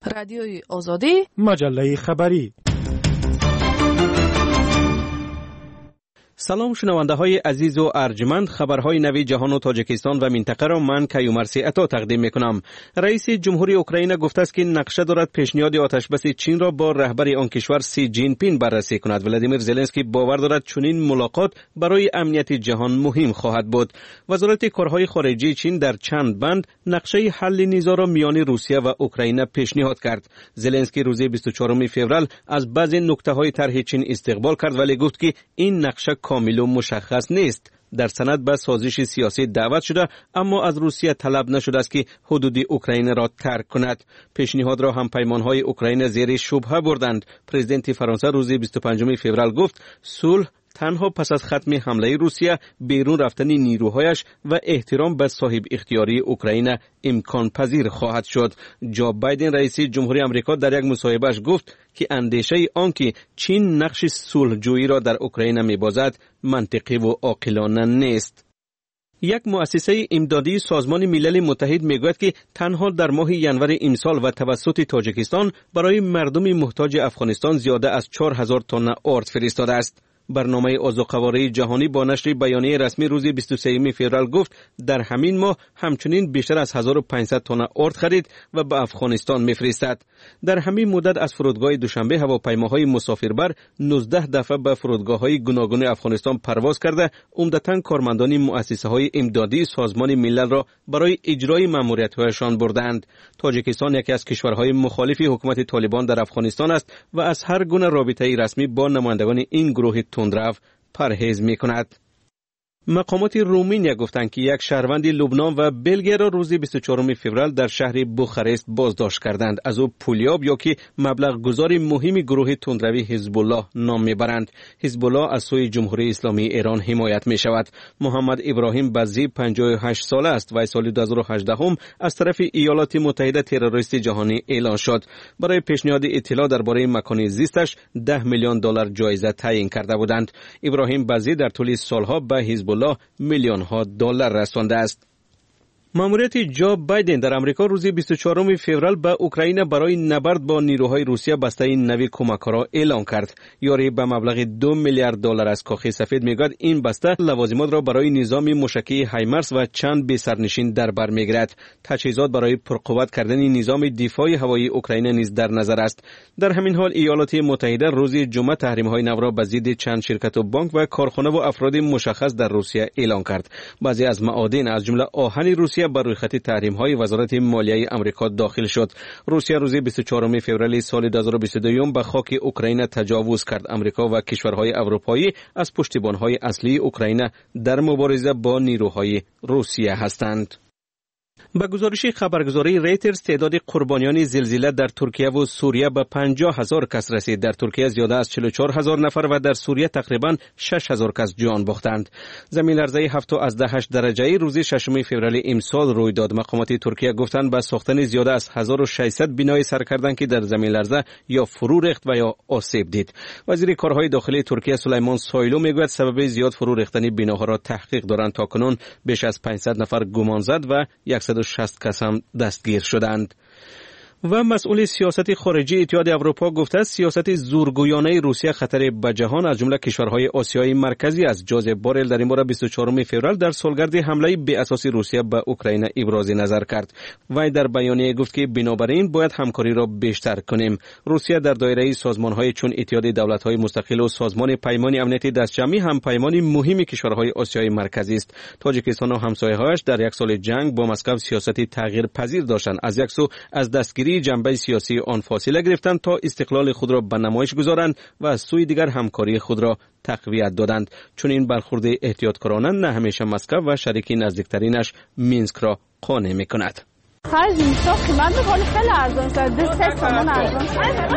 رادیوی آزادی، مجله خبری. سلام شنونده های عزیز و ارجمند، خبرهای نوی جهان و تاجیکستان و منطقه را من کیومرثی عطا تقدیم میکنم. رئیس جمهوری اوکراین گفته است که نقشه دارد پیشنهاد آتشبس چین را با رهبر آن کشور سی جین پین بررسی کند. ولادیمیر زلنسکی باور دارد چنین ملاقات برای امنیت جهان مهم خواهد بود. وزارت کارهای خارجه چین در چند بند نقشه حل نیزا را میان روسیه و اوکراین پیشنهاد کرد. زلنسکی روز 24 فوریه از بعضی نکته‌های طرح چین استقبال کرد ولی گفت که این نقشه کامل و مشخص نیست. در سند به سازش سیاسی دعوت شده اما از روسیه طلب نشده است که حدود اوکراین را ترک کند. پیشنهاد را هم پیمانهای اوکراین زیر شبهه بردند. پرزیدنت فرانسه روز 25 فوریه گفت صلح تنها پس از ختم حمله روسیه، بیرون رفتن نیروهایش و احترام به صاحب اختیاری اوکراین امکان پذیر خواهد شد. جو بایدن رئیس جمهوری آمریکا در یک مصاحبهش گفت که اندیشه آنکه چین نقش صلح‌جویی را در اوکراین می‌بازد منطقی و عاقلانه نیست. یک مؤسسه امدادی سازمان ملل متحد میگوید که تنها در ماه ژانویه امسال و توسط تاجیکستان برای مردم محتاج افغانستان زیاده از 4000 تن آرد فرستاده است. برنامه عضوقواره جهانی با نشر بیانیه رسمی روز 23 فوریه گفت در همین ماه همچنین بیشتر از 1500 تن آرد خرید و به افغانستان میفرستد. در همین مدت از فرودگاه دوشنبه هواپیماهای مسافربر 19 دفعه به فرودگاه‌های گوناگون افغانستان پرواز کرده، عمدتاً کارمندان مؤسسه‌های امدادی سازمان ملل را برای اجرای مأموریت‌هایشان بردند. تاجیکستان یکی از کشورهای مخالف حکومت طالبان در افغانستان است و از هر گونه رابطه رسمی با نمایندگان این گروه تندرو پرهیز می‌کند. مقامات رومانیا گفتند که یک شهروند لبنان و بلژیک را روز 24 فوریه در شهر بوخارست بازداشت کردند. از او پولیاب یا که مبلغ گذار مهمی گروه تندروی حزب الله نام میبرند. حزب الله از سوی جمهوری اسلامی ایران حمایت می شود. محمد ابراهیم بزی 58 ساله است و سال 2018 از طرف ایالات متحده تروریست جهانی اعلان شد. برای پیشنهاد اطلاع درباره مکان زیستش 10 میلیون دلار جایزه تعیین کرده بودند. ابراهیم بزی در طول سالها به حزب الله میلیون ها دلار رسانده است. مأموریت جو بایدن در آمریکا روز 24 فوریه به اوکراین برای نبرد با نیروهای روسیه بسته نوی کمک را اعلان کرد. یاری به مبلغ 2 میلیارد دلار از کاخ سفید میگوید این بسته لوازمات را برای نظام موشکی هایمارس و چند بی سرنشین در بر میگیرد. تجهیزات برای پرقوت کردن نظام دفاعی هوایی اوکراین نیز در نظر است. در همین حال ایالات متحده روز جمعه تحریم‌های نو را به ضد چند شرکت و بانک و کارخانه و افراد مشخص در روسیه اعلان کرد. بعضی از معادن از جمله آهن روسیه بر روی خط تحریم‌های وزارت مالیه آمریکا داخل شد. روسیه روز 24 فوریه سال 2022 به خاک اوکراین تجاوز کرد. آمریکا و کشورهای اروپایی از پشتیبان‌های اصلی اوکراین در مبارزه با نیروهای روسیه هستند. به گزارش خبرگزاری ریترز تعداد قربانیان زلزله در ترکیه و سوریه به 50,000 کس رسید. در ترکیه زیاده از 44,000 نفر و در سوریه تقریبا 6,000 کس جان باختند. زمین لرزه 7.8 درجه‌ای روز 6 فوریه امسال روی داد. مقامات ترکیه گفتند به ساختن زیاده از 1600 بنای سر کردند که در زمین لرزه یا فرو ریخت و یا آسیب دید. وزیر کارهای داخلی ترکیه سلیمان سویلو میگوید سبب زیاد فرو ریختن بناها را تحقیق دارند. تاکنون بیش از 500 نفر گمان زد و 160 کس هم دستگیر شدند. و مسئول سیاست خارجی اتحاد اروپا گفته است سیاست زورگویانه روسیه خطر به جهان از جمله کشورهای آسیای مرکزی است. جوزف بورل در این باره 24 فوریه در سالگرد حمله به اساس روسیه به اوکراین ابراز نظر کرد. وی در بیانیه گفت که بنابراین باید همکاری را بیشتر کنیم. روسیه در دایره سازمان‌های چون اتحاد دولت‌های مستقل و سازمان پیمان امنیت دستجمعی هم پیمان مهمی کشورهای آسیای مرکزی است. تاجیکستان و همسایه‌هایش در یک سال جنگ با مسکو سیاستی تغییر پذیر داشتند. از یک سو از دستگیری جنبه سیاسی آن فاصله گرفتند تا استقلال خود را به نمایش گذارند و از سوی دیگر همکاری خود را تقویت دادند. چون این برخورد احتیاطکارانه نه همیشه مسکو و شریک نزدیکترینش مینسک را قانع می‌کند. خرج اینستا قیمت می‌کنه خیلی ارزان شده 3 تومان ارزان.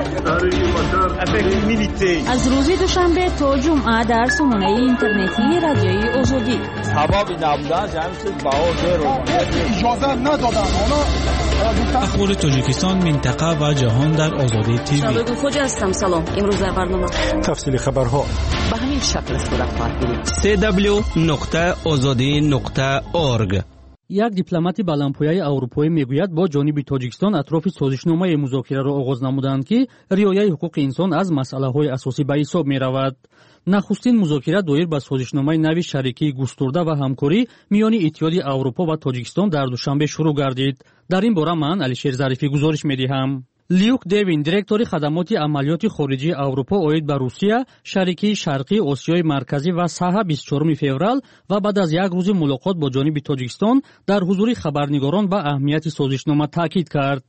از روز دوشنبه تا جمعه در سامانه اینترنتی رادیوی آزادی. ثوابی نبودن جمع شد باور رو اجازه ندادن. اخبار تاجیکستان، منطقه و جهان در آزادی تیوی. شبکه خوجا هستم. سلام. امروز در برنامه تفصیل خبرها به همین شکل صورت خواهد گرفت. www.azadi.org як дипломати баландпояи аврупоӣ мегӯяд бо ҷониби тоҷикистон атрофи созишномаи музокираро оғоз намуданд ки риояи ҳуқуқи инсон аз масъалаҳои асосӣ ба ҳисоб меравад. нахустин музокира доир ба созишномаи нави шарикии густурда ва ҳамкорӣ миёни иттиҳоди аврупо ва тоҷикистон дар душанбе шурӯъ гардид. дар ин бора ман Алишер Зарифӣ гузориш медиҳам. Люк Девин, директори хадамоти амалиёти хориҷии Аврупо оид ба Русия, шарикии Шарқии Осиёи Марказӣ ва Саҳа 24 феврал ва баъд аз як рӯзи мулоқот бо ҷониби Тоҷикистон дар ҳузури хабарнигорон ба аҳамияти созишнома таъкид кард.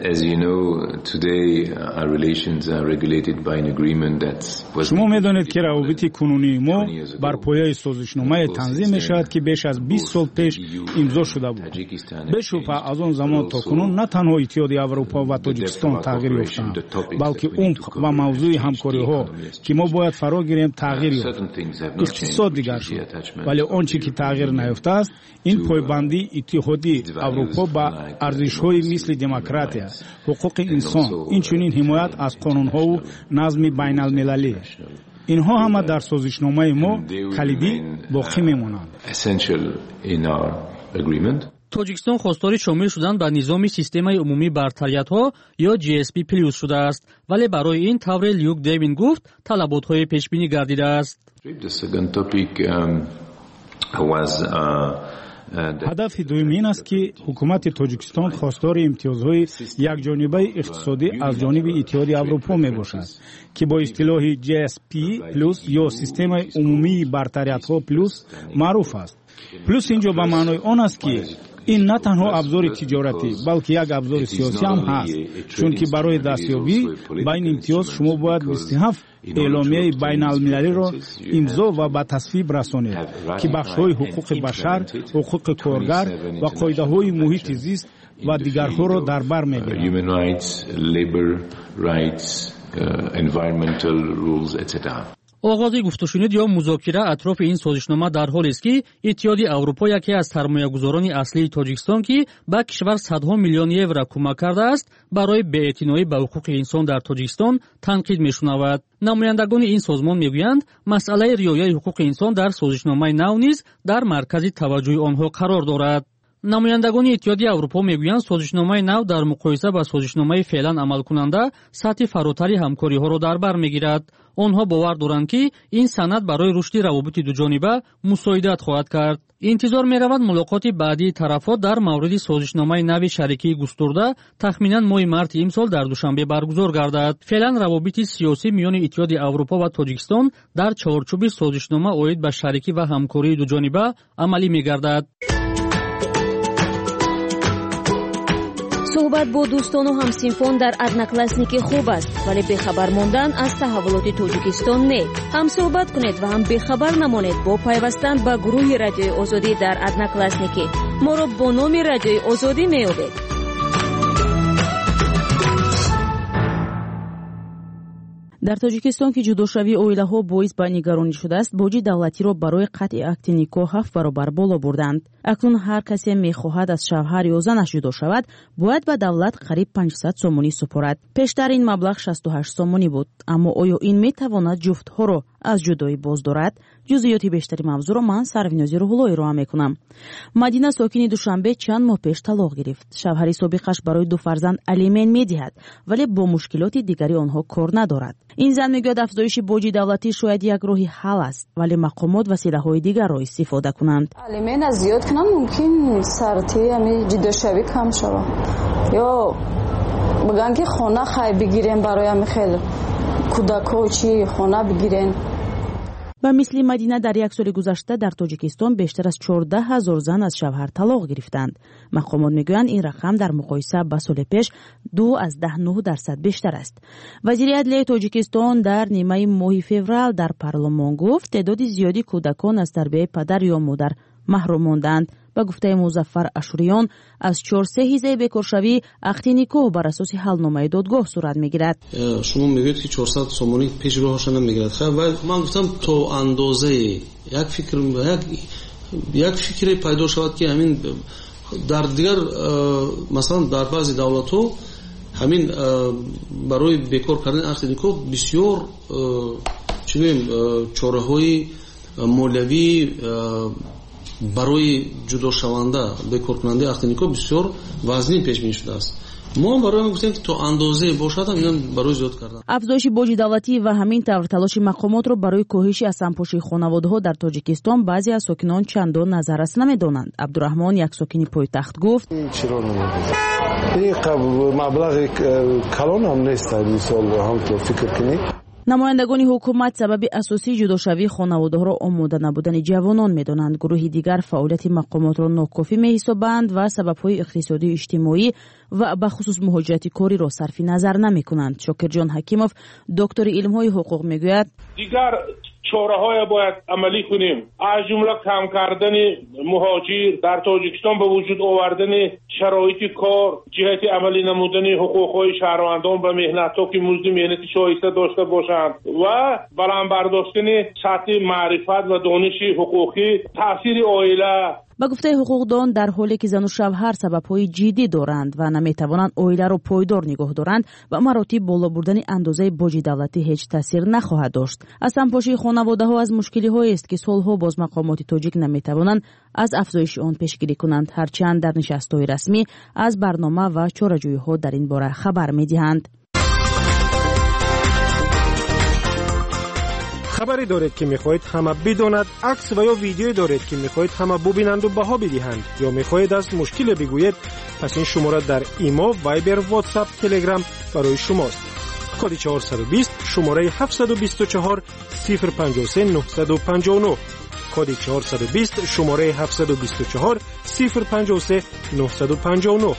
шумо медонед ки равобити кунунии мо бар пояи созишномае танзим мешавад ки беш аз 20 сол пеш имзо шуда буд. бешубҳа аз он замон то кунун на танҳо иттиҳоди Аврупо ва Тоҷикистон тағйир ёфтанд, балки умқ ва мавзӯи ҳамкориҳо ки мо бояд фаро гирем тағйир ёфт. иқтисод дигар шуд, вале он чӣ ки тағйир наёфтааст ин пойбандии иттиҳоди Аврупо ба арзишҳои мисли демократия, ҳуқуқи инсон, инчунин ҳимоят аз қонунҳову назми байналмилалӣ. инҳо ҳама дар созишномаи мо калидӣ боқӣ мемонанд. тоҷикистон хостори шомил шудан ба низоми системаи умумии бартариятҳо ё GSP+ шудааст, вале барои ин тавре Люк Девин гуфт талаботҳое пешбинӣ гардидааст. ҳадафи дуюм ин аст ки ҳукумати Тоҷикистон хостори имтиёзҳои якҷонибаи иқтисодӣ аз ҷониби иттиҳоди Аврупо мебошад, ки бо истилоҳи GSP+ ё системаи умумии бартариятҳо плюс маъруф аст. плюс инҷо ба маънои он аст ки ин на танҳо абзори тиҷоратӣ, балки як абзори сиёсӣ ҳам ҳаст, чунки барои дастёбӣ ба ин имтиёз шумо бояд 27 эъломияи байналмилалиро имзо ва ба тасвиб расонед, ки бахшҳои ҳуқуқи башар, ҳуқуқи коргар ва қоидаҳои муҳити зист ва дигарҳоро дар бар мегиранд. оғози гуфтушунид ё музокира атрофи ин созишнома дар ҳолест ки иттиҳоди Аврупо яке аз сармоягузорони аслии Тоҷикистон ки ба кишвар садҳо миллион евро кӯмак кардааст барои беэътиноӣ ба ҳуқуқи инсон дар Тоҷикистон танқид мешунавад. намояндагони ин созмон мегӯянд масъалаи риояи ҳуқуқи инсон дар созишномаи нав низ дар маркази таваҷҷӯҳи онҳо қарор дорад. намояндагони иттиҳоди Аврупо мегӯянд созишномаи нав дар муқоиса ба созишномаи феълан амалкунанда сатҳи фаротари ҳамкориҳоро дар бар мегирад. онҳо бовар доранд ки ин санад барои рушди равобити дуҷониба мусоидат хоҳад кард. интизор меравад мулоқоти баъдии тарафҳо дар мавриди созишномаи нави шарикии густурда тахминан моҳи марти имсол дар душанбе баргузор гардад. феълан равобити сиёсӣ миёни иттиҳоди Аврупо ва Тоҷикистон дар чаҳорчӯби созишнома оид ба шарикӣ ва ҳамкории дуҷониба амалӣ мегардад. суҳбат бо дӯстону ҳамсинфон дар одноклассники хуб аст, вале бехабар мондан аз таҳаввулоти Тоҷикистон не. ҳам суҳбат кунед ва ҳам бехабар намонед бо пайвастан ба гурӯҳи Радиои Озодӣ дар одноклассники. моро бо номи Радиои Озодӣ меёбед. дар тоҷикистон ки ҷудошавии оилаҳо боис ба нигаронӣ шудааст, боҷи давлатиро барои қатъи акти никоҳ 7 баробар боло бурданд. акнун ҳар касе мехоҳад аз шавҳар ё занаш ҷудо шавад, бояд ба давлат қариб 500 сомонӣ супорад. пештар ин маблағ 68 сомонӣ буд, аммо оё ин метавонад ҷуфтҳоро аз ҷудоӣ боздорад? ҷузъиёти бештари мавзӯъро ман Сарвинози Рӯҳулло ироа мекунам. Мадина сокини Душанбе чанд моҳ пеш талоқ гирифт. шавҳари собиқаш барои 2 фарзанд алимент медиҳад, вале бо мушкилоти дигари онҳо кор надорад. ин зан мегӯяд афзоиши боҷи давлатӣ шояд як роҳи ҳал аст, вале мақомот василаҳои дигарро истифода кунанд. алимент аз зиёд кунам мумкин сарти ами ҷидошавӣ кам шава, ё бигӯянд ки хона хай бигирем барои ами хеле кӯдакҳо чи хона бигирен. ба мисли Мадина дар як соли гузашта дар Тоҷикистон бештар аз 14 000 зан аз шавҳар талоқ гирифтанд. мақомот мегӯянд ин рақам дар муқоиса ба соли пеш 2.9% бештар аст. вазири адлияи Тоҷикистон дар нимаи моҳи феврал дар парлумон гуфт теъдоди зиёди кӯдакон аз тарбияи падар ё модар маҳрум монданд. ба гуфтаи Музаффар Ашуриён аз 4 ҳизаи бекоршавӣ ақди никоҳ бар асоси ҳалномаи додгоҳ сурат мегирад. шумо мегӯед ки 400 сомонӣ пеш роҳаша намегирад. ман гуфтам то андозае як фикре пайдо шавад ки ҳамин дар дигар масалан дар баъзи давлатҳо ҳамин барои бекор кардани ақди никоҳ бисёр чораҳои молиявӣ барои ҷудошаванда бекоркунандаи ахти никоҳ бисёр вазнин пешбинӣ шудааст. мо барои он гуфтем ки то андозе бошад ин барои зиёд кардан. афзоиши боҷи давлатӣ ва ҳамин тавр талоши мақомотро барои коҳиши азампошии хонаводаҳо дар тоҷикистон баъзе аз сокинон чандон назаррас намедонанд. абдурахмон, як сокини пойтахт, гуфт: чиро намедонад ин маблағи калон ҳам нест мисол ҳамто фикр кунед. намояндагони ҳукумат сабаби асосии ҷудошавии хонаводаҳоро омода набудани ҷавонон медонанд. гурӯҳи дигар фаъолияти мақомотро нокофӣ меҳисобанд ва сабабҳои иқтисодию иҷтимоӣ ва бахусус муҳоҷирати кориро сарфи назар намекунанд. шокирҷон ҳакимов, доктори илмҳои ҳуқуқ, мегӯяд: дигар чораҳое бояд амалӣ кунем, аз ҷумла кам кардани муҳоҷир, дар тоҷикистон ба вуҷуд овардани шароити кор, ҷиҳати амалӣ намудани ҳуқуқҳои шаҳрвандон ба меҳнатҳо ки музди меҳнати шоиста дошта бошанд ва баландбардоштани сатҳи маърифат ва дониши ҳуқуқӣ, таъсири оила. ба гуфтаи ҳуқуқдон, дар ҳоле ки зану шавҳар сабабҳои ҷиддӣ доранд ва наметавонанд оиларо пойдор нигоҳ доранд, ба маротиб боло бурдани андозаи боҷи давлатӣ ҳеҷ таъсир нахоҳад дошт. азампошии хонаводаҳо аз мушкилиҳоест ки солҳо боз мақомоти тоҷик наметавонанд аз афзоиши он пешгирӣ кунанд, ҳарчанд дар нишастҳои расмӣ аз барнома ва чораҷӯиҳо дар ин бора хабар медиҳанд. خبری دارید که میخواهید همه بداند، عکس و یا ویدیویی دارید که میخواهید همه ببینند و بها بدهند، یا میخواهید از مشکل بگویید، پس این شماره در ایما، وایبر، واتساپ، تلگرام برای شماست. کد 420 شماره 724 053 959. کد 420 شماره 724 053 959.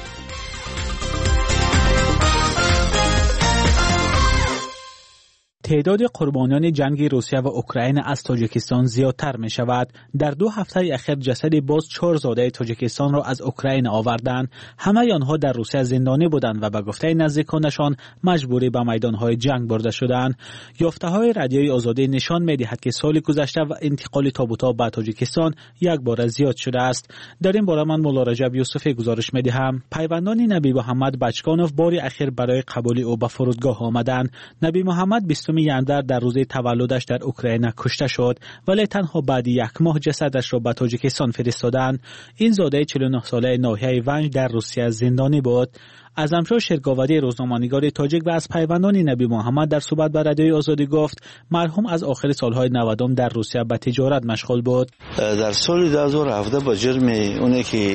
تعداد قربانیان جنگ روسیه و اوکراین از تاجیکستان زیادتر می شود. در 2 هفته اخیر جسد باز 4 زاده تاجیکستان را از اوکراین آوردند. همه آنها در روسیه زندانی بودند و به گفته نزدیکانشان مجبوری به میدانهای جنگ برده شدند. یافته‌های رادیوی آزادی نشان می‌دهد که سال گذشته و انتقال تابوت‌ها به تاجیکستان یک بار زیاد شده است. در این باره من مولا رجب یوسفی گزارش می‌دهم. پیوندان نبی محمد بچکانوف بار اخیر برای قبول او به فرودگاه آمدند. نبی محمد 20 یندر در روز تولدش در اوکراین کشته شد، ولی تنها بعد 1 ماه جسدش را به تاجیکستان فرستادند. این زاده 49 ساله ناحیه ونج در روسیه زندانی بود. اعظمشاه شرگاودی روزنامه‌نگار تاجیک و از پیوندان نبی محمد در صحبت با رادیوی آزادی گفت مرحوم از آخر سالهای 90 در روسیه به تجارت مشغول بود. در سال 2017 با جرم اونی که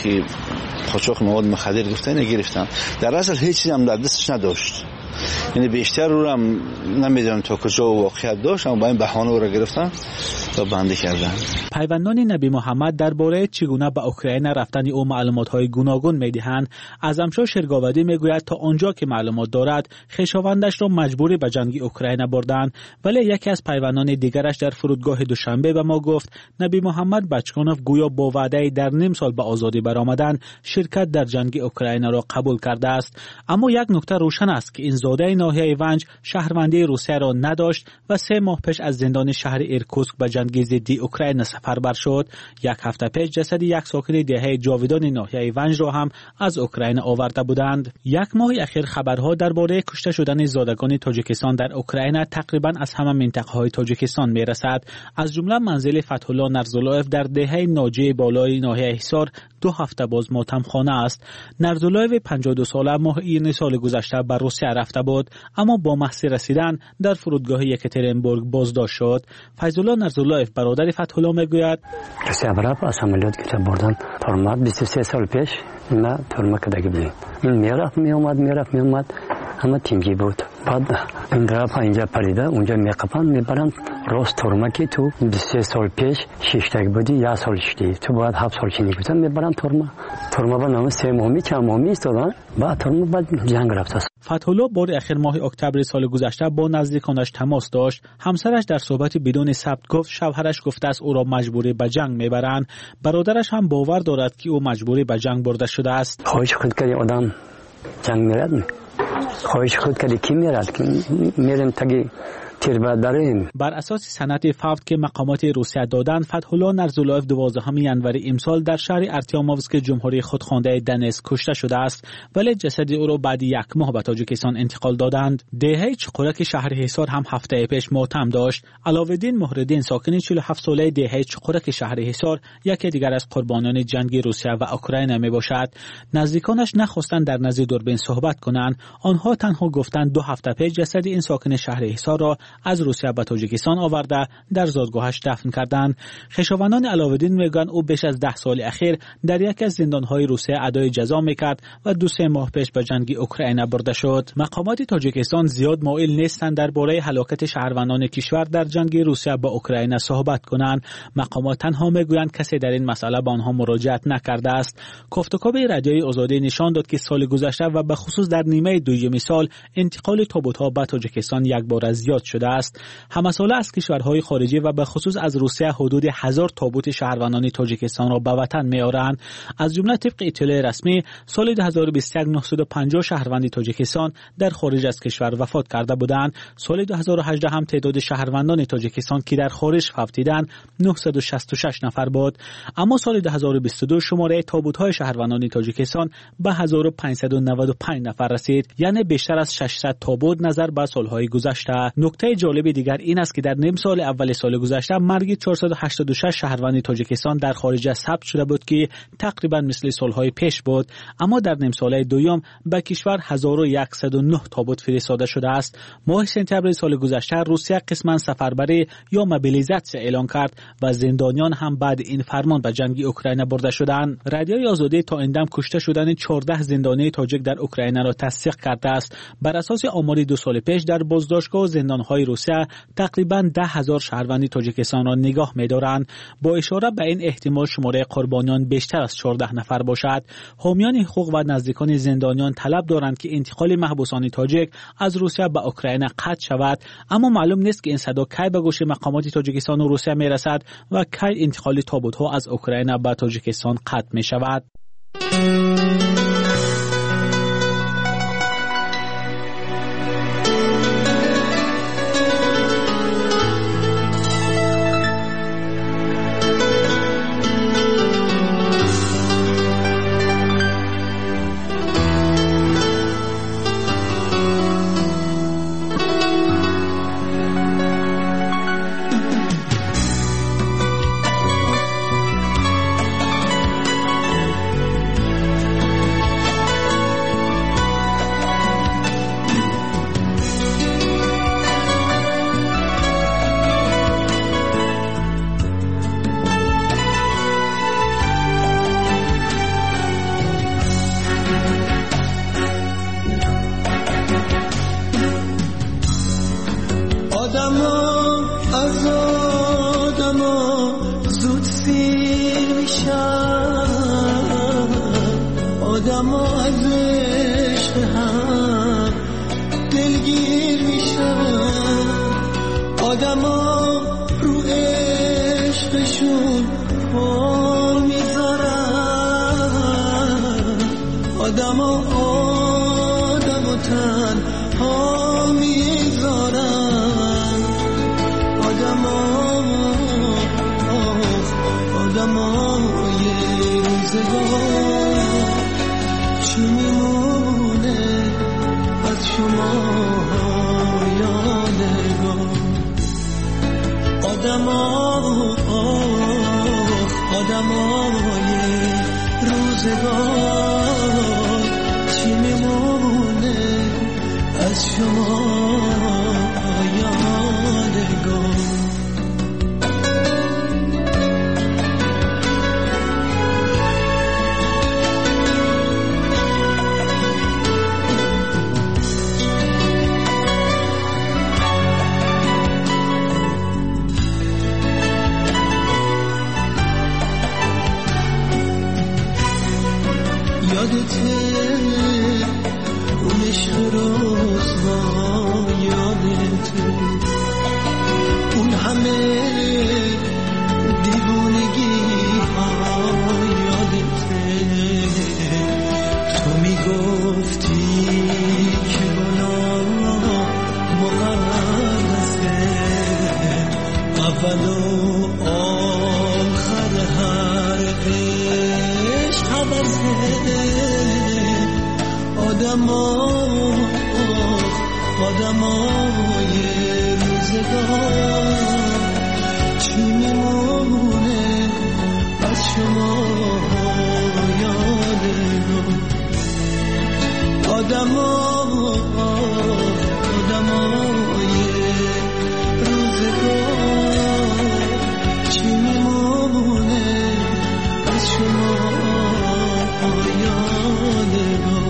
قاچاق مواد مخدر گفتن گرفتن، در اصل هیچ چیزی هم در دستش نداشت. یعنی بیشتر رو هم نمیدونم تا کجا واقعیت داشت، اما با این بهانه رو گرفتن و بنده کردن. پیوندان نبی محمد درباره چگونه به اوکراین رفتن او معلومات‌های گوناگون می‌دهند. اعظمشاه شرگاودی میگوید تا آنجا که معلومات دارد خویشاوندش را مجبوری به جنگ اوکراین بردند، ولی یکی از پیوندان دیگرش در فرودگاه دوشنبه به ما گفت نبی محمد بچکانوف گویا با وعده در نیم سال به آزادی برآمدن شرکت در جنگ اوکراین را قبول کرده است. اما یک نکته روشن است که این زاده ناحیه ونج شهروندی روسیه را نداشت و 3 ماه پیش از زندان شهر ایرکوتسک به جنگ ضد اوکراین سفربر شد. 1 هفته پیش جسد یک ساکن دهه جاویدان ناحیه ونج را هم از اوکراین آورده بودند. 1 ماه اخیر خبرها درباره کشته شدن زادگان تاجیکستان در اوکراین تقریبا از همه منطقه‌های تاجیکستان میرسد. از جمله منزل فتح‌الله نرزولایف در دهه ناجی بالای ناحیه حصار 2 هفته باز ماتمخانه است. نرزولایف 52 ساله ماه ایون سال گذشته به روسیه رفته بود، اما با محض رسیدن در فرودگاه یکاترینبورگ بازداشت شد. فیض‌الله نرزولایف برادر فتح‌الله میگوید روسیه برای از عملیات که بردن ترمات 23 سال پیش ما ترمه کداگی بودیم. این میرفت میومد همه تیمگی بود. بعد این رفت اینجا پریده اونجا میقپن میبرن راست ترمه تو 23 سال پیش 6 تگ بودی 1 سال شدی تو باید 7 سال چینی بودن میبرن ترمه با نام 3 ماهی چند ماهی استادن بعد ترمه بعد جنگ رفت. فتح‌الله بار اخیر ماه اکتبر سال گذشته با نزدیکانش تماس داشت. همسرش در صحبت بدون ثبت گفت شوهرش گفته است او را مجبوری به جنگ میبرند. برادرش هم باور دارد که او مجبوری به جنگ برده شده است. خواهش خود کردی آدم جنگ میرد خواهش خود کردی کی میرد میریم تگی تیر بر اساس سند فوت که مقامات روسیه دادند، فتح‌الله نرزولایف 12 ینور امسال در شهر ارتیاموفسک جمهوری خودخوانده دنسک کشته شده است، ولی جسد او را بعد 1 ماه به تاجیکستان انتقال دادند. دهه چقرک شهر حصار هم هفته پیش ماتم داشت. علاوالدین مهردین ساکن 47 ساله دهه چقرک شهر حصار یکی دیگر از قربانیان جنگ روسیه و اوکراین می باشد. نزدیکانش نخواستند در نزد دوربین صحبت کنند. آنها تنها گفتند 2 هفته پیش جسد این ساکن شهر حصار را از روسیه به تاجیکستان آورده در زادگاهش دفن کردند. خویشاوندان علاوالدین میگویند او بیش از 10 سال اخیر در یکی از زندانهای روسیه ادای جزا میکرد و 2-3 ماه پیش به جنگ اوکراین برده شد. مقامات تاجیکستان زیاد مایل نیستند درباره هلاکت شهروندان کشور در جنگ روسیه با اوکراین صحبت کنند. مقامات تنها میگویند کسی در این مسئله به آنها مراجعت نکرده است. گفتگو رادیوی آزادی نشان داد که سال گذشته و به خصوص در نیمه دوم سال انتقال تابوت‌ها به تاجیکستان یک بار زیاد شده است. همساله از کشورهای خارجی و به خصوص از روسیه حدود 1000 تابوت شهروندان تاجیکستان را به وطن می‌آورند. از جمله طبق اطلاع رسمی سال 2021 950 شهروند تاجیکستان در خارج از کشور وفات کرده بودند. سال 2018 هم تعداد شهروندان تاجیکستان که در خارج فوتیدند 966 نفر بود. اما سال 2022 شماره تابوت‌های شهروندان تاجیکستان به 1595 نفر رسید، یعنی بیشتر از 600 تابوت نظر به سالهای گذشته. نکته جالب دیگر این است که در نیم سال اول سال گذشته مرگ 486 شهروند تاجیکستان در خارج ثبت شده بود که تقریبا مثل سالهای پیش بود، اما در نیم سال دوم به کشور 1109 تابوت فرستاده شده است. ماه سپتامبر سال گذشته روسیه قسما سفربری یا موبیلیزاسیون اعلان کرد و زندانیان هم بعد این فرمان به جنگ اوکراین برده شدند. رادیوی آزادی تا این دم کشته شدن 14 زندانی تاجیک در اوکراین را تصدیق کرده است. بر اساس آمار 2 سال پیش در بازداشتگاه و زندانهای روسیه تقریبا 10,000 شهروند تاجیکستان را نگاه می‌دارند. با اشاره به این احتمال شماره قربانیان بیشتر از 14 نفر باشد. حامیان حقوق و نزدیکان زندانیان طلب دارند که انتقال محبوسان تاجیک از روسیه به اوکراین قطع شود، اما معلوم نیست که این صدا کی به گوش مقامات تاجیکستان و روسیه میرسد و کی انتقال تابوت‌ها از اوکراین به تاجیکستان قطع می‌شود. گفتی که گناه مقدسه آدمای روزگار چی میمونه از شما یادگار آدمای روزگار چی میمونه از شما یادگار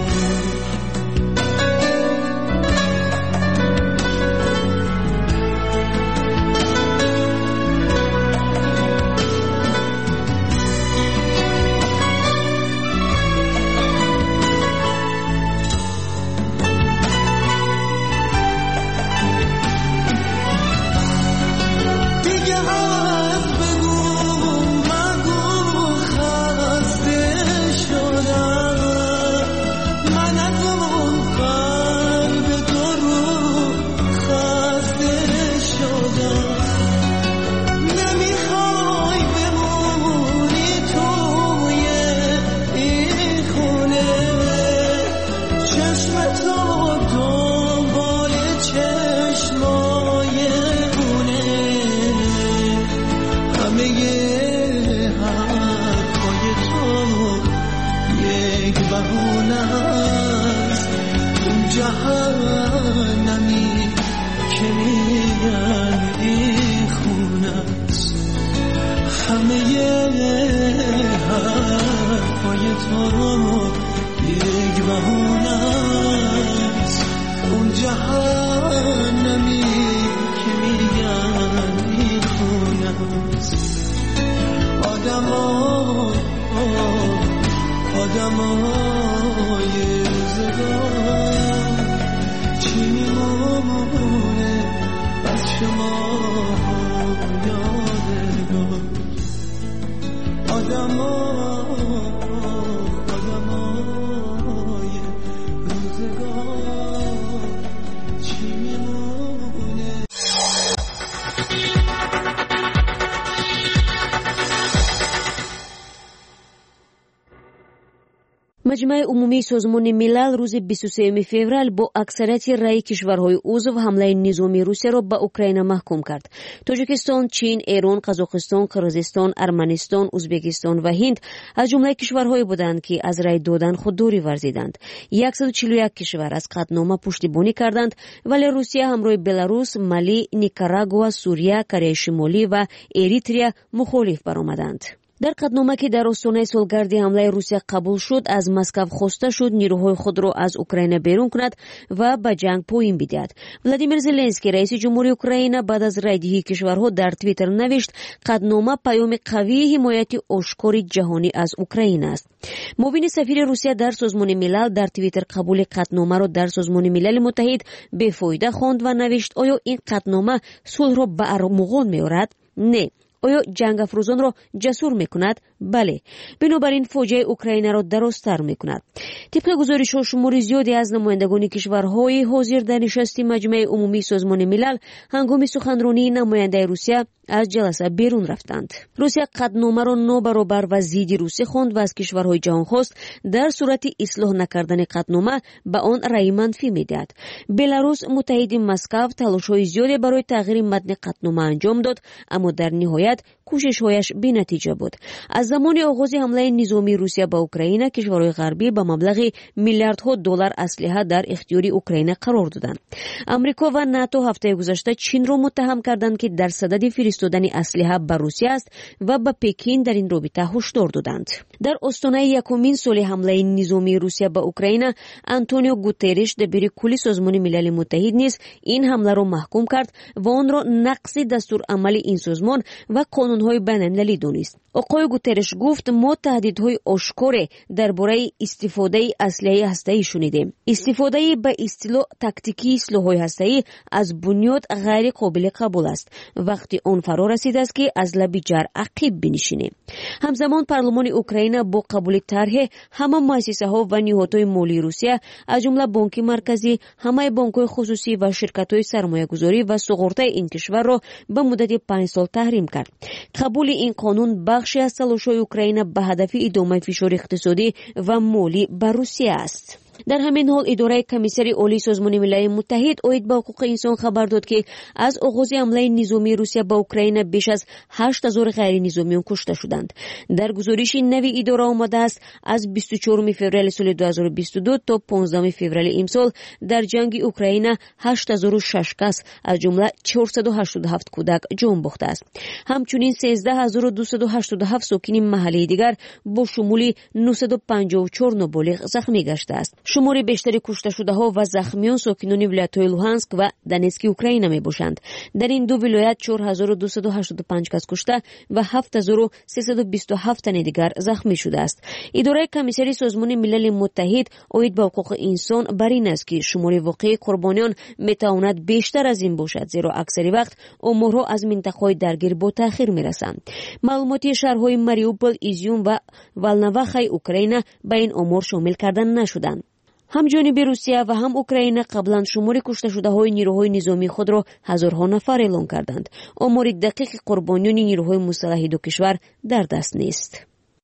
مجمع عمومی سازمان ملل روز 23 فوریه با اکثریت رأی کشورهای عضو حمله نظامی روسیه را به اوکراین محکوم کرد. تاجیکستان، چین، ایران، قزاقستان، قرغیزستان، ارمنستان، ازبکستان و هند از جمله کشورهایی بودند که از رأی دادن خودداری ورزیدند. 141 کشور از قطعنامه پشتیبانی کردند، ولی روسیه همراه بلاروس، مالی، نیکاراگوآ، سوریه، کره شمالی و اریتریا مخالف برآمدند. در قطعنامه که در آستانه سالگرد حمله روسیه قبول شد، از مسکو خواسته شد نیروهای خود را از اوکراین بیرون کند و به جنگ پایان بدهد. ولادیمیر زلنسکی رئیس جمهوری اوکراین بعد از رایدهی کشورها در توییتر نوشت قطعنامه پیام قوی حمایت آشکار جهانی از اوکراین است. معاون سفیر روسیه در سازمان ملل در توییتر قبول قطعنامه را در سازمان ملل متحد بی‌فایده خواند و نوشت آیا این قطعنامه صلح را به ارمغان می‌آورد؟ نه. آیا جنگ افروزان را جسور میکند؟ بله. بنابراین فوجای اوکراین را درازتر میکند. طبق گزارش شمار زیادی از نمایندگان کشورهای حاضر در نشست مجمع عمومی سازمان ملل هنگام سخنرانی نماینده روسیه از جلسه بیرون رفتند. روسیه قطعنامه را نابرابر و ضد روسیه خواند و از کشورهای جهان خواست در صورت اصلاح نکردن قطعنامه به آن رأی منفی میدهد. بلاروس متحد مسکو تلاش‌های زیادی برای تغییر متن قطعنامه انجام داد، اما در نهایت کوشش‌هایش بی‌نتیجه بود. از زمان آغاز حمله نظامی روسیه به اوکراین، کشورهای غربی به مبلغ میلیاردها دلار اسلحه در اختیار اوکراین قرار دادند. آمریکا و ناتو هفته گذشته چین را متهم کردند که در صدد فرستادن اسلحه به روسیه است و به پکین در این رابطه هشدار دادند. در آستانه یکمین سال حمله نظامی روسیه به اوکراین، آنتونیو گوترش دبیر کل سازمان ملل متحد نیز این حمله را محکوم کرد و آن را نقض دستورالعمل این سازمان و قانون‌های بین‌المللی دانست. آقای گوترش گفت ما تهدیدهای آشکار درباره استفاده اسلحه هسته‌ای شنیدیم. استفاده به اصطلاح تاکتیکی سلاح‌های هسته‌ای از بنیاد غیر قابل قبول است. وقتی آن فرا رسیده است که از لب جر عقب بنشینیم. همزمان پارلمان اوکراین با قبول طرح همه مؤسسه‌ها و نهادهای مالی روسیه از جمله بانک مرکزی، همه بانک‌های خصوصی و شرکت‌های سرمایه‌گذاری و سقراط این کشور را به مدت 5 سال تحریم کرد. قبول این قانون بخشی از تلاش‌های اوکراین به هدف ادامه فشار اقتصادی و مالی بر روسیه است. در همین حال اداره کمیسری عالی سازمان ملل متحد اوید با حقوق انسان خبر داد که از آغاز حمله نظامی روسیه با اوکراین بیش از 8000 غیر نظامیان کشته شدند. در گزارش نوی اداره آمده است از 24 فوریه سال 2022 تا 15 فوریه امسال در جنگ اوکراین 8006 کس از جمله 487 کودک جان باخته است. همچنین 13287 ساکن محلی دیگر با شمول 954 نابالغ زخمی گشته است. شمار بیشتری کشته شده ها و زخمیان ساکنان ولایت‌های لوهانسک و دونتسک اوکراین می باشند. در این دو ولایت 4285 کس کشته و 7327 تن دیگر زخمی شده است. اداره کمیسری سازمان ملل متحد اوید با حقوق انسان بر این است که شمار واقعی قربانیان میتواند بیشتر از این باشد، زیرا اکثر وقت آمارها از منطقه‌های درگیر با تأخیر میرسند. معلوماتی شهرهای ماریوپول، ایزیوم و والنواخای اوکراین به این آمار شامل کردن نشدند. هم جانب روسیه و هم اوکراین قبلا شمار کشته شده های نیروهای نظامی خود را هزارها نفر اعلام کردند. آمار دقیق قربانیان نیروهای مسلح دو کشور در دست نیست.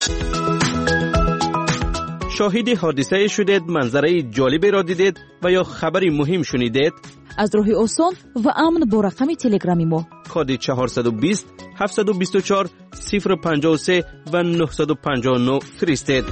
شاهد حادثه شدید، منظره جالبی را دیدید و یا خبری مهم شنیدید؟ از راه آسان و امن با رقم تلگرامی ما کد 420 724 053 و 959 فرستید.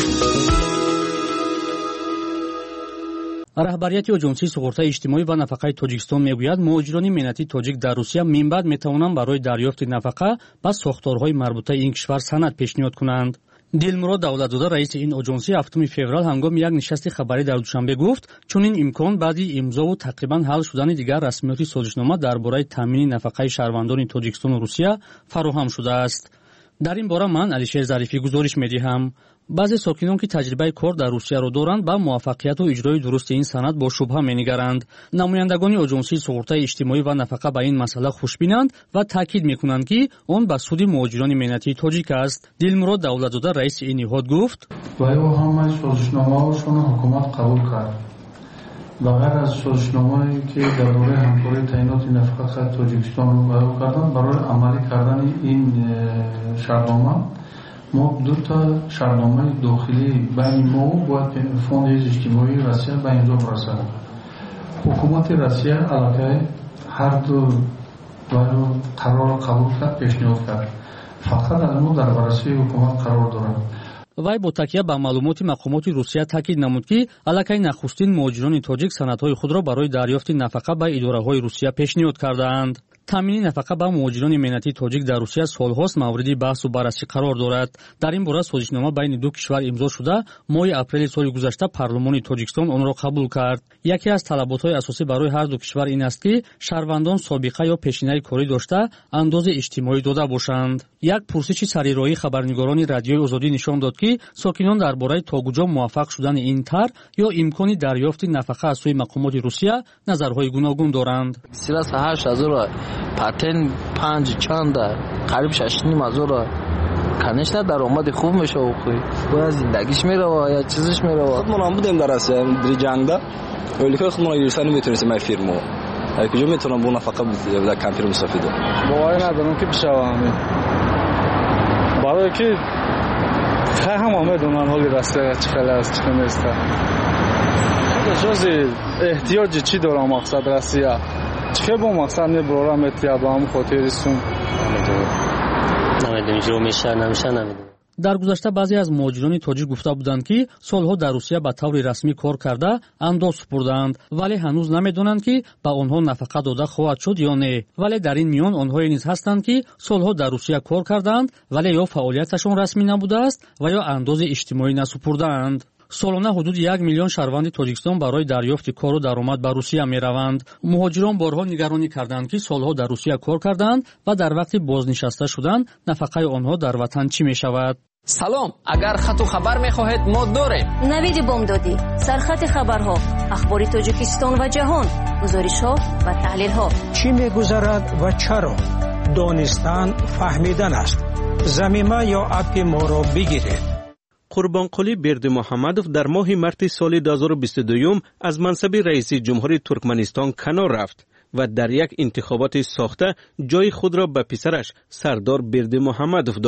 راهبریت اژانسی سپورت‌های اجتماعی و نفقه تاجیکستان میگوید مهاجران منتی تاجیک در روسیه منبعد میتوانند برای دریافت نفقه با ساختارهای مربوطه این کشور سند پیشنهاد کنند. دلمراد давлатзода раиси ин оҷонсӣ 7 феврал ҳангоми як нишасти хабарӣ дар душанбе гуфт чунин имкон баъди имзову тақрибан ҳал шудани дигар расмиёти созишнома дар бораи таъмини нафақаи шаҳрвандони тоҷикистону русия фароҳам шудааст. дар ин бора ман алишер зарифӣ гузориш медиҳам. баъзе сокинон ки таҷрибаи кор дар русияро доранд ба муваффақияту иҷрои дурусти ин санад бо шубҳа менигаранд. намояндагони оҷонсии суғуртаи иҷтимоӣ ва нафақа ба ин масъала хушбинанд ва таъкид мекунанд ки он ба суди муҳоҷирони менатии тоҷик аст. дилмурод давлатзода раиси ин ниҳод гуфт: ваё ҳамаи созишномаҳошонро ҳукумат қабул кард. ба ғайр аз созишномае ки дар бораи ҳамкории таъиноти нафақаи тоҷикистонро ваё карданд, барои амалӣ кардани ин шартнома мо дута шартномаи дохилӣ байни мо бояд фонди иҷтимоии Россия ба имзо расад. ҳукумати Россия аллакай ҳарду қарорро қабул кард, пешниҳод кард. фақат аз мо дар баррасии ҳукумат қарор дорад. вай бо такя ба маълумоти мақомоти русия таъкид намуд ки аллакай нахустин муҳоҷирони тоҷик санадҳои худро барои дарёфти нафақа ба идораҳои русия пешниҳод кардаанд. таъмини нафақа ба муҳоҷирони менатии тоҷик дар русия солҳост мавриди баҳсу баррасӣ қарор дорад. дар ин бора созишнома байни ду кишвар имзо шуда моҳи апрели соли гузашта парлумони тоҷикистон онро қабул кард. яке аз талаботҳои асосӣ барои ҳар ду кишвар ин аст ки шаҳрвандон собиқа ё пешинаи корӣ дошта андози иҷтимоӣ дода бошанд. як пурсиши сарироии хабарнигорони радиои озодӣ нишон дод ки сокинон дар бораи то куҷо муваффақ шудани ин тар ё имкони дарёфти нафақа аз сӯи мақомоти русия назарҳои гуногун доранд. 38,000 патен 5 чанда қариб 6,500 конечно даромади хуб мешава, бояд зиндагиш мерава я чизиш мерава. худмон будем дар Россия дар ҷангда ӯликои худмон гирифта наметонистем ай фирмо дар куҷо метавонам бу нафақа дар кампир мусофида боварӣ надорам ки бишавам барое ки ҳама медонанд ҳоли Россия чӣ хеле аст чӣ нест. ҷози эҳтиёҷи чӣ дорам мақсад Россия چه با مقصد نبرارم اتیاب هم خاطری سون نمیدونم جو میشه نمیشه نمیدونم. дар гузашта баъзе аз муҳоҷирони тоҷик гуфта буданд ки солҳо дар русия ба таври расмӣ кор карда андоз супурдаанд, вале ҳанӯз намедонанд ки ба онҳо нафақа дода хоҳад шуд ё не. вале дар ин миён онҳое низ ҳастанд ки солҳо дар русия кор кардаанд, вале ё фаъолияташон расмӣ набудааст ва ё андози иҷтимоӣ насупурдаанд. солона ҳудуди 1 миллион шаҳрванди тоҷикистон барои дарёфти кору даромад ба русия мераванд. муҳоҷирон борҳо нигаронӣ карданд ки солҳо дар русия кор карданд ва дар вақти бознишаста шудан нафақаи онҳо дар ватан чӣ мешавад. салом, агар хату хабар мехоҳед мо дорем. навиди бомдодӣ, сархати хабарҳо, ахбори тоҷикистон ва ҷаҳон, гузоришҳо ва таҳлилҳо. чӣ мегузарад ва чаро? донистан фаҳмидан аст. замима ё апи моро бигиред. قربانقلی бердимуҳаммадов дар моҳи марти соли 2022 аз мансаби раиси ҷумҳури туркманистон канор рафт ва дар як интихоботи сохта ҷои худро ба писараш Сардор Бердимуҳаммадов дод.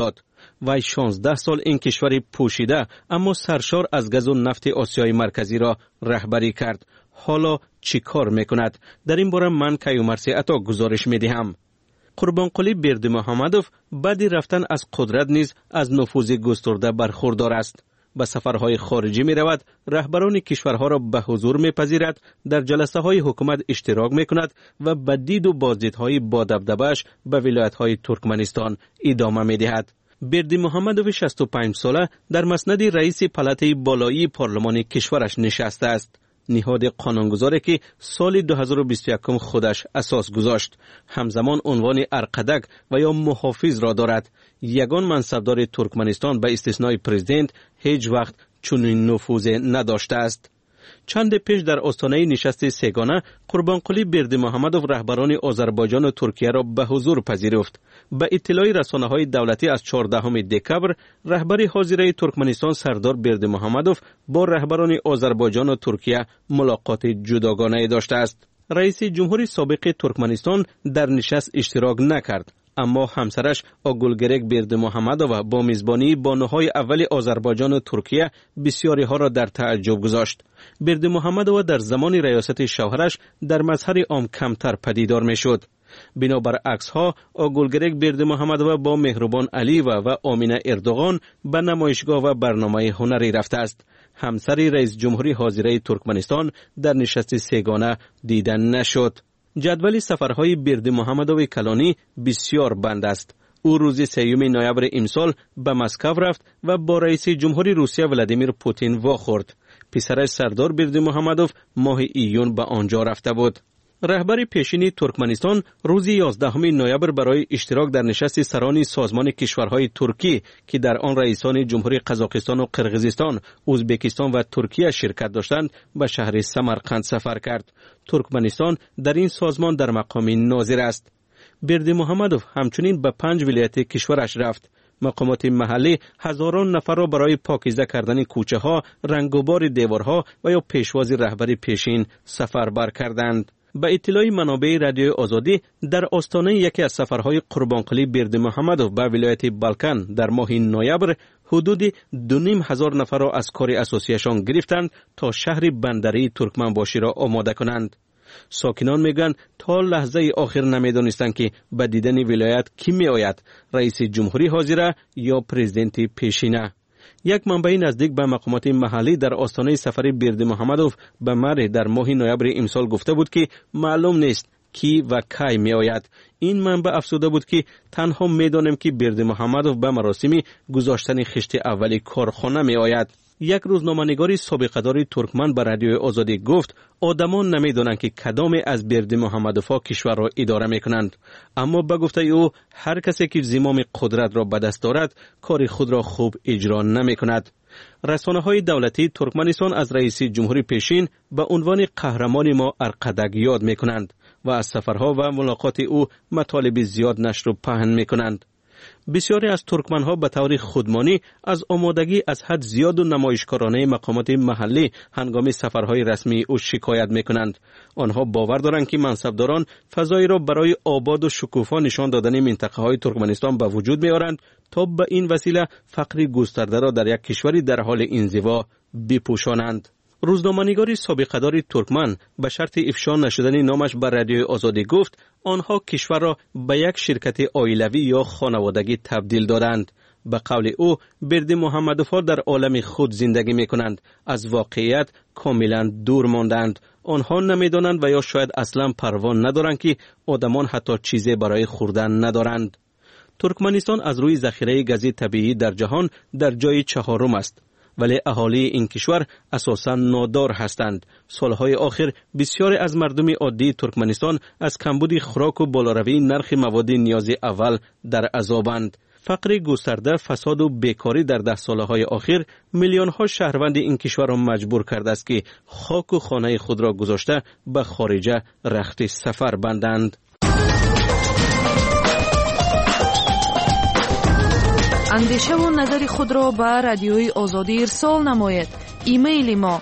وی 16 سال این کشور پوشیده اما سرشار از گاز و نفت آسیای مرکزی را رهبری کرد. حالا چی کار میکند؟ در این باره من کیومرثی عطا گزارش میدهم. قربانقلی بردمحمدوف بعد رفتن از قدرت نیز از نفوذ گسترده برخوردار است. به سفرهای خارجی می رود، رهبران کشورها را به حضور می پذیرد، در جلسه های حکومت اشتراک می کند و به دید و بازدیدهای با دبدبه‌اش به ولایت های ترکمنستان ادامه می دهد. بردمحمدوف 65 ساله در مسند رئیس پالاتای بالایی پارلمان کشورش نشسته است. نهاد قانونگذاری که سال 2021 خودش اساس گذاشت. همزمان عنوان ارقدک و یا محافظ را دارد. یگان منصبدار ترکمنستان به استثنای پرزیدنت هیچ وقت چنین نفوذ نداشته است. چند پیش در آستانه نشست سگانه قربانقلی بردمحمدوف رهبران آذربایجان و ترکیه را به حضور پذیرفت. به اطلاع رسانه‌های دولتی از 14 دکبر رهبر حاضره ترکمنستان سردار بردمحمدوف با رهبران آذربایجان و ترکیه ملاقات جداگانه داشته است. رئیس جمهور سابق ترکمنستان در نشست اشتراک نکرد، اما همسرش آگولگرک بردمحمدوف با میزبانی بانوهای اول آذربایجان و ترکیه بسیاری ها را در تعجب گذاشت. بردمحمدوف در زمان ریاست شوهرش در مظهر عام کمتر پدیدار میشد. بنابر عکس ها آگولگرک بردمحمدوف با مهربان علیو و آمینه اردوغان به نمایشگاه و برنامه هنری رفته است. همسر رئیس جمهوری حاضره ترکمنستان در نشست سگانه دیدن نشد. جدول سفرهای بردمحمدوف کلانی بسیار بند است. او روز 3 نوامبر امسال به مسکو رفت و با رئیس جمهوری روسیه ولادیمیر پوتین واخورد. پسرش سردار بردمحمدوف ماه ایون به آنجا رفته بود. رهبر پیشین ترکمنستان روز 11 نوامبر برای اشتراک در نشست سران سازمان کشورهای ترکی که در آن رئیسان جمهوری قزاقستان و قرقیزستان، ازبکستان و ترکیه شرکت داشتند به شهر سمرقند سفر کرد. ترکمنستان در این سازمان در مقام ناظر است. بردمحمدوف همچنین به 5 ولایت کشورش رفت. مقامات محلی هزاران نفر را برای پاکیزه کردن کوچه ها، رنگوبار دیوارها و یا پیشواز رهبر پیشین سفربر کردند. به اطلاع منابع رادیوی آزادی در آستانه یکی از سفرهای قربانقلی بردمحمدوف به ولایت بالکان در ماه نوامبر حدود 2,500 نفر را از کار اساسیشان گرفتند تا شهر بندری ترکمنباشی را آماده کنند. ساکنان میگن تا لحظه آخر نمیدانستند که به دیدن ولایت کی می آید، رئیس جمهوری حاضره یا پرزیدنت پیشینه. یک منبع نزدیک به مقامات محلی در آستانه سفر بردمحمدوف به مره در ماه نوامبر امسال گفته بود که معلوم نیست کی و کی می آید. این منبع افزوده بود که تنها می دانیم که بردمحمدوف به مراسم گذاشتن خشت اولی کارخانه می آید. یک روزنامه‌نگاری سابقه‌دار ترکمن به رادیوی آزادی گفت آدمان نمی‌دانند که کدام از بردمحمدوف‌ها کشور را اداره می‌کنند، اما به گفته او هر کسی که زمام قدرت را به دست دارد کار خود را خوب اجرا نمی‌کند. رسانه‌های دولتی ترکمنستان از رئیس جمهوری پیشین به عنوان قهرمان ما ارقدک یاد می‌کنند و از سفرها و ملاقات او مطالب زیاد نشر و پهن می‌کنند. بسیاری از ترکمنها به طور خودمانی از آمادگی از حد زیاد و نمایشکارانه مقامات محلی هنگام سفرهای رسمی او شکایت میکنند. آنها باور دارند که منصبداران فضایی را برای آباد و شکوفا نشان دادن منطقه های ترکمنستان به وجود میآورند تا به این وسیله فقر گسترده را در یک کشوری در حال انزوا بپوشانند. روزنامه‌نگاری سابقه‌دار ترکمن به شرط افشا نشدن نامش به رادیوی آزادی گفت آنها کشور را به یک شرکت عائلوی یا خانوادگی تبدیل دادند. به قول او بردمحمدوف‌ها در عالم خود زندگی می‌کنند، از واقعیت کاملا دور ماندند. آنها نمی‌دانند و یا شاید اصلا پروا ندارند که آدمان حتی چیزی برای خوردن ندارند. ترکمنستان از روی ذخیره گاز طبیعی در جهان در جای 4 است. ولی اهالی این کشور اساساً نادار هستند. سالهای آخر بسیاری از مردم عادی ترکمنستان از کمبود خوراک و بالاروی نرخ مواد نیازی اول در عذابند. فقر گسترده، فساد و بیکاری در 10 سالهای آخر میلیون‌ها شهروند این کشور را مجبور کرده است که خاک و خانه خود را گذاشته به خارجه رخت سفر بندند. اندیشه و نظر خود را به رادیوی آزادی ارسال نمایید. ایمیل ما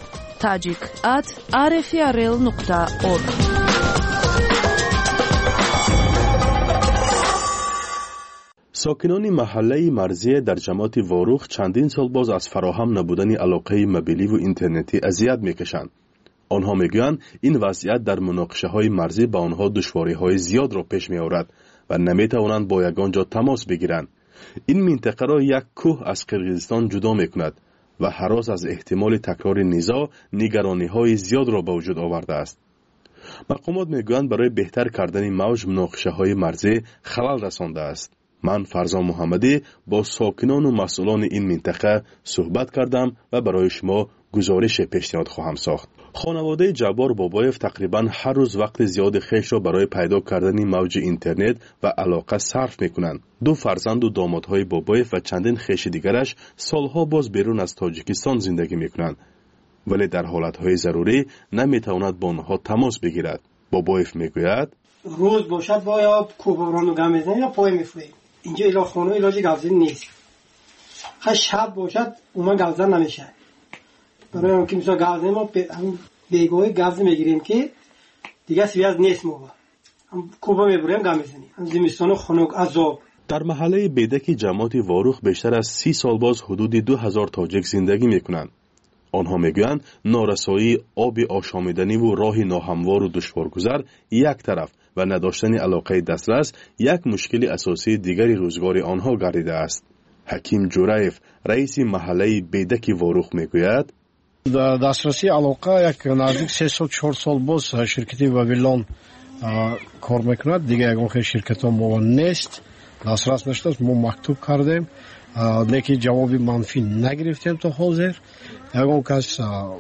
tajik@rfrl.org. ساکنان محله مرزی در جماعت واروخ چندین سال باز از فراهم نبودن علاقه موبیلی و اینترنتی اذیت میکشند. آنها میگویند این وضعیت در مناقشه های مرزی به آنها دشواری های زیاد را پیش می آورد و نمیتوانند با یگان جا تماس بگیرند. این منطقه را یک کوه از قرقیزستان جدا میکند و هراس از احتمال تکرار نزاع نگرانی های زیاد را به وجود آورده است. مقامات میگویند برای بهتر کردن موج مناقشه های مرزی خلل رسانده است. من فرزان محمدی با ساکنان و مسئولان این منطقه صحبت کردم و برای شما گزارش پیشنهاد خواهم ساخت. خانواده جبار بابایف تقریبا هر روز وقت زیاد خویش را برای پیدا کردن موج اینترنت و علاقه صرف میکنند. 2 فرزند و دامادهای بابایف و چندین خویش دیگرش سالها باز بیرون از تاجیکستان زندگی میکنند، ولی در حالتهای ضروری نمیتواند با آنها تماس بگیرد. بابایف میگوید روز باشد با یا کوبرانو گم میزنیم یا پای میفوییم. اینجا ایلا خونه علاج گوزن نیست. شب باشد اونا گوزن نمیشه. برای اون که مثلا گوزن ما بیگوی گوزن میگیریم که دیگه سویاز نیست ما. هم کوبا میبریم گم میزنیم. هم زمستان خنک عذاب. در محله بیدک جماعت واروخ بیشتر از 30 سال باز حدود 2000 تاجیک زندگی میکنند. آنها میگویند نارسایی آب آشامیدنی و راه ناهموار و دشوارگذر یک طرف و نداشتن علاقه دسترس یک مشکل اساسی دیگری روزگار آنها گردیده است. حکیم جورایف رئیس محله بیدک واروخ میگوید دسترسی علاقه یک نزدیک 3 سال 4 سال باز شرکتی وابیلون کار میکند. دیگه یگان خیلی شرکت ها ما نیست، دسترس نشده. ما مکتوب کردیم لیکن جوابی منفی نگرفتیم تا حاضر. یگان کس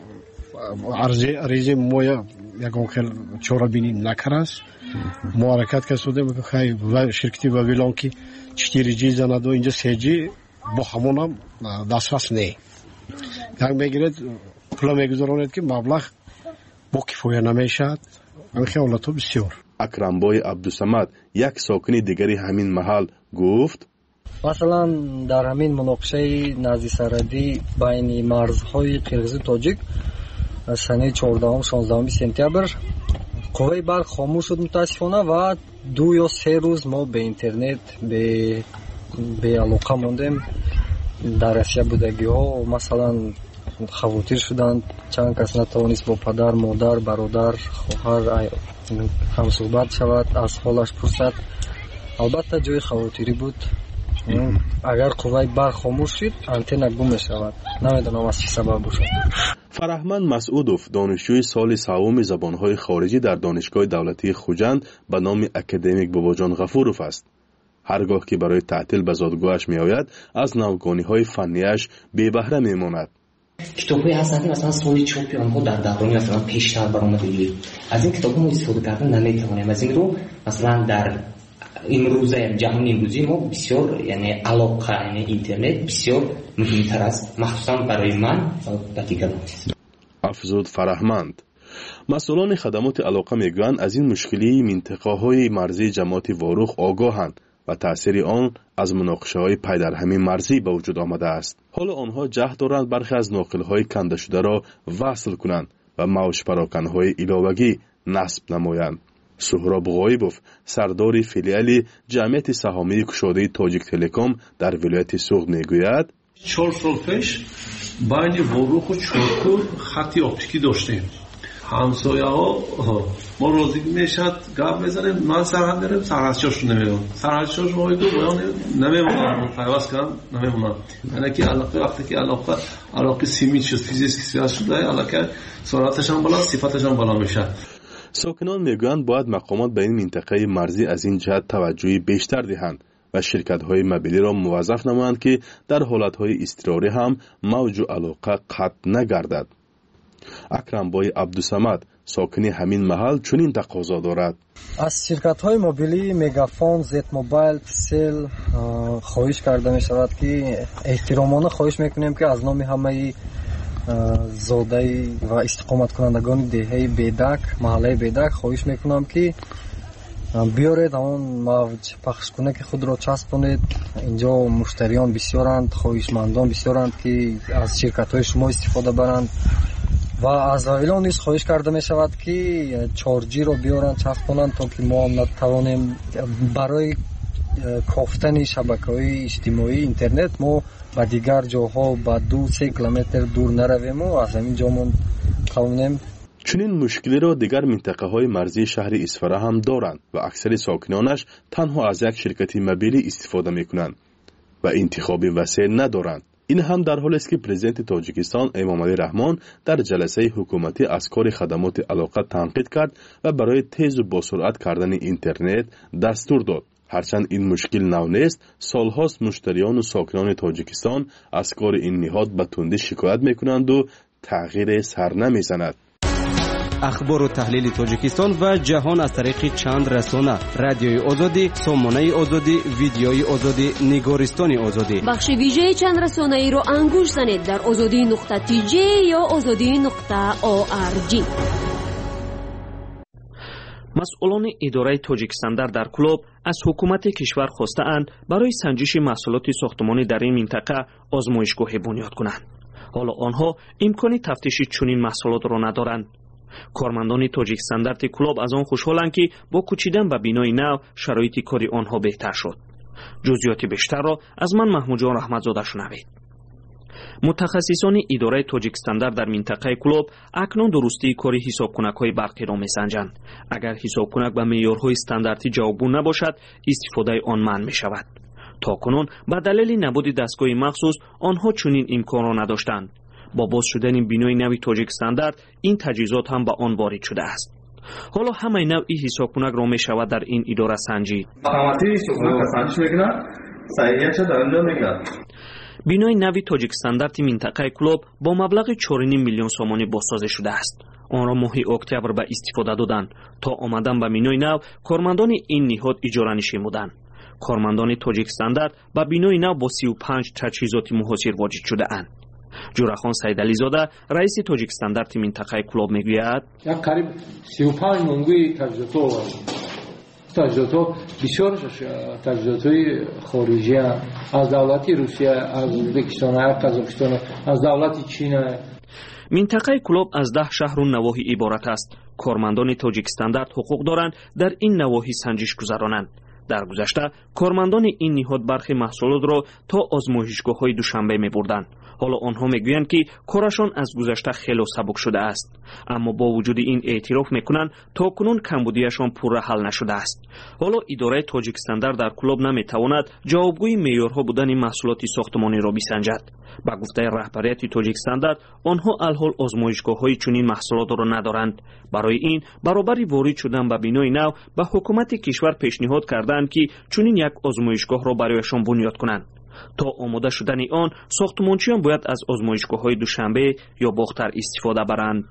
عرضی ما یگان خیلی چورابینی نکرد. ما حرکت کردیم که خیلی شرکتی وابیلون که 4G زند و اینجا 3G با همون هم دسترس نه. یک میگیرد پول میگذارند که مبلغ با کفایه نمیشد. این خیالات بسیار. اکرمبای عبدالصمد یک ساکن دیگری همین محل گفت مثلا در همین مناقشه نزدیک سرحدی بین مرزهای قرقیز و تاجیک سنه 14-16 سپتامبر قوه برق خاموش شد متاسفانه و 2 یا 3 روز ما به اینترنت به علاقه موندیم. در اسیا بودگی ها مثلا خواطر شدند، چند کس نتوانست با پدر، مادر، برادر، خواهر هم صحبت شود، از حالش پرسد. البته جای خواطری بود. اگر قوه برق خاموش شد آنتن گم میشود. نمیدونم از چه سبب باشد. فرهمند مسعودوف دانشجوی سال 3 زبانهای خارجی در دانشگاه دولتی خوجند به نام اکادمیک باباجان غفوروف است. هرگاه که برای تعطیل به زادگاهش می آید از نوگانی‌های فنیش بی بهره می ماند. کتاب‌های هستند مثلا سوی چاپی آنها در دوران مثلا پیشتر برآمده. از این کتاب‌ها استفاده کردن نمی‌توانیم. از این رو مثلا در امروزه جهان امروزی ما بسیار یعنی علاقه یعنی اینترنت بسیار مهمتر است، مخصوصا برای من و دیگران. افزود فرهمند. مسئولان خدمات علاقه میگویند از این مشکلی منطقه‌های مرزی جماعت واروخ آگاهند و تأثیر آن از مناقشه‌های پی در همین مرزی به وجود آمده است. حالا آنها جهد دارند برخی از ناقل‌های کنده شده را وصل کنند و موج پراکن‌های علاوگی نصب نمایند. سهراب غایبوف سردار فیلیال جمعیت سهامی کشاده تاجیک تلکام در ولایت سوغد میگوید 4 سال پیش بین واروخ و چارکور خطی اپتیکی داشتیم. همسایه ها ما روزی میشد گپ میزنیم، من سرحد میرم سرحدشاشون نمیرم، سرحدشاش ما دو بیان نمیمونم، پیوست کردم نمیمونم. یعنی که علاقه وقتی که علاقه سیمیت شد، فیزیکی سیاست شده، علاقه سرعتش هم بالا، صفتش هم بالا میشه. ساکنان میگویند باید مقامات به این منطقه مرزی از این جهت توجهی بیشتر دهند و شرکت‌های موبیلی را موظف نمایند که در حالت‌های اضطراری هم موج و علاقه قطع نگردد. اکرمبای عبدالصمد ساکن همین محل چنین تقاضا دارد. از شرکت‌های موبیلی مگافون، زت موبایل، تسل خواهش کرده می‌شود که احترامانه خواهش می‌کنیم که از نام همه زاده و استقامت کنندگان دهه بیدک، محله بیدک خواهش میکنم که بیارید اون موج پخش کنه که خود را چسبونید. اینجا مشتریان بسیارند، خواهشمندان بسیارند که از شرکت های شما استفاده برند و از اعلان نیز خواهش کرده می شود که 4G را بیارند چسبونند تا که ما نتوانیم برای кофтани шабакаҳои иҷтимоӣ интернет мо ба дигар ҷоҳо ба 2-3 километр дур наравему аз ҳамин ҷомон тавонем. чунин мушкилиро дигар минтақаҳои марзии шаҳри Исфара ҳам доранд ва аксари сокинонаш танҳо аз як ширкати мобилӣ истифода мекунанд ва интихоби васеъ надоранд. ин ҳам дар ҳолест ки президенти тоҷикистон Эмомалӣ Раҳмон дар ҷаласаи ҳукуматӣ аз кори хадамоти алоқа танқид кард ва барои тезу босуръат кардани интернет дастур дод. ҳарчанд ин мушкил нав нест, солҳост муштариону сокинони тоҷикистон аз кори ин ниҳод ба тундӣ шикоят мекунанду тағйире сар намезанад. ахбору таҳлили тоҷикистон ва ҷаҳон аз тариқи чанд расона: радиои озодӣ, сомонаи озодӣ, видеои озодӣ, нигористони озодӣ. бахши вижаи чанд расонаиро ангуш занед дар озодӣ.tj ё озодӣ.org. масъулони идораи Тоҷикстандар дар клуб аз ҳукумати кишвар хостаанд барои санҷиши маҳсулоти сохтмонӣ дар ин минтақа озмоишгоҳе бунёд кунанд. ҳоло онҳо имкони тафтиши чунин маҳсулотро надоранд. кормандони Тоҷикстандарти клуб аз он хушҳоланд ки бо кӯчидан ба бинои нав шароити кори онҳо беҳтар шуд. ҷузъиёти бештарро аз ман маҳмудҷон раҳматзода шунавед. мутахассисони идораи Тоҷикстандар дар минтақаи клуб акнун дурустии кори ҳисобкунакҳои барқиро месанҷанд. агар ҳисобкунак ба меъёрҳои стандартӣ ҷавобгӯ набошад, истифодаи он манъ мешавад. то кунун ба далели набуди дастгоҳи махсус онҳо чунин имконро надоштанд. бо боз шудани бинои нави Тоҷикстандарт ин таҷҳизот ҳам ба он ворид шудааст. ҳоло ҳамаи навъи ҳисобкунакро мешавад дар ин идора санҷид. бинои нави Тоҷикстандарти минтақаи клуб бо маблағи 4,5 миллион сомонӣ бозсозӣ шудааст. онро моҳи октябр ба истифода доданд. то омадан ба бинои нав кормандони ин ниҳод иҷоранишин буданд. кормандони Тоҷикстандарт ба бинои нав бо 35 таҷҳизоти муҳосир воҷид шудаанд. ҷурахон Сайдализода раиси Тоҷикстандарти минтақаи клуб мегӯяд: як қариб 35 монгӯи таҷҳизотҳо бисёр таҷҳизотҳои хориҷия аз давлати Русия, аз Ӯзбекистон, Қозоқистон, аз давлати Чин. минтақаи клуб аз 10 шаҳру навоҳӣ иборат аст. кормандони Тоҷикстандарт ҳуқуқ доранд дар ин навоҳӣ санҷиш гузаронанд. дар гузашта кормандони ин ниҳод бархи маҳсулотро то озмоишгоҳҳои душанбе мебурданд. ҳоло онҳо мегӯянд ки корашон аз гузашта хело сабук шудааст. аммо бо вуҷуди ин эътироф мекунанд то кунун камбудияшон пурра ҳал нашудааст. ҳоло идораи Тоҷикстандар дар клуб наметавонад ҷавобгӯи меъёрҳо будани маҳсулоти сохтмониро бисанҷад. ба гуфтаи раҳбарияти Тоҷикстандар, онҳо алҳол озмоишгоҳҳои чунин маҳсулотро надоранд. барои ин баробари ворид шудан ба бинои нав ба ҳукумати кишвар пешниҳод карданд ки чунин як озмоишгоҳро барояшон бунёд кунанд. то омода шудани он сохтмончиён бояд аз озмоишгоҳҳои душанбе ё бохтар истифода баранд.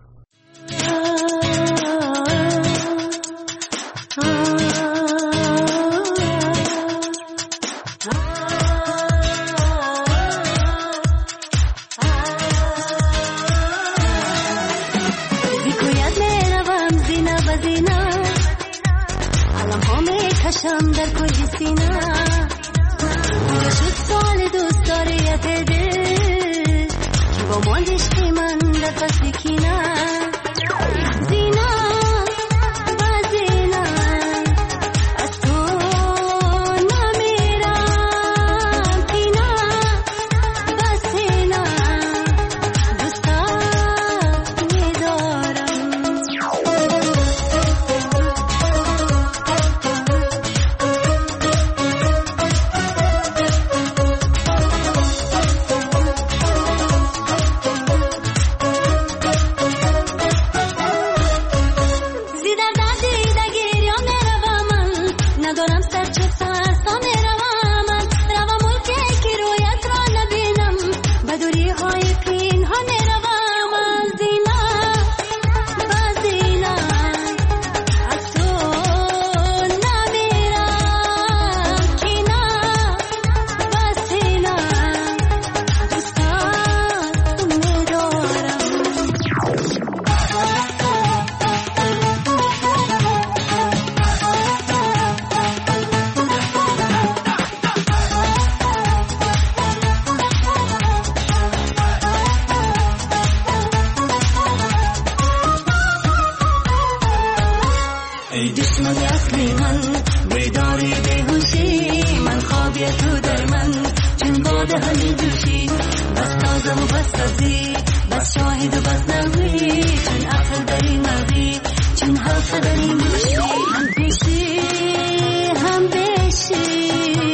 ای دشمن اصلی من بیداری بیهوشی من خوابی تو در من چون باده همین جوشی بس تازه و بس سبزی بس شاهد و بس نوی چون اصل در این مغزی چون حلقه در این دوشی هم پیشی هم بیشی.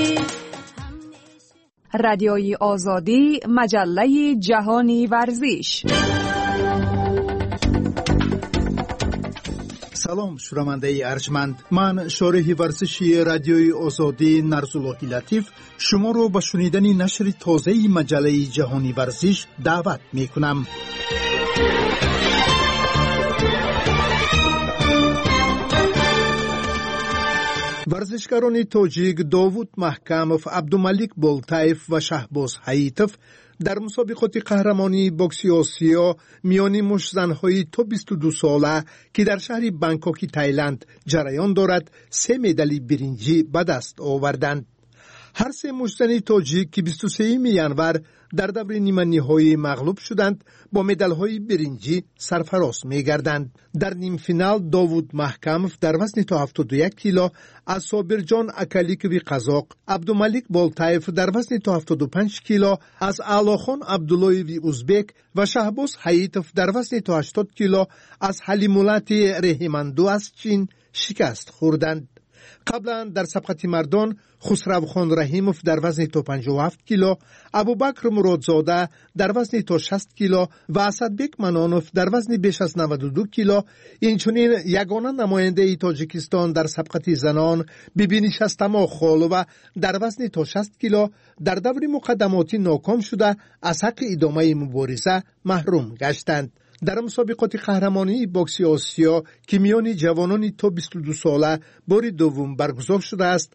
رادیوی آزادی مجله جهانی ورزش. سلام شنونده ارجمند، من شارح ورزشی رادیوی آزادی نرزاللهی لطیف شما رو به شنیدن نشر تازه مجله جهانی ورزش دعوت می کنم. ورزشکاران تاجیک داوود محکمов، عبدالملک بولتایف و شهباز حییتов در مسابقات قهرمانی بوکس آسیا میان مشت‌زن‌های تا 22 ساله که در شهر بانکوک تایلند جریان دارد 3 مدال برنجی به دست آوردند. هر سه مشت‌زن تاجیک که 23 ینور در دور نیمه نهایی مغلوب شدند با مدال‌های برنجی سرفراز می‌گردند. در نیم فینال داوود محکمов در وزن تا 71 کیلو از صابرجان اکالیکوی قزاق، عبدالملک بولتایف در وزن تا 75 کیلو از اعلاخان عبداللهوی ازبک و شهباز حییتов در وزن تا 80 کیلو از حلیمولات رحیماندو از چین شکست خوردند. قبلا در سبقت مردان خسروخان رحیمov در وزن تا 57 کیلو، ابوبکر مرادزاده در وزن تا 60 کیلو و اسدبک منانوف در وزن بیش از 92 کیلو، اینچنین یگانه نماینده تاجیکستان در سبقت زنان بیبی نشستما خالوه در وزن تا 60 کیلو در دور مقدماتی ناکام شده از حق ادامه مبارزه محروم گشتند. در مسابقات قهرمانی بوکس آسیا که میان جوانان تا 22 ساله بار دوم برگزار شده است،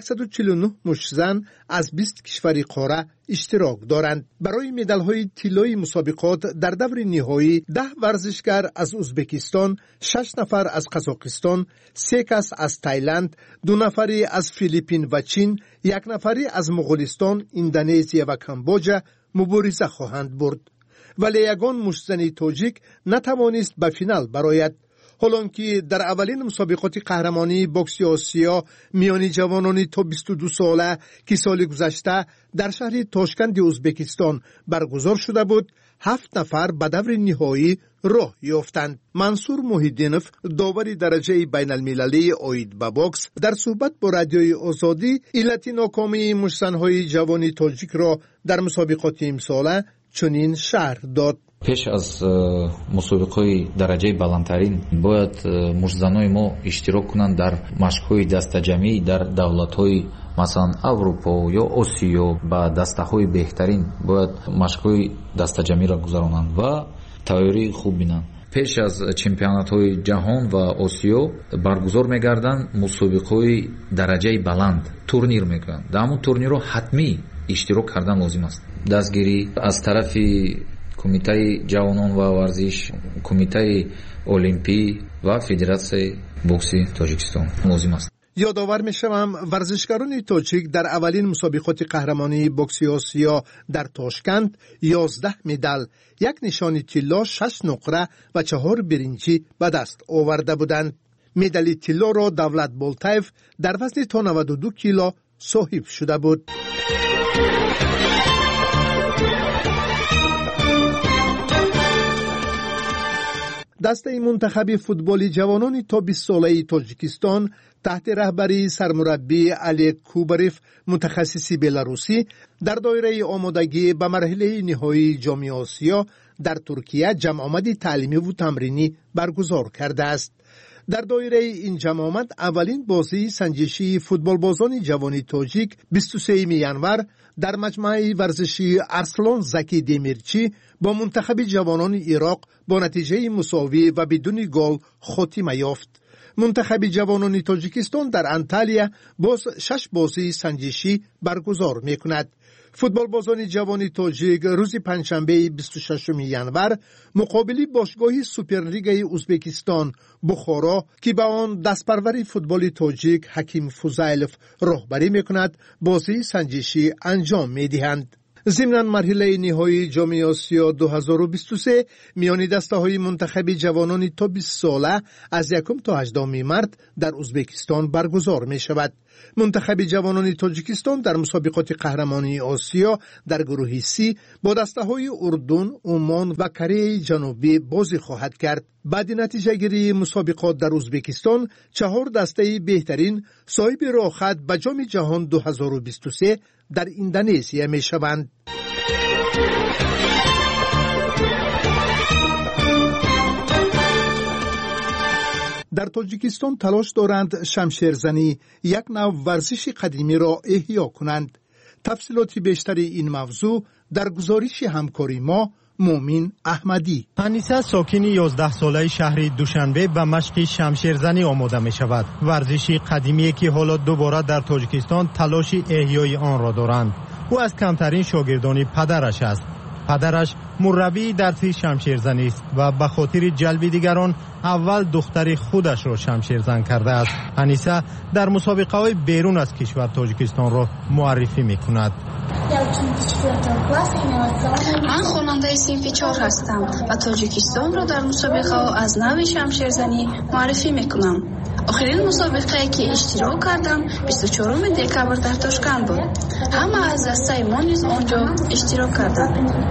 149 مشت‌زن از 20 کشور قاره اشتراک دارند. برای مدال‌های طلایی مسابقات در دور نهایی 10 ورزشکار از ازبکستان، 6 نفر از قزاقستان، 3 کس از تایلند، 2 نفری از فیلیپین و چین، 1 نفری از مغولستان، اندونزیا و کامبوجا مبارزه خواهند برد. ولی یگان مشت‌زن تاجیک نتوانست به فینال برآید. حالانکه در اولین مسابقات قهرمانی بوکس آسیا میان جوانان تا 22 ساله که سال گذشته در شهر تاشکند ازبکستان برگزار شده بود، 7 نفر به دور نهایی راه یافتند. منصور محیدینov، داور درجه بین المللی عاید به بوکس، در صحبت با رادیوی آزادی علت ناکامی مشت‌زن‌های جوان تاجیک را در مسابقات امساله چنین شرح داد. پیش از مسابقه درجه بالاترین باید مشت‌زنان ما اشتراک کنند در مشق‌های دسته‌جمعی در دولت‌های مثلا اروپا یا آسیا با دسته‌های بهترین باید مشق‌های دسته‌جمعی را گذرانند و تیاری خوب بینند. پیش از چمپیونات‌های جهان و آسیا برگزار می‌گردند مسابقه‌های درجه بلند تورنیر می‌کنند. در همون تورنیر رو حتمی اشتراک کردن لازم است. دستگیری از طرف کمیته جوانان و ورزش، کمیته المپی و فدراسیون بوکس تاجیکستان لازم است. یادآور می‌شوم ورزشکاران تاجیک در اولین مسابقات قهرمانی بوکس آسیا در تاشکند 11 مدال، 1 نشان طلا، 6 نقره و 4 برنجی به دست آورده بودند. مدال طلا را دولت بولتایف در وزن تا 92 کیلو صاحب شده بود. دسته منتخب فوتبال جوانان تا 20 ساله تاجیکستان تحت رهبری سرمربی علی کوبریف متخصص بلاروسی در دایره آمادگی به مرحله نهایی جام آسیا در ترکیه جمع آمد تعلیمی و تمرینی برگزار کرده است. در دایره این جمع آمد اولین بازی سنجشی فوتبال بازان جوانی تاجیک 23 ینور در مجمع ورزشی ارسلان زکی دمیرچی با منتخب جوانان عراق با نتیجه مساوی و بدون گل خاتمه یافت. منتخب جوانان تاجیکستان در انتالیا باز 6 بازی سنجشی برگزار می‌کند. فوتبال بازان جوان تاجیک روز پنجشنبه 26 ینور مقابل باشگاه سوپرلیگ ازبکستان بخارا که به آن دستپرور فوتبال تاجیک حکیم فوزایلوف راهبری می‌کند بازی سنجشی انجام می‌دهند. ضمن مرحله نهایی جام آسیا 2023 میان دسته‌های منتخب جوانان تا 20 ساله از 1 تا 18 مارس در ازبکستان برگزار می شود. منتخب جوانان تاجیکستان در مسابقات قهرمانی آسیا در گروه سی با دسته‌های اردن، عمان و کره جنوبی بازی خواهد کرد. بعد نتیجه گیری مسابقات در ازبکستان 4 دسته بهترین صاحب راه خط به جام جهان 2023 در اندونزیا می شوند. در تاجیکستان تلاش دارند شمشیرزنی یک نوع ورزش قدیمی را احیا کنند. تفصیلات بیشتری این موضوع در گزارش همکاری ما مومین احمدی. انیسه ساکن 11 ساله شهر دوشنبه به مشق شمشیرزنی آماده می شود. ورزشی قدیمی که حالا دوباره در تاجیکستان تلاش احیای آن را دارند. او از کمترین شاگردان پدرش است. پدرش مربی درس شمشیرزنی است و به خاطر جلب دیگران اول دختر خودش را شمشیرزن کرده است. انیسه در مسابقه های بیرون از کشور تاجیکستان را معرفی می کند. من خواننده صنف 4 هستم و تاجیکستان را در مسابقه ها از نوع شمشیرزنی معرفی می کنم. آخرین مسابقه که اشتراک کردم 24 دکبر در تاشکند بود. همه از دسته ما نیز آنجا اشتراک کردند.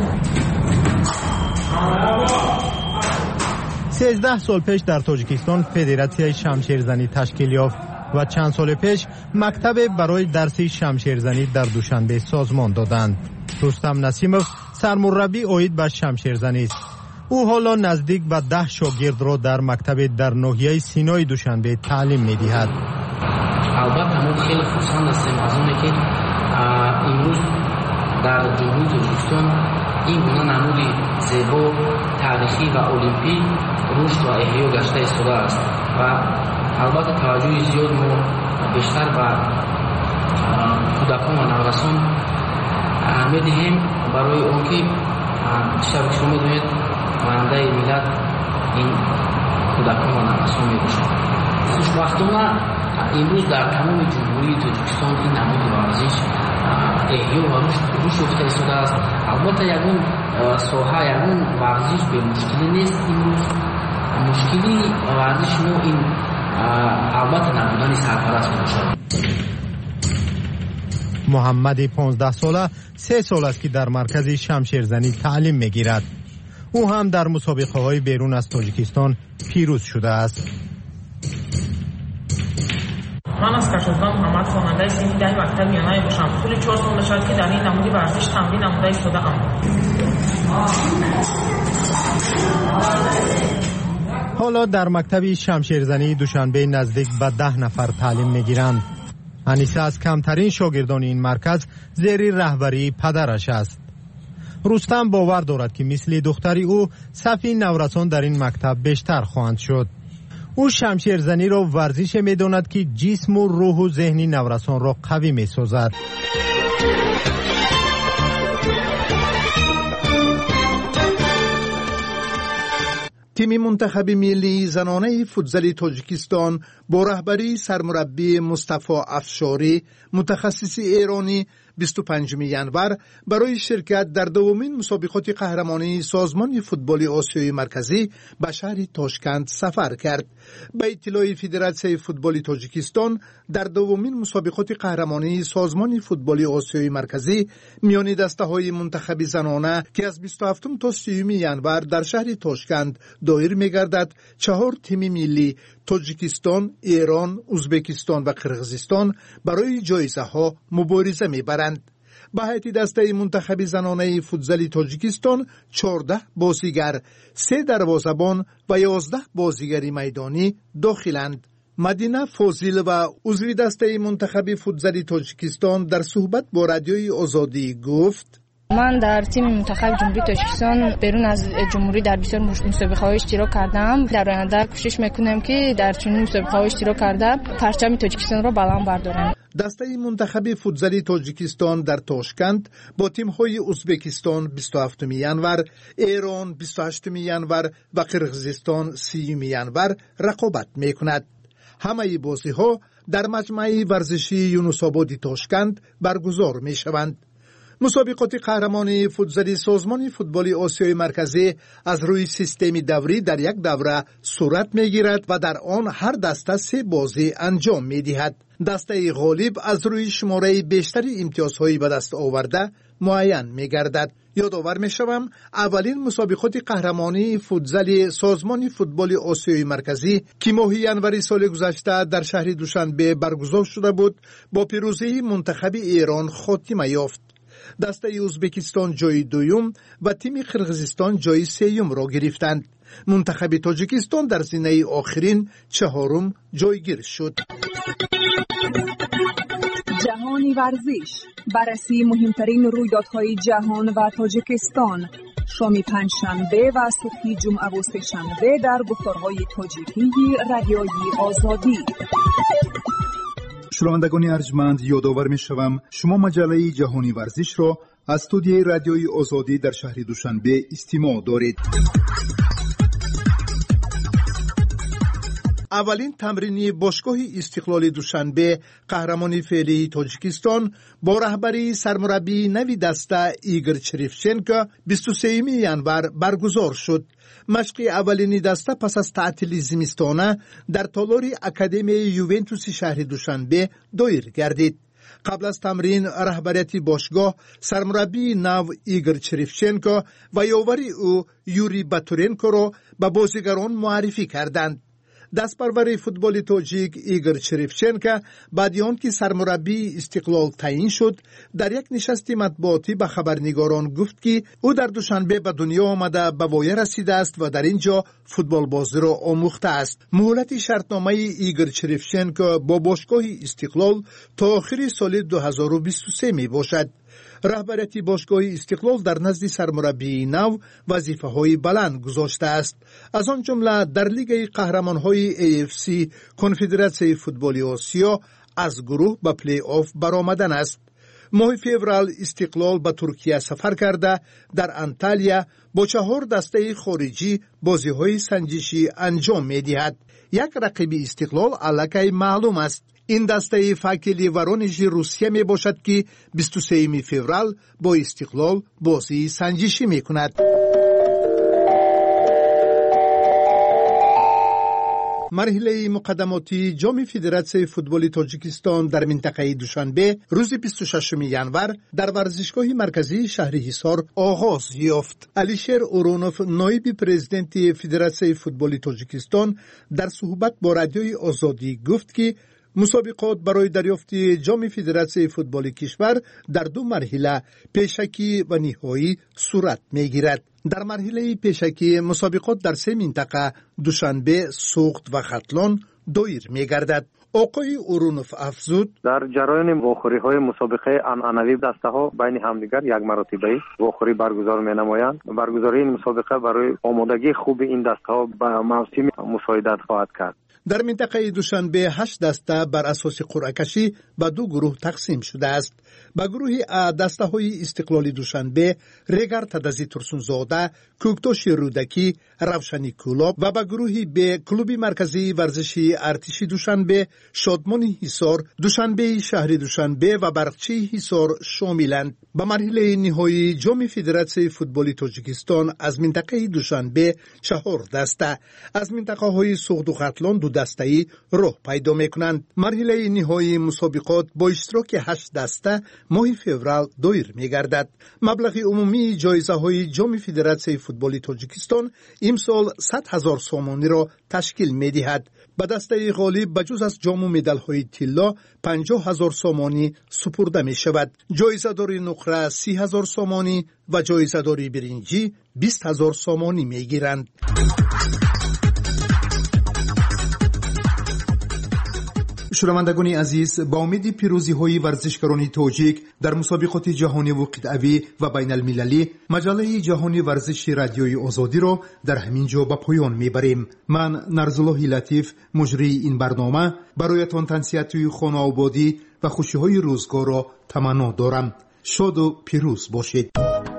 13 سال پیش در تاجیکستان فدراسیون شمشیرزنی تشکیل یافت و چند سال پیش مکتب برای درس شمشیرزنی در دوشنبه سازمان دادند. رستم نسیموف سرمربی عاید به شمشیرزنی است. او حالا نزدیک به 10 شاگرد را در مکتب در ناحیه سینای دوشنبه تعلیم می‌دهد. البته ما خیلی خوشحال هستیم از اونی که امروز در جمهوری تاجیکستان این گونه نمودی زیبا تاریخی و المپیک رشد و احیا گشته شده است و البته توجه زیاد ما بیشتر به کودکان و نوجوانان می‌دهیم برای آنکه شب شما می‌دونید آینده ملت این کودکان و نوجوانان می‌باشند. خوشبختانه امروز در تمام جمهوری تاجیکستان این نمود ورزش احیا و رشد یافته شده است. البته یگان ساحه یگان ورزش به مشکلی نیست. امروز مشکلی ورزش ما این البته نبودن سرپرست باشد. محمد 15 ساله 3 سال است که در مرکز شمشیرزنی تعلیم می‌گیرد. او هم در مسابقه های بیرون از تاجیکستان پیروز شده است. من از کشوزدان محمد خواننده صنف 10 مکتب میانه باشم. طول 4 سال نشد که در این نمود ورزش تمرین نموده ایستاده‌ام. حالا در مکتب شمشیرزنی دوشنبه نزدیک به 10 نفر تعلیم می‌گیرند. انیسه از کمترین شاگردان این مرکز زیر رهبری پدرش است. رستم باور دارد که مثل دختری او صف نورسان در این مکتب بیشتر خواهند شد. او شمشیرزنی را ورزش می‌داند که جسم و روح و ذهن نورسان را قوی می‌سازد. تیم منتخب ملی زنانه فوتبال تاجیکستان با رهبری سرمربی مصطفی افشاری متخصص ایرانی 25 ینور برای شرکت در دومین مسابقات قهرمانی سازمان فوتبال آسیای مرکزی به شهر تاشکند سفر کرد. به اطلاع فدراسیون فوتبال تاجیکستان در دومین مسابقات قهرمانی سازمان فوتبال آسیای مرکزی میان دسته‌های منتخب زنانه که از 27 تا 30 ینور در شهر تاشکند دایر می‌گردد 4 تیم ملی تاجیکستان، ایران، ازبکستان و قرغیزستان برای جایزه‌ها مبارزه می‌برند. به هیئت دسته منتخب زنانه فوتبال تاجیکستان 14 بازیگر، 3 دروازه‌بان و 11 بازیگر میدانی داخلند. مدینه فاضل و عضو دسته منتخب فوتبال تاجیکستان در صحبت با رادیوی آزادی گفت: من در تیم منتخب جمهوری تاجیکستان بیرون از جمهوری در بسیار مسابقه‌های اشتراک کردم. در آینده کوشش میکنم که در چنین مسابقه‌های اشتراک کرده پرچم تاجیکستان را بلند بردارم. دسته منتخب فوتبال تاجیکستان در تاشکند با تیم‌های ازبکستان 27 ینور، ایران 28 ینور و قرغیزستان 30 ینور رقابت میکند. همه بازی‌ها در مجمع ورزشی یونس آباد تاشکند برگزار میشوند. مسابقات قهرمانی فوتزالی سازمان فوتبال آسیای مرکزی از روی سیستم دوری در یک دوره صورت میگیرد و در آن هر دسته 3 بازی انجام میدهد. دسته غالب از روی شماره بیشتری امتیازهایی به دست آورده معین میگردد. یادآور میشوم اولین مسابقات قهرمانی فوتزالی سازمان فوتبال آسیای مرکزی که ماه ینوری سال گذشته در شهر دوشنبه برگزار شده بود با پیروزی منتخب ایران خاتمه یافت. دسته ازبکستان جای دوم و تیم قرقیزستان جای سوم را گرفتند. منتخب تاجیکستان در زینه آخرین 4م جایگیر شد. جهانی ورزش، بررسی مهمترین رویدادهای جهان و تاجیکستان، شام پنجشنبه و صبح جمعه و سه‌شنبه در گفتارهای تاجیکی رادیوی آزادی. شنوندگان ارجمند، یادآور می‌شوم شما مجله جهانی ورزش را از استودیوی رادیوی آزادی در شهر دوشنبه استماع دارید. اولین تمرینی باشگاه استقلال دوشنبه قهرمانی فعلی تاجیکستان با رهبری سرمربی نوی دسته ایگور چریفچنکو 23 ینور برگزار شد. مشق اولین دسته پس از تعطیل زمستانه در تالار اکادمی یوونتوس شهر دوشنبه دایر گردید. قبل از تمرین رهبریت باشگاه سرمربی نو ایگور چریفچنکو و یاوری او یوری باتورنکو را به بازیگران معرفی کردند. دستپرور فوتبال تاجیک ایگور چریفچنکو بعد از آنکه سرمربی استقلال تعیین شد در یک نشست مطبوعاتی به خبرنگاران گفت که او در دوشنبه به دنیا آمده به وایه رسیده است و در اینجا فوتبال بازی را آموخته است. مهلت شرطنامه ایگور چریفچنکو با باشگاه استقلال تا آخر سال 2023 می باشد. رهبریت باشگاه استقلال در نزد سرمربی نو وظیفه‌های بلند گذاشته است. از آن جمله در لیگ قهرمان‌های AFC کنفدراسیون فوتبال آسیا از گروه به پلی آف برآمدن است. ماه فوریه استقلال به ترکیه سفر کرده در انتالیا با 4 دسته خارجی بازی‌های سنجشی انجام می‌دهد. یک رقیب استقلال الکی معلوم است. این دسته فاکلی ورونژ روسیه می باشد که 23 فوریه با استقلال بازی سنجشی می کند. مرحله مقدماتی جام فدراسیون فوتبال تاجیکستان در منطقه دوشنبه روز 26 ینور در ورزشگاه مرکزی شهر حصار آغاز یافت. علیشیر اورونوف نایب پرزیدنت فدراسیون فوتبال تاجیکستان در صحبت با رادیوی آزادی گفت که مسابقات برای دریافت جام فدراسیون فوتبال کشور در 2 مرحله پیشکی و نهایی صورت می‌گیرد. در مرحله پیشکی مسابقات در 3 منطقه دوشنبه، سوخت و ختلان دایر می‌گردد. آقای اورونوف افزود در جریان واخوری‌های مسابقه عنعنوی دسته‌ها بین همدیگر یک مرتبه واخوری برگزار می‌نمایند. برگزاری این مسابقه برای آمادگی خوب این دسته‌ها به موسم مساعدت خواهد کرد. در منطقه دوشنبه 8 دسته بر اساس قرعه کشی به 2 گروه تقسیم شده است. به گروه ا دسته های استقلال دوشنبه، ریگر تدزی ترسونزاده، کوکتوش رودکی، روشنی کولاب و به گروه ب کلوب مرکزی ورزشی ارتشی دوشنبه، شادمان حصار، دوشنبه شهر دوشنبه و برقچی حصار شاملند. به مرحله نهایی جام فدراسیون فوتبال تاجیکستان از منطقه دوشنبه 4 دسته، از منطقه های سوخت و ختلان 2 دسته‌ای راه پیدا می‌کنند. مرحله نهایی مسابقات با اشتراک 8 دسته ماه فوریه دایر می‌گردد. مبلغ عمومی جایزه‌های جام فدراسیون فوتبال تاجیکستان امسال 100,000 سومانی را تشکیل می‌دهد. به دسته غالب بجز از جام و مدال‌های طلا 50,000 سومانی سپرده می‌شود. جایزه‌دار نقره 30,000 سومانی و جایزه‌دار برنجی 20,000 سومانی می‌گیرند. شنوندگان عزیز، با امید پیروزی‌های ورزشکاران تاجیک در مسابقات جهانی و قطعوی و بین المللی، مجله جهانی ورزش رادیوی آزادی را در همین جا به پایان میبریم. من نرزالله لطیف مجری این برنامه برایتان تنصیحات خانه آبادی و خوشی‌های روزگار را تمنا دارم. شاد و پیروز باشید.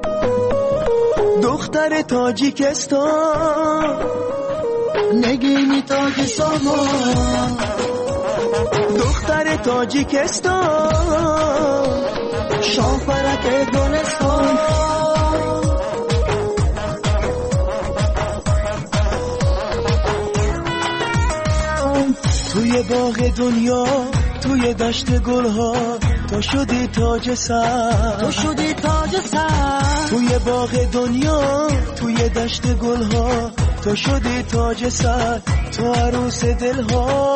دختر تاجیکستان نگینی تاج سامان، دختر تاجیکستان شاپرک گلستان توی باغ دنیا توی دشت گلها تو شدی تاج سر تو شدی تاج سر توی باغ دنیا توی دشت گلها تو شدی تاج سر تو عروس دلها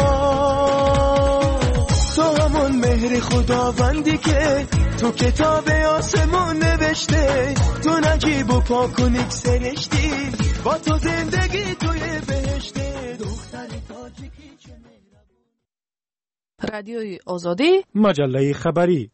تو همون مهر خداوندی که تو کتاب آسمان نوشته تو نجیب و پاک و نیک سرشتی با تو زندگی توی بهشته دختری تاجیکی چه رادیوی آزادی مجله خبری.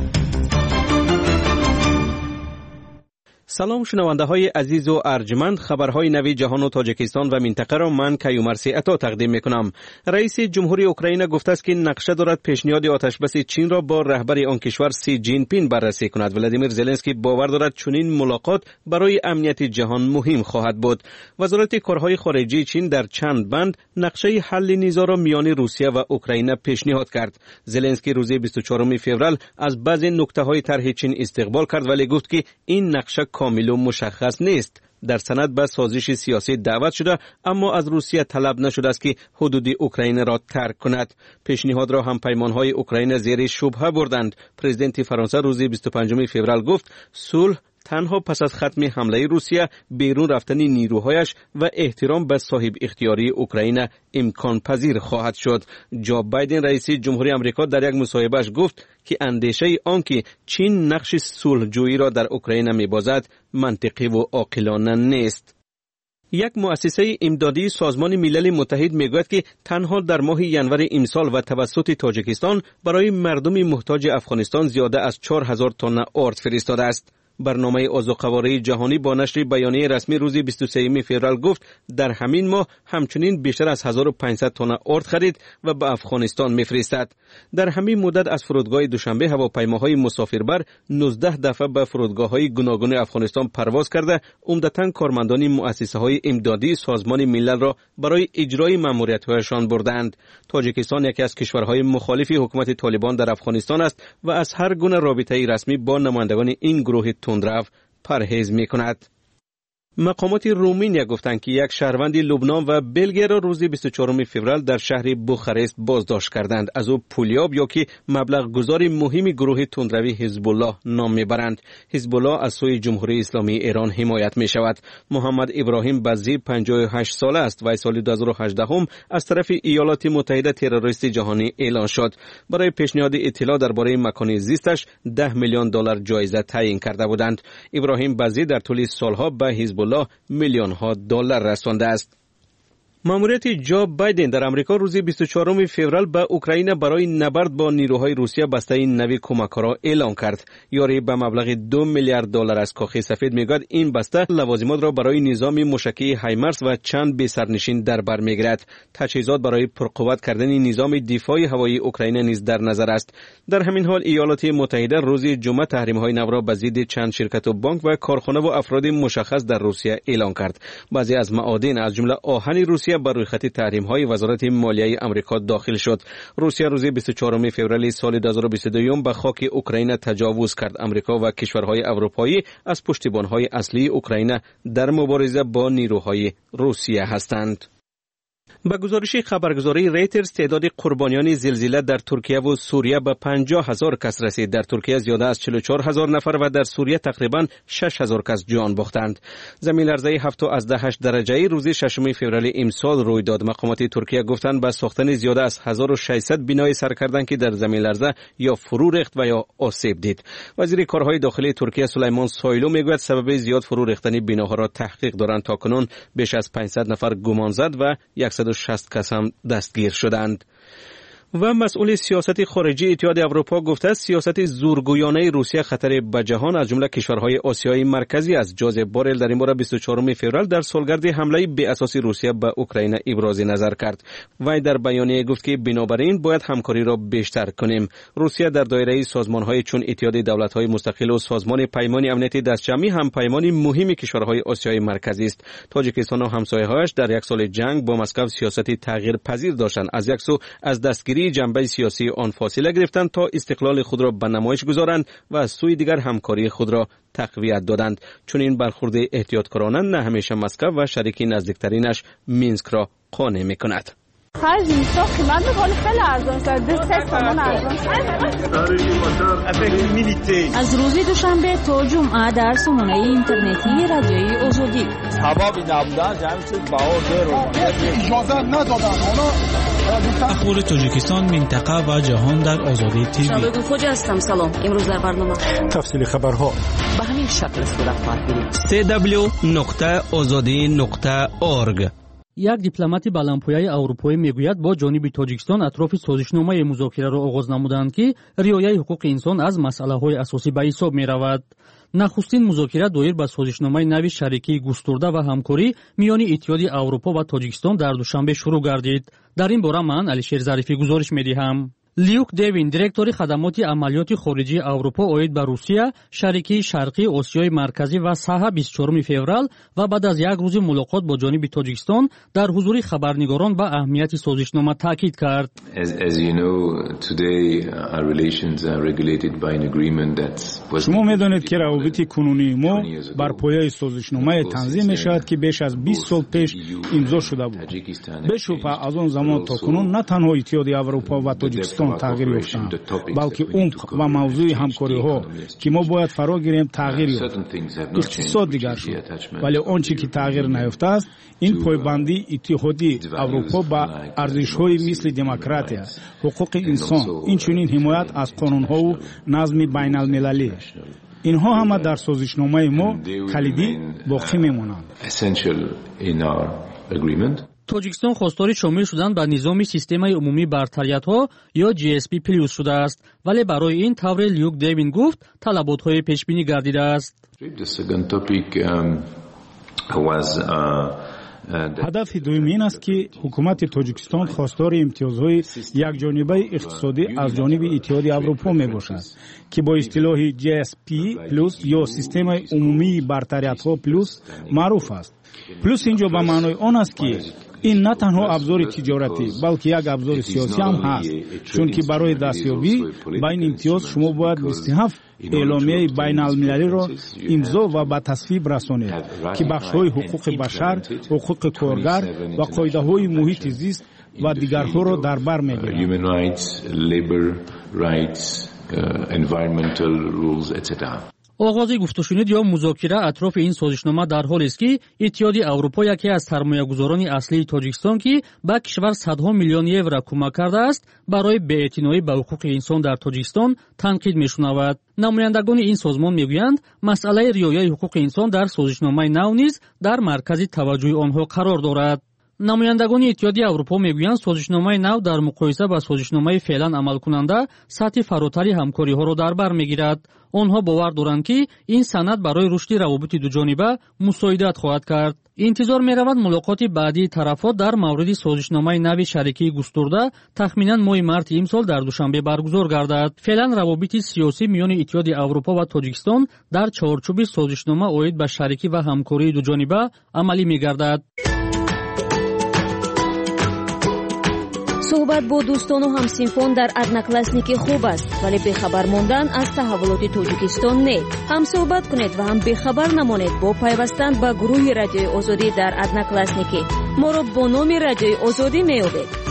سلام شنونده های عزیز و ارجمند، خبرهای نوی جهان و تاجیکستان و منطقه را من کیومرثی عطا تقدیم میکنم. رئیس جمهوری اوکراین گفته است که نقشه دارد پیشنهاد آتشبس چین را با رهبر آن کشور سی جین پین بررسی کند. ولادیمیر زلنسکی باور دارد چنین ملاقات برای امنیت جهان مهم خواهد بود. وزارت کارهای خارجه چین در چند بند نقشه حل نیزا را میان روسیه و اوکراین پیشنهاد کرد. زلنسکی روز 24 فوریه از بعضی نکته‌های طرح چین استقبال کرد ولی گفت که این نقشه کامل و مشخص نیست. در سند به سازش سیاسی دعوت شده اما از روسیه طلب نشده است که حدود اوکراین را ترک کند. پیشنهاد را هم پیمانهای اوکراین زیر شبهه بردند. پرزیدنت فرانسه روز 25 فوریه گفت صلح تنها پس از ختم حمله روسیه، بیرون رفتن نیروهایش و احترام به صاحب اختیاری اوکراین امکان پذیر خواهد شد. جو بایدن رئیس جمهوری آمریکا در یک مصاحبهش گفت که اندیشه آنکه چین نقش صلح‌جویی را در اوکراین می‌بازد منطقی و عاقلانه نیست. یک مؤسسه امدادی سازمان ملل متحد میگوید که تنها در ماه ژانویه امسال و توسط تاجیکستان برای مردم محتاج افغانستان زیاده از 4000 تن آرد فرستاده است. برنامه عضوقواره جهانی با نشر بیانیه رسمی روز 23 فوریه گفت در همین ماه همچنین بیشتر از 1500 تن آرد خرید و به افغانستان میفرستد. در همین مدت از فرودگاه دوشنبه هواپیماهای مسافربر 19 دفعه به فرودگاه‌های گوناگون افغانستان پرواز کرده، عمدتاً کارمندان مؤسسه‌های امدادی سازمان ملل را برای اجرای مأموریت‌هایشان بردند. تاجیکستان یکی از کشورهای مخالف حکومت طالبان در افغانستان است و از هر گونه رابطه رسمی با نمایندگان این گروه تندرو پرهیز می‌کند. مقامات رومانیا گفتند که یک شهروند لبنان و بلژیک را روز 24 فوریه در شهر بوخارست بازداشت کردند. از او پولیاب یا که مبلغ گذار مهمی گروه تندروی حزب الله نام میبرند. حزب الله از سوی جمهوری اسلامی ایران حمایت می شود. محمد ابراهیم بزی 58 ساله است و سال 2018 از طرف ایالات متحده تروریست جهانی اعلان شد. برای پیشنهاد اطلاع درباره مکان زیستش 10 میلیون دلار جایزه تعیین کرده بودند. ابراهیم بزی در طول سالها به حزب الله میلیون ها دلار رسانده است. ماموریت جو بایدن در امریکا روز 24 فوریه به اوکراین برای نبرد با نیروهای روسیه بسته نوی کمک‌ها را اعلان کرد. یاری به مبلغ 2 میلیارد دلار از کاخ سفید میگوید این بسته لوازمات را برای نظام موشکی هایمارس و چند بی‌سرنشین در بر میگیرد. تجهیزات برای پرقوت کردن نظام دفاع هوایی اوکراین نیز در نظر است. در همین حال ایالات متحده روز جمعه تحریم‌های نو را به ضد چند شرکت و بانک و کارخانه و افراد مشخص در روسیه اعلان کرد. بعضی از معادن از جمله آهن روسیه بر روی خط تحریم‌های وزارت مالیه آمریکا داخل شد. روسیه روز 24 فوریه سال 2022 به خاک اوکراین تجاوز کرد. آمریکا و کشورهای اروپایی از پشتیبان‌های اصلی اوکراین در مبارزه با نیروهای روسیه هستند. به گزارش خبرگزاری ریترز تعداد قربانیان زلزله در ترکیه و سوریه به 50,000 کس رسید. در ترکیه زیاده از 44,000 نفر و در سوریه تقریبا 6,000 کس جان باختند. زمین لرزه 7.8 درجه‌ای روز 6 فوریه امسال روی داد. مقامات ترکیه گفتند به ساختن زیاده از 1600 بنای سر کردند که در زمین لرزه یا فرو ریخت و یا آسیب دید. وزیر کارهای داخلی ترکیه سلیمان سویلو میگوید سبب زیاد فرو ریختن بناها را تحقیق دارند. تاکنون بیش از 500 نفر گمانزد و 160 کس هم دستگیر شدند. و مسئول سیاست خارجی اتحاد اروپا گفته است سیاست زورگویانه روسیه خطر به جهان از جمله کشورهای آسیای مرکزی است. جوزف بورل در این باره 24 فوریه در سالگرد حمله به اساس روسیه به اوکراین ابراز نظر کرد. وی در بیانیه گفت که بنابراین باید همکاری را بیشتر کنیم. روسیه در دایره سازمان‌های چون اتحاد دولت‌های مستقل و سازمان پیمان امنیت دستجمعی هم پیمان مهم کشورهای آسیای مرکزی است. تاجیکستان و همسایه‌هایش در یک سال جنگ با مسکو سیاست تغییر پذیر داشتند. از یک سو از دستگیری جدی جنبه سیاسی آن فاصله گرفتند تا استقلال خود را به نمایش گذارند و از سوی دیگر همکاری خود را تقویت دادند. چون این برخورد احتیاطکارانه نه همیشه مسکو و شریک نزدیکترینش مینسک را قانع می‌کند. خرج نیستا قیمت می‌کنه خیلی ارزان است. 3 تومان ارزان. از روز دوشنبه تا جمعه در سامانه اینترنتی رادیوی آزادی. سبب نبودن جمع شد بهار اجازه ندادن. اخبار تاجیکستان، منطقه و جهان در آزادی تیوی. شباب خوجا هستم. سلام. امروز در برنامه تفصیل خبرها به همین شکل صورت خواهد گرفت. www.azadi.org. یک دیپلمات بلندپایه اروپایی میگوید با جانب تاجیکستان اطراف سازشنامه مذاکره را آغاز نمودند که رعایت حقوق انسان از مسئله‌های اساسی به حساب می‌رود. نخستین مذاکره دایر به سازشنامه نوی شریکی گسترده و همکاری میان اتحادیه اروپا و تاجیکستان در دوشنبه شروع گردید. در این باره من علیشیر ظریفی گزارش می‌دهم. لیوک دیوین دиректори خدمات عملیات خارجی اروپا اوید به روسیه، شریکی شرقی آسیای مرکزی و ساحه 24 فوریه و بعد از یک روز ملاقات با جانب تاجیکستان در حضور خبرنگاران به اهمیت سازشنامه تاکید کرد. شما می‌دانید که روابط کنونی ما بر پایه سازشنامه تنظیم می‌شود که بیش از 20 سال پیش امضا شده بود. بشوفه از آن زمان تا کنون نه تنها اتحادیه اروپا و تاجیکستان تغییر یافتند، بلکه عمق و موضوع همکاری‌ها که ما باید فرا گیریم تغییر یافت. اقتصاد دیگر شد، ولی آنچه که تغییر نیافته است این پایبندی اتحادیه اروپا با ارزش‌های مثل دموکراسی، حقوق انسان، اینچنین حمایت از قانون‌ها و نظم بین‌المللی. اینها همه در سازشنامه ما کلیدی باقی میمانند. تاجیکستان خواستار شامل شدن به نظام سیستم عمومی برتریت‌ها یا GSP پلوس شده است، ولی برای این طور لیوک دیوین گفت طلبات‌های پیش‌بینی گردیده است. هدف دوم این است که حکومت تاجیکستان خواستار امتیازهای یک جانبه اقتصادی از جانب اتحادیه اروپا می باشد که با اصطلاح GSP پلوس یا سیستم عمومی برتریت‌ها پلوس معروف است. پلوس اینجا به معنای آن است که این نه تنها ابزار تجارتی بلکه یک ابزار سیاسی هم هست، چون که برای دستیابی به این امتیاز شما باید 27 اعلامیه بین المللی را امضا و به تصویب رسانید که بخش‌های حقوق بشر، حقوق کارگر و قاعده‌های محیط زیست و دیگرها را در بر می‌گیرد. آغاز گفت‌وشنود یا مذاکره اطراف این سازشنامه در حالی است که اتحادیه اروپا یکی از سرمایه‌گذاران اصلی تاجیکستان که به کشور صدها میلیون یورو کمک کرده است برای بی‌اعتنایی به حقوق انسان در تاجیکستان تنقید می‌شنود. نمایندگان این سازمان می‌گویند مسئله رعایت حقوق انسان در سازشنامه نو نیز در مرکز توجه آنها قرار دارد. نمایندگان اتحادیه اروپا میگویند سازشنامه نو در مقایسه با سازشنامه فعلا عمل کننده سطح فراتری همکاری‌ها را در بر میگیرد. آنها باور دارند که این سند برای رشد روابط دوجانبه مساعدت خواهد کرد. انتظار می‌رود ملاقات بعدی طرف‌ها در مورد سازشنامه نو شریکی گسترده تخمیناً ماه مارس امسال در دوشنبه برگزار گردد. فعلا روابط سیاسی میان اتحادیه اروپا و تاجیکستان در چارچوب سازشنامه اوید به شریکی و همکاری دوجانبه عملی می‌گردد. صحبت با دوستان و همسینفون در ادناکلاسنیکی خوب است، ولی بخبر موندن از تحولات تاجیکستان نه. هم صحبت کنید و هم بخبر نمانید با پیوستن به گروه رادیوی آزادی در ادناکلاسنیکی. ما را با نام رادیوی آزادی میابید.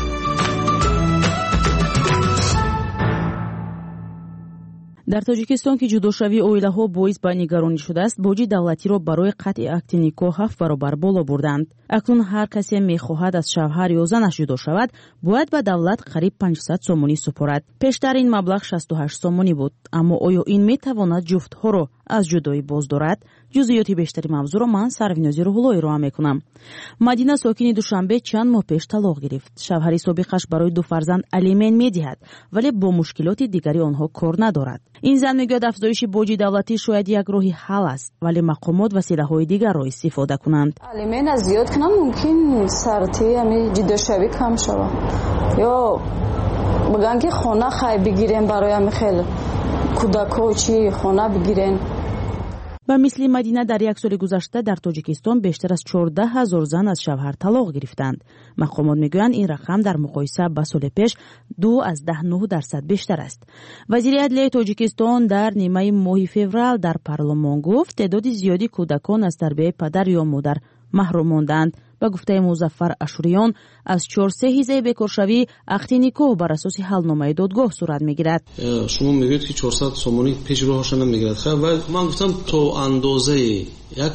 در تاجیکستان که جداشوی اویله‌ها باعث به نگرانی شده است، باج دولتی را برای قطع عقد نکاح 7 برابر بالا بردند. اکنون هر کسی می‌خواهد از شوهر یا زنش جدا شود، باید به دولت قریب 500 سومونی سپارد. پیشتر این مبلغ 68 سومونی بود، اما آیا این می‌تواند جفت‌ها را از جدایی باز دارد؟ جزئیات بیشتری موضوع را من سرویناز روح‌اللهی ارائه می‌کنم. مدینه ساکن دوشنبه چند ماه پیش طلاق گرفت. شوهر سابقش برای 2 فرزند الیمن می‌دهد، ولی با مشکلات دیگری آنها کار ندارد. این زن میگوید افزایش باج دولتی شاید یک راهی حل است، ولی مقامات وسیله‌های دیگر را استفاده کنند. الیمن از زیاد کنم ممکن سرطی همین جداشوی کم شود، یا بگن که خانه خای بگیریم برای همین خیلی کودک‌ها چی خانه بگیرن. ба мисли мадина дар як соли гузашта дар тоҷикистон бештар аз 14,000 зан аз шавҳар талоқ гирифтанд. мақомот мегӯянд ин рақам дар муқоиса ба соли пеш 2.9% бештар аст. вазири адлияи тоҷикистон дар нимаи моҳи феврал дар парлумон гуфт теъдоди зиёди кӯдакон аз тарбияи падар ё модар маҳрум монданд. ба гуфтаи музаффар ашуриён аз 4 ҳизаи бекоршавӣ ақди никоҳ бар асоси ҳалномаи додгоҳ сурат мегирад. шумо мегӯед ки 400 сомонӣ пеш роҳаша намегирад. ва ман гуфтам то андозае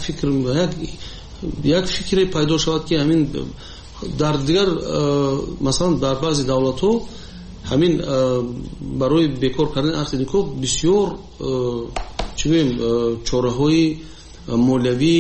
як фикре пайдо шавад ки ҳамин дар дигар масалан дар баъзи давлатҳо ҳамин барои бекор кардани ақди никоҳ бисёр чӣ гӯем чораҳои молиявӣ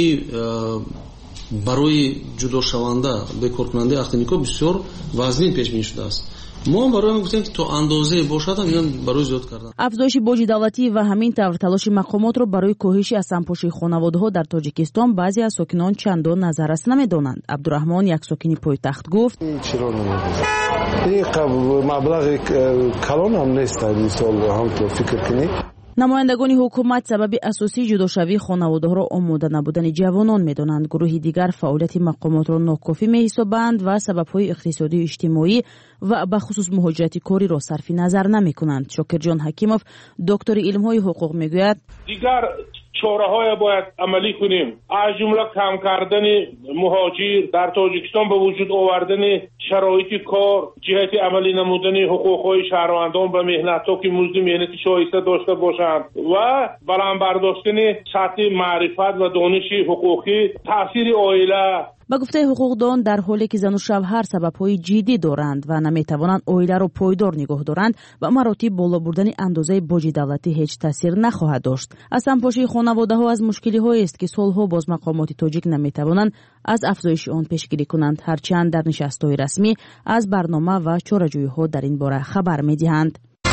барои ҷудошаванда бекоркунандаи ақди никоҳ бисёр вазнин пешбинӣ шудааст. мо барои он гуфтем ки то андозае бошад ин барои зиёд кардан. афзоиши боҷи давлатӣ ва ҳамин тавр талоши мақомотро барои коҳиши асанпошии хонаводаҳо дар тоҷикистон баъзе аз сокинон чандон назаррас намедонанд. абдураҳмон, як сокини пойтахт, гуфт: чиро намегӯяд? ин маблағи калон ҳам нест мисол ҳамто фикр кунӣ. намояндагони ҳукумат сабаби асосии ҷудошавии хонаводаҳоро омода набудани ҷавонон медонанд. гурӯҳи дигар фаъолияти мақомотро нокофӣ меҳисобанд ва сабабҳои иқтисодию иҷтимоӣ ва бахусус муҳоҷирати кориро сарфи назар намекунанд. шокирҷон ҳакимов, доктори илмҳои ҳуқуқ, мегӯяд: дигар чораҳое бояд амалӣ кунем, аз ҷумла кам кардани муҳоҷир дар тоҷикистон ба вуҷуд овардани шароити кор, ҷиҳати амалӣ намудани ҳуқуқҳои шаҳрвандон ба меҳнатҳо ки музди меҳнати шоиста дошта бошанд ва баландбардоштани сатҳи маърифат ва дониши ҳуқуқӣ, таъсири оила. ба гуфтаи ҳуқуқдон, дар ҳоле ки зану шавҳар сабабҳои ҷиддӣ доранд ва наметавонанд оиларо пойдор нигоҳ доранд, ба маротиб боло бурдани андозаи боҷи давлатӣ ҳеҷ таъсир нахоҳад дошт. асанпошии хонаводаҳо аз мушкилиҳоест ки солҳо боз мақомоти тоҷик наметавонанд аз афзоиши он пешгирӣ кунанд, ҳарчанд дар нишастҳои расмӣ аз барнома ва чораҷӯиҳо дар ин бора хабар медиҳанд.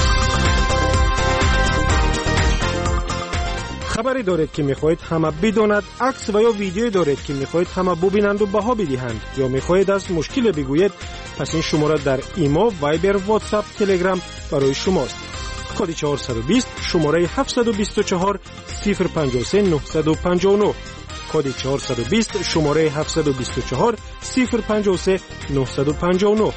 خبری دارید که میخواهید همه بداند، عکس و یا ویدیویی دارید که میخواهید همه ببینند و بها بدهند، یا میخواهید از مشکل بگویید، پس این شماره در ایما، وایبر، واتساپ، تلگرام برای شماست. کد 420 شماره 724 053 959. کد 420 شماره 724 053 959.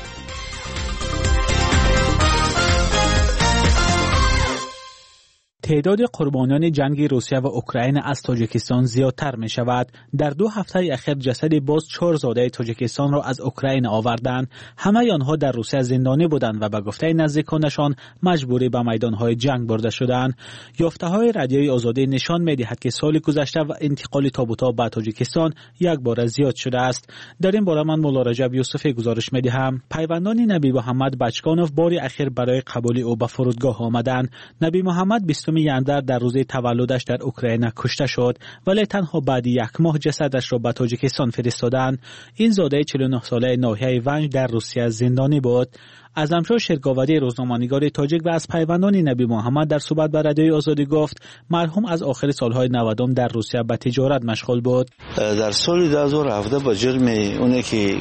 تعداد قربانیان جنگ روسیه و اوکراین از تاجیکستان زیادتر می شود. در 2 هفته اخیر جسد باز 4 زاده تاجیکستان را از اوکراین آوردند. همه آنها در روسیه زندانی بودند و به گفته نزدیکانشان مجبوری به میدانهای جنگ برده شدند. یافته‌های رادیوی آزادی نشان می‌دهد که سال گذشته و انتقال تابوت‌ها به تاجیکستان یک بار زیاد شده است. در این باره من مولا رجب یوسفی گزارش می‌دهم. پیوندان نبی محمد بچکانوف بار اخیر برای قبول او به فرودگاه آمدند. نبی محمد 20 یندر در روز تولدش در اوکراین کشته شد، ولی تنها بعد 1 ماه جسدش را به تاجیکستان فرستادند. این زاده 49 ساله ناحیه ونج در روسیه زندانی بود. اعظمشاه شرگاوری روزنامه‌نگار تاجیک و از پیوندان نبی محمد در صحبت با رادیوی آزادی گفت مرحوم از آخر سالهای 90 در روسیه به تجارت مشغول بود. در سال 2017 با جرم اونه که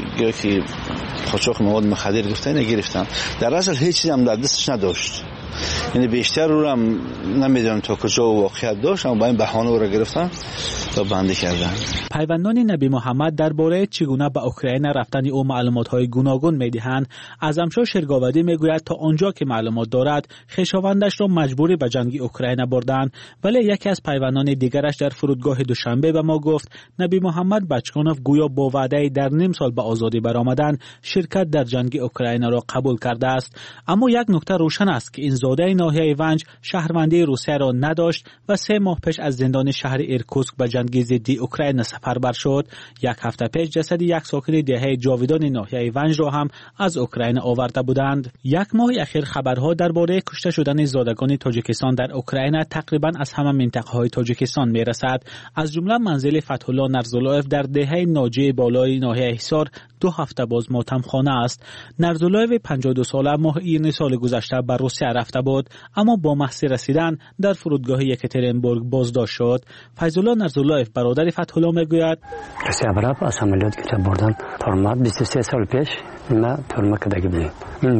قاچاق مواد مخدر گرفتن، در اصل هیچ چیزی هم در دستش نداشت. یعنی بیشتر رو هم نمیدونم تا کجا واقعیت داشت، اما با این بهانه او را گرفتن و بنده کردن. پیوندان نبی محمد درباره چگونه به اوکراین رفتن او معلومات‌های گوناگون می‌دهند. اعظمشاه شرگاوری میگوید تا آنجا که معلومات دارد خویشاوندش را مجبوری به جنگ اوکراین بردند، ولی یکی از پیوندان دیگرش در فرودگاه دوشنبه به ما گفت نبی محمد بچکانوف گویا با وعده در نیم سال به آزادی برآمدن شرکت در جنگ اوکراین را قبول کرده است. اما یک نکته روشن است که این زاده ناحیه ونج شهروندی روسیه را نداشت و 3 ماه پیش از زندان شهر ایرکوتسک به جنگ ضد اوکراین سفربر شد. 1 هفته پیش جسد یک ساکن دهه جاویدان ناحیه ونج را هم از اوکراین آورده بودند. 1 ماه اخیر خبرها درباره کشته شدن زادگان تاجیکستان در اوکراین تقریبا از همه منطقه‌های تاجیکستان میرسد. از جمله منزل فتح‌الله نرزولایف در دهه ناجی بالای ناحیه حصار 2 هفته باز ماتمخانه است. نرزولایف 52 ساله ماه ایران سال گذشته به روسیه رفته بود، اما با محض رسیدن در فرودگاه یکاترینبورگ بازداشت شد. فیض‌الله نرزولایف برادر فتح‌الله میگوید روسیه برای از عملیات که بردن فرماد 23 سال پیش ما فرمکدگی بود. این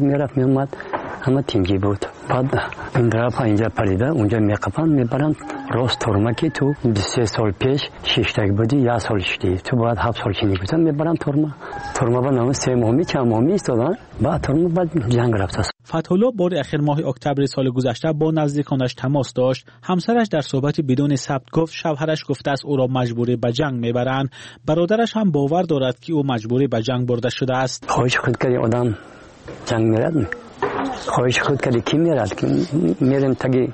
میرفت همه تینگی بود. بعد این رفت اینجا پریده، اونجا میقفن میبرن راست ترمه که تو 23 سال پیش 6 تک بودی 1 سال شدی تو باید 7 سال کنی گفتم میبرم ترمه با نام 3 ماهی چند ماهی ایستادن بعد ترمه بعد جنگ رفت. فتح‌الله بار اخیر ماه اکتبر سال گذشته با نزدیکانش تماس داشت. همسرش در صحبت بدون ثبت گفت شوهرش گفته است او را مجبوری به جنگ میبرند. برادرش هم باور دارد که او مجبوری به جنگ برده شده است. خواهش خود کردی آدم جنگ میرد. خواهش خود کردی کی میرد که میریم تگی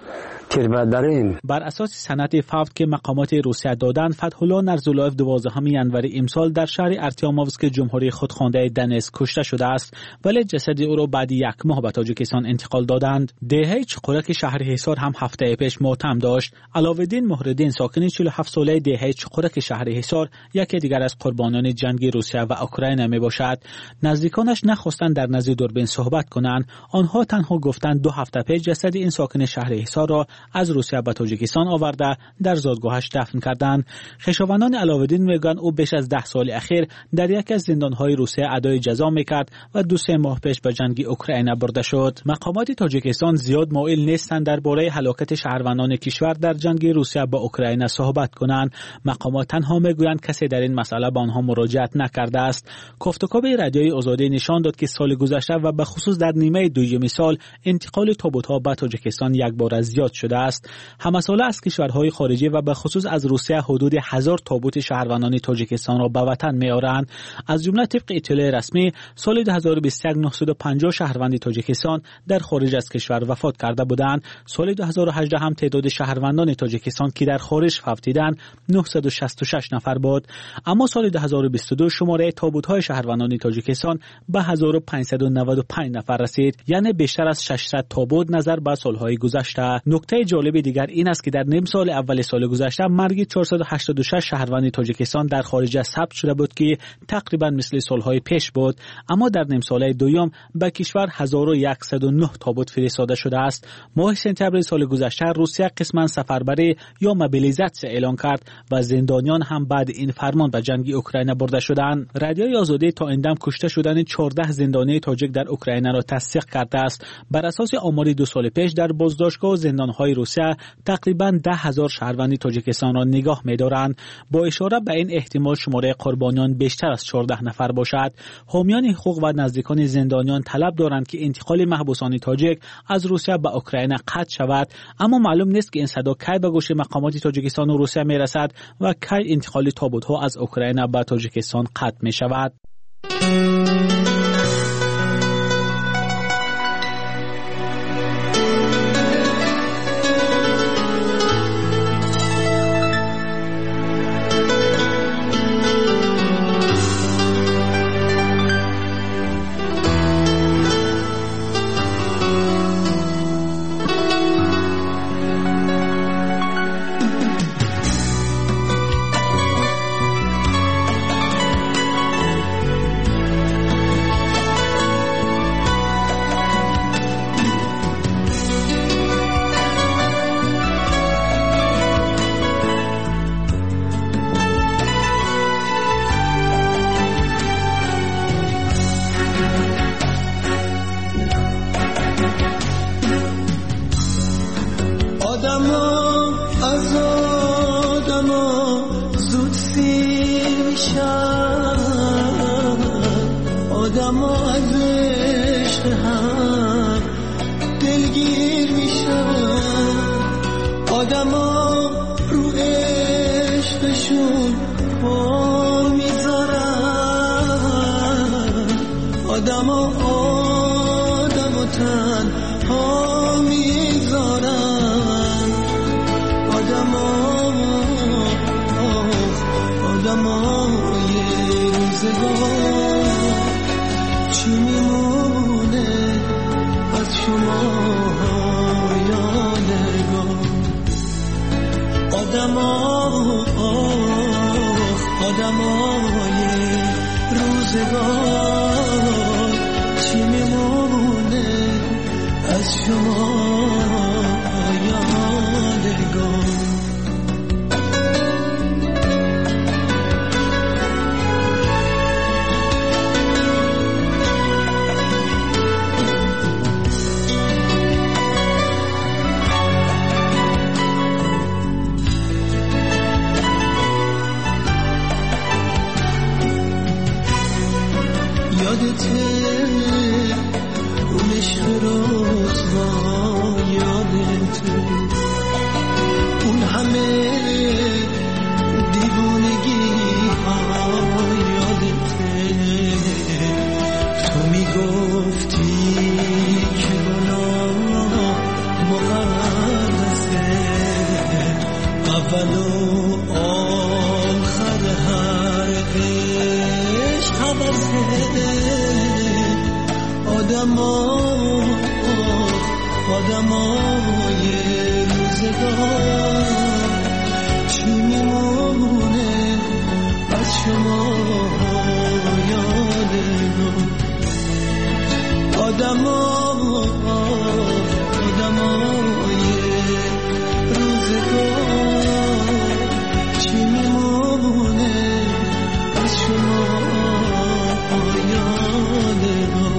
بر اساس سند فوت که مقامات روسیه دادند فتح‌الله نرزولایف 12 ینوری امسال در شهر ارتیاموفسک جمهوری خودخوانده دنیس کشته شده است ولی جسد او را بعد 1 ماه به تاجیکستان انتقال دادند. دهه چقرک شهر حصار هم هفته پیش ماتم داشت. علاوالدین مهردین ساکن 47 ساله دهه چقرک شهر حصار یکی دیگر از قربانیان جنگ روسیه و اوکراین می باشد. نزدیکانش نخواستند در نزد دوربین صحبت کنند. آنها تنها گفتند 2 هفته پیش جسد این ساکن شهر حصار را از روسیه به تاجیکستان آورده در زادگاهش دفن کردند. خویشاوندان علاوالدین میگویند او بیش از 10 سال اخیر در یکی از زندانهای روسیه ادای جزا میکرد و 2-3 ماه پیش به جنگ اوکراین برده شد. مقامات تاجیکستان زیاد مایل نیستند درباره هلاکت شهروندان کشور در جنگ روسیه با اوکراین صحبت کنند. مقامات تنها میگویند کسی در این مسئله به آنها مراجعت نکرده است. گفتگو رادیوی آزادی نشان داد که سال گذشته و به خصوص در نیمه دوم سال انتقال تابوت‌ها به تاجیکستان یک بار زیاد شده است. همساله از کشورهای خارجی و به خصوص از روسیه حدود 1000 تابوت شهروندان تاجیکستان را به وطن می‌آورند. از جمله طبق اطلاع رسمی سال 2021 950 شهروند تاجیکستان در خارج از کشور وفات کرده بودند. سال 2018 هم تعداد شهروندان تاجیکستان که در خارج فوتیدند 966 نفر بود. اما سال 2022 شماره تابوت‌های شهروندان تاجیکستان به 1595 نفر رسید، یعنی بیشتر از 600 تابوت نظر به سال‌های گذشته. نکته جالب دیگر این است که در نیم سال اول سال گذشته مرگ 486 شهروند تاجیکستان در خارج ثبت شده بود که تقریبا مثل سال‌های پیش بود، اما در نیم سال دوم به کشور 1109 تابوت فرستاده شده است. ماه سپتامبر سال گذشته روسیه قسما سفربری یا موبیلیزاسیون اعلان کرد و زندانیان هم بعد این فرمان به جنگ اوکراین برده شدند. رادیوی آزادی تا این دم کشته شدن 14 زندانی تاجیک در اوکراین را تصدیق کرده است. بر اساس آمار 2 سال پیش در بازداشتگاه و زندان‌های روسیه تقریبا 10,000 شهروند تاجیکستان را نگاه می‌دارند. با اشاره به این احتمال شماره قربانیان بیشتر از 14 نفر باشد. حامیان حقوق و نزدیکان زندانیان طلب دارند که انتقال محبوسان تاجیک از روسیه به اوکراین قطع شود، اما معلوم نیست که این صدا کی به گوش مقامات تاجیکستان و روسیه میرسد و کی انتقال تابوت‌ها از اوکراین به تاجیکستان قطع می‌شود. عشق رسوا یادته اون همه دیوونگی ها یادته تو میگفتی که گناه مقدسه اول و آخر هر عشق حوثه آدمای روزگار چی میمونه از شما یادگار آدمای روزگار چی میمونه از شما یادگار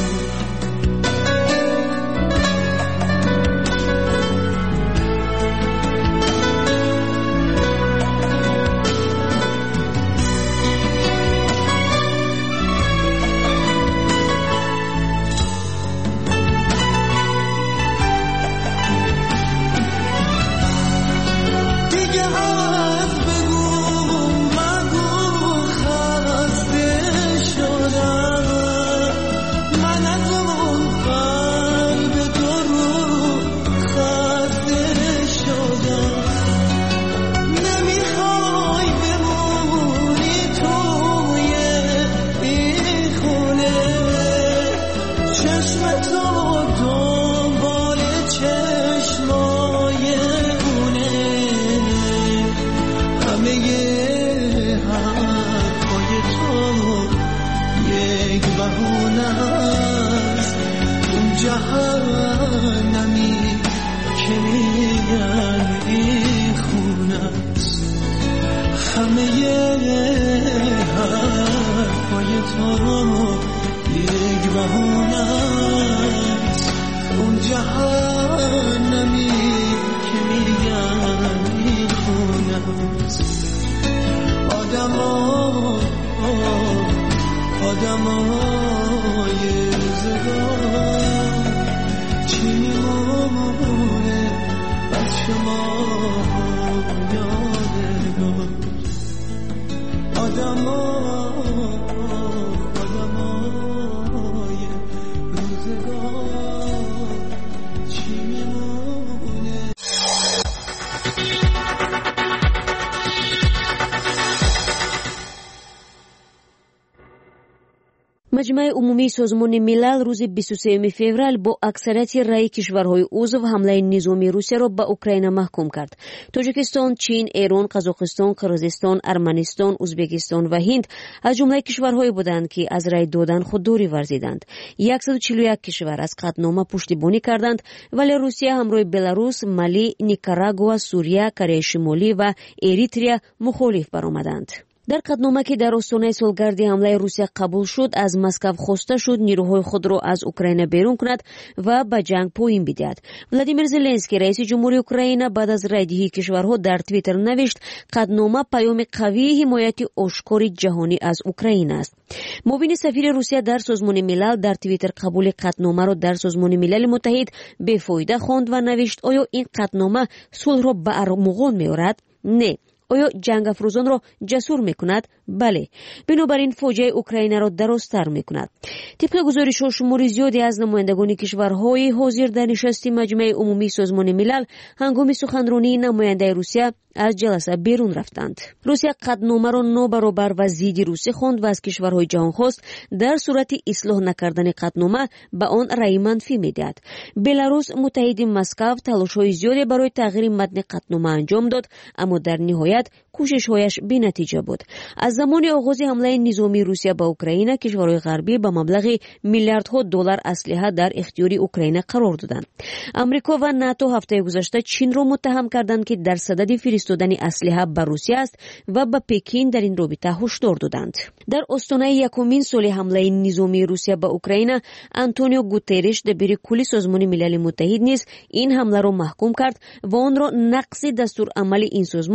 مجمع عمومی سازمان ملل روز 23 فوریه با اکثریت رای کشورهای عضو حمله نظامی روسیه را به اوکراین محکوم کرد. تاجیکستان، چین، ایران، قزاقستان، قرغیزستان، ارمنستان، ازبکستان و هند از جمله کشورهایی بودند که از رای دادن خودداری ورزیدند. 141 کشور از قطعنامه پشتیبانی کردند، ولی روسیه همراه بلاروس، مالی، نیکاراگوآ، سوریه، کره شمالی و اریتریا مخالف برآمدند. در قطعنامه که در آستانه سالگرد حمله روسیه قبول شد، از مسکو خواسته شد نیروهای خود را از اوکراین بیرون کند و به جنگ پایان بدهد. ولادیمیر زلنسکی رئیس جمهوری اوکراین بعد از رایدهی کشورها در توییتر نوشت قطعنامه پیام قوی حمایت آشکار جهانی از اوکراین است. معاون سفیر روسیه در سازمان ملل در توییتر قبول قطعنامه را در سازمان ملل متحد بی‌فایده خواند و نوشت آیا این قطعنامه صلح را به ارمغان می‌آورد؟ نه. آیا جنگ افروزان را جسور میکند؟ بله. بنابراین فوجای اوکراین را درازتر میکند. طبق گزارش شمار زیادی از نمایندگان کشورهای حاضر در نشست مجمع عمومی سازمان ملل هنگام سخنرانی نماینده روسیه از جلسه بیرون رفتند. روسیه قطعنامه را نابرابر و ضد روسیه خواند و از کشورهای جهان خواست در صورت اصلاح نکردن قطعنامه به آن رأی منفی میدهد. بلاروس متحد مسکو تلاش‌های زیادی برای تغییر متن قطعنامه انجام داد، اما در نهایت کوشش‌هایش بی‌نتیجه بود. از زمان آغاز حمله نظامی روسیه به اوکراین، کشورهای غربی به مبلغ میلیاردها دلار اسلحه در اختیار اوکراین قرار دادند. آمریکا و ناتو هفته گذشته چین را متهم کردند که در صدد فرستادن اسلحه به روسیه است و به پکین در این رابطه هشدار دادند. در آستانه یکمین سال حمله نظامی روسیه به اوکراین، آنتونیو گوترش دبیر کل سازمان ملل متحد نیز این حمله را محکوم کرد و آن را نقض دستورالعمل این سازمان و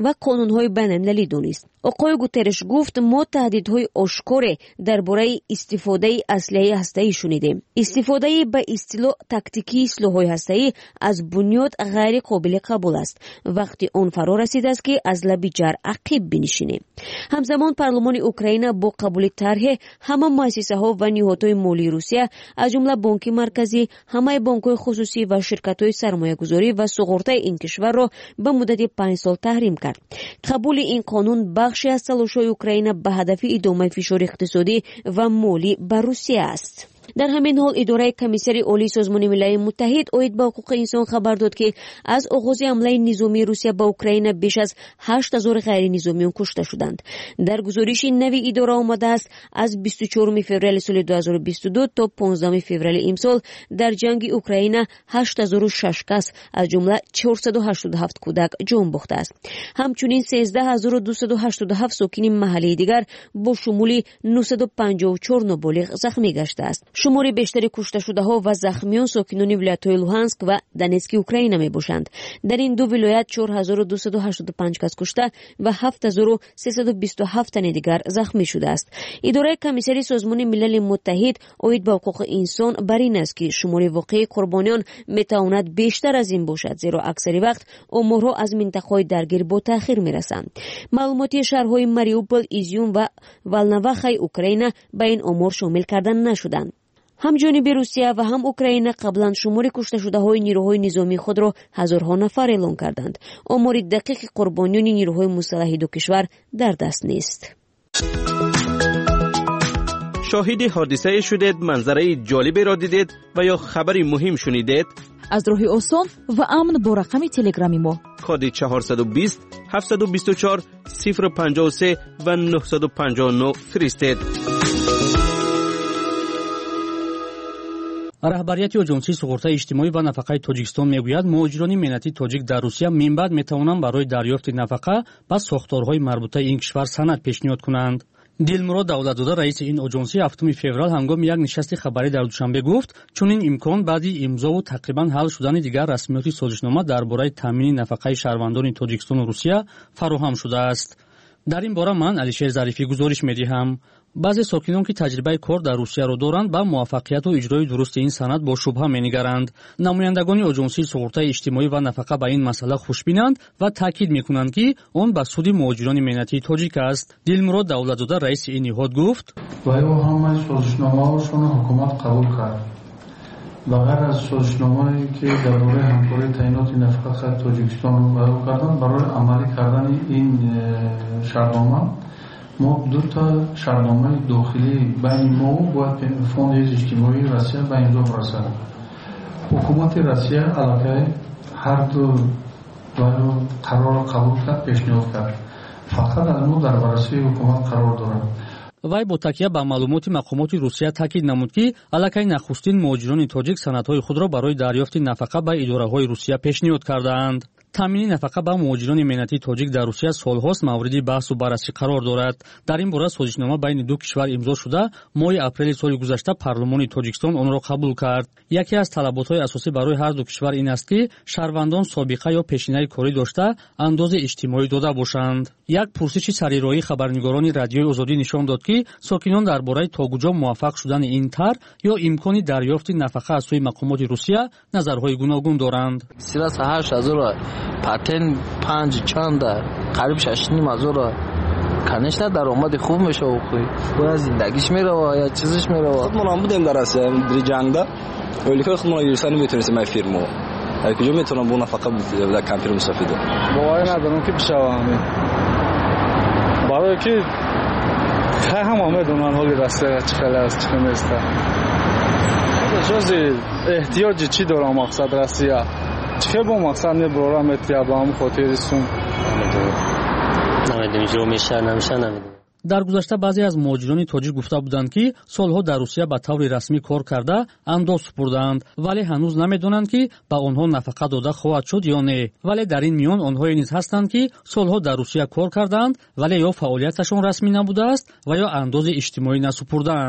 و قانون‌های بین‌المللی دونست. آقای گوترش گفت ما تهدیدهای آشکار درباره استفاده اسلحه هسته‌ای شنیدیم. استفاده به اصطلاح تاکتیکی سلاح‌های هسته‌ای از بنیاد غیر قابل قبول است وقتی آن فرا رسیده است که از لب جر عقب بنشینیم. همزمان پارلمان اوکراین با قبول طرح همه مؤسسه‌ها و نهادهای مالی روسیه از جمله بانک مرکزی، همه بانک‌های خصوصی و شرکت‌های سرمایه‌گذاری و سقراط این کشور را به مدت 5 سال تحریم کرد. قبول این قانون بخشی از تلاش‌های اوکراین به هدف ادامه فشار اقتصادی و مالی بر روسیه است. در همین حال اداره کمیسری عالی سازمان ملل متحد اوید به حقوق انسان خبر داد که از آغاز حمله نظامی روسیه به اوکراین بیش از 8000 غیر نظامیان کشته شدند. در گزارش نوی اداره آمده است از 24 فوریه سال 2022 تا 15 فوریه امسال در جنگ اوکراین 8006 کس از جمله 487 کودک جان باخته است. همچنین 13287 ساکن محلی دیگر با شمول 954 نابالغ زخمی گشته است. شمار بیشتر کشته شده ها و زخمیان ساکنان ولایت‌های لوهانسک و دونتسک اوکراین می باشند. در این دو ولایت 4285 کس کشته و 7327 تن دیگر زخمی شده است. اداره کمیسری سازمان ملل متحد اوید به حقوق انسان بر این است که شمار واقعی قربانیان می تواند بیشتر از این باشد، زیرا اکثر وقت آمارها از منطقه‌های درگیر با تأخیر می رسند. معلوماتی شهرهای ماریوپول، ایزیوم و والنواخای اوکراین به این آمار شامل کردن نشدند. هم جانب روسیه و هم اوکراین قبلا شمار کشته شده های نیروهای نظامی خود را هزارها نفر اعلام کردند. آمار دقیق قربانیان نیروهای مسلح دو کشور در دست نیست. شاهد حادثه شدید، منظره جالبی را دیدید و یا خبری مهم شنیدید؟ از راه آسان و امن با رقم تلگرامی ما کد 420 724 053 و 959 فرستید. راهبریت اژانسی سقراط اجتماعی و نفقه تاجیکستان میگوید مهاجران ملتی تاجیک در روسیه من بعد میتوانند برای دریافت نفقه با ساختارهای مربوطه این کشور سند پیشنهاد کنند. دلمراد دولتزاده رئیس این اژانسی 7 فوریه هنگام یک نشست خبری در دوشنبه گفت چنین امکان بعدی امضا و تقریبا حل شدن دیگر رسمیات سازشنامه درباره تامین نفقه شهروندان تاجیکستان و روسیه فراهم شده است. در این باره من علیشیر ظریفی گزارش می‌دهم. بعضی ساکنان که تجربه کار در روسیه را دارند با موفقیت و اجرای درست این سند با شبهه می‌نگرند. نمایندگان اژانسی سقراط اجتماعی و نفقه به این مسئله خوشبینند و تاکید می‌کنند که آن به سود مهاجران ملتی تاجیک است. دلمراد دولتزاده رئیس این نهاد گفت: و همه سازشنامه‌هاشون حکومت قبول کرد. بغیر از سازشنامه‌ای که درباره همکاری تعیینات نفقه تاجیکستان رو قبول کردن، برای عملی کردن این شرطنامه ما دو تا شرطنامه داخلی بین ما باید فوند اجتماعی روسیه به امضا برسد. حکومت روسیه علاقه هر دو قرار قبول کرد، پیشنهاد کرد. فقط از ما در بررسی حکومت قرار دارد. وای با تکیه به معلومات مقامات روسیه تاکید نمود که علاقه نخستین مهاجران تاجیک سندهای خود را برای دریافت نفقه به اداره‌های روسیه پیشنهاد کردند. تامین نفقه به مهاجران ملتی تاجیک در روسیه سالهاست مورد بحث و بررسی قرار دارد. در این باره سازشنامه بین دو کشور امضا شده، ماه اپریل سال گذشته پارلمان تاجیکستان آن را قبول کرد. یکی از طلبات‌های اساسی برای هر دو کشور این است که شهروندان سابقه یا پیشینه کاری داشته انداز اجتماعی داده باشند. یک پرسش سریرایی خبرنگاران رادیوی آزادی نشان داد که ساکنان درباره تا کجا موفق شدن این طرح یا امکان دریافت نفقه از سوی مقامات روسیه نظرهای گوناگون دارند. 38000 پاتن 5 چند قریب 6,500 کنشنا درآمد خوب میشه و خوی زندگیش میره یا چیزش میره. خودمون بودیم در در جنگا ولی که خودمون گرسنه میتونیم ما فیرمو هر کجا میتونم بون فقط در کمپیر مستفیده باور ندارم که بشوام برای که هم میدونن حالی راسته چخل است چخل نیست. جز احتیاج چی دارم مقصد روسیه چه با مقصد نبرارم اتیا با هم خاطرستون نمیدونم جو میشه نمیشه نمیدونم. در گذشته بعضی از مهاجران تاجیک گفته بودند که سالها در روسیه به طور رسمی کار کرده انداز سپردند ولی هنوز نمیدونند که به آنها نفقه داده خواهد شد یا نه. ولی در این میان آنها نیز هستند که سالها در روسیه کار کردند ولی یا فعالیتشان رسمی نبوده است و یا انداز اجتماعی نسپردند.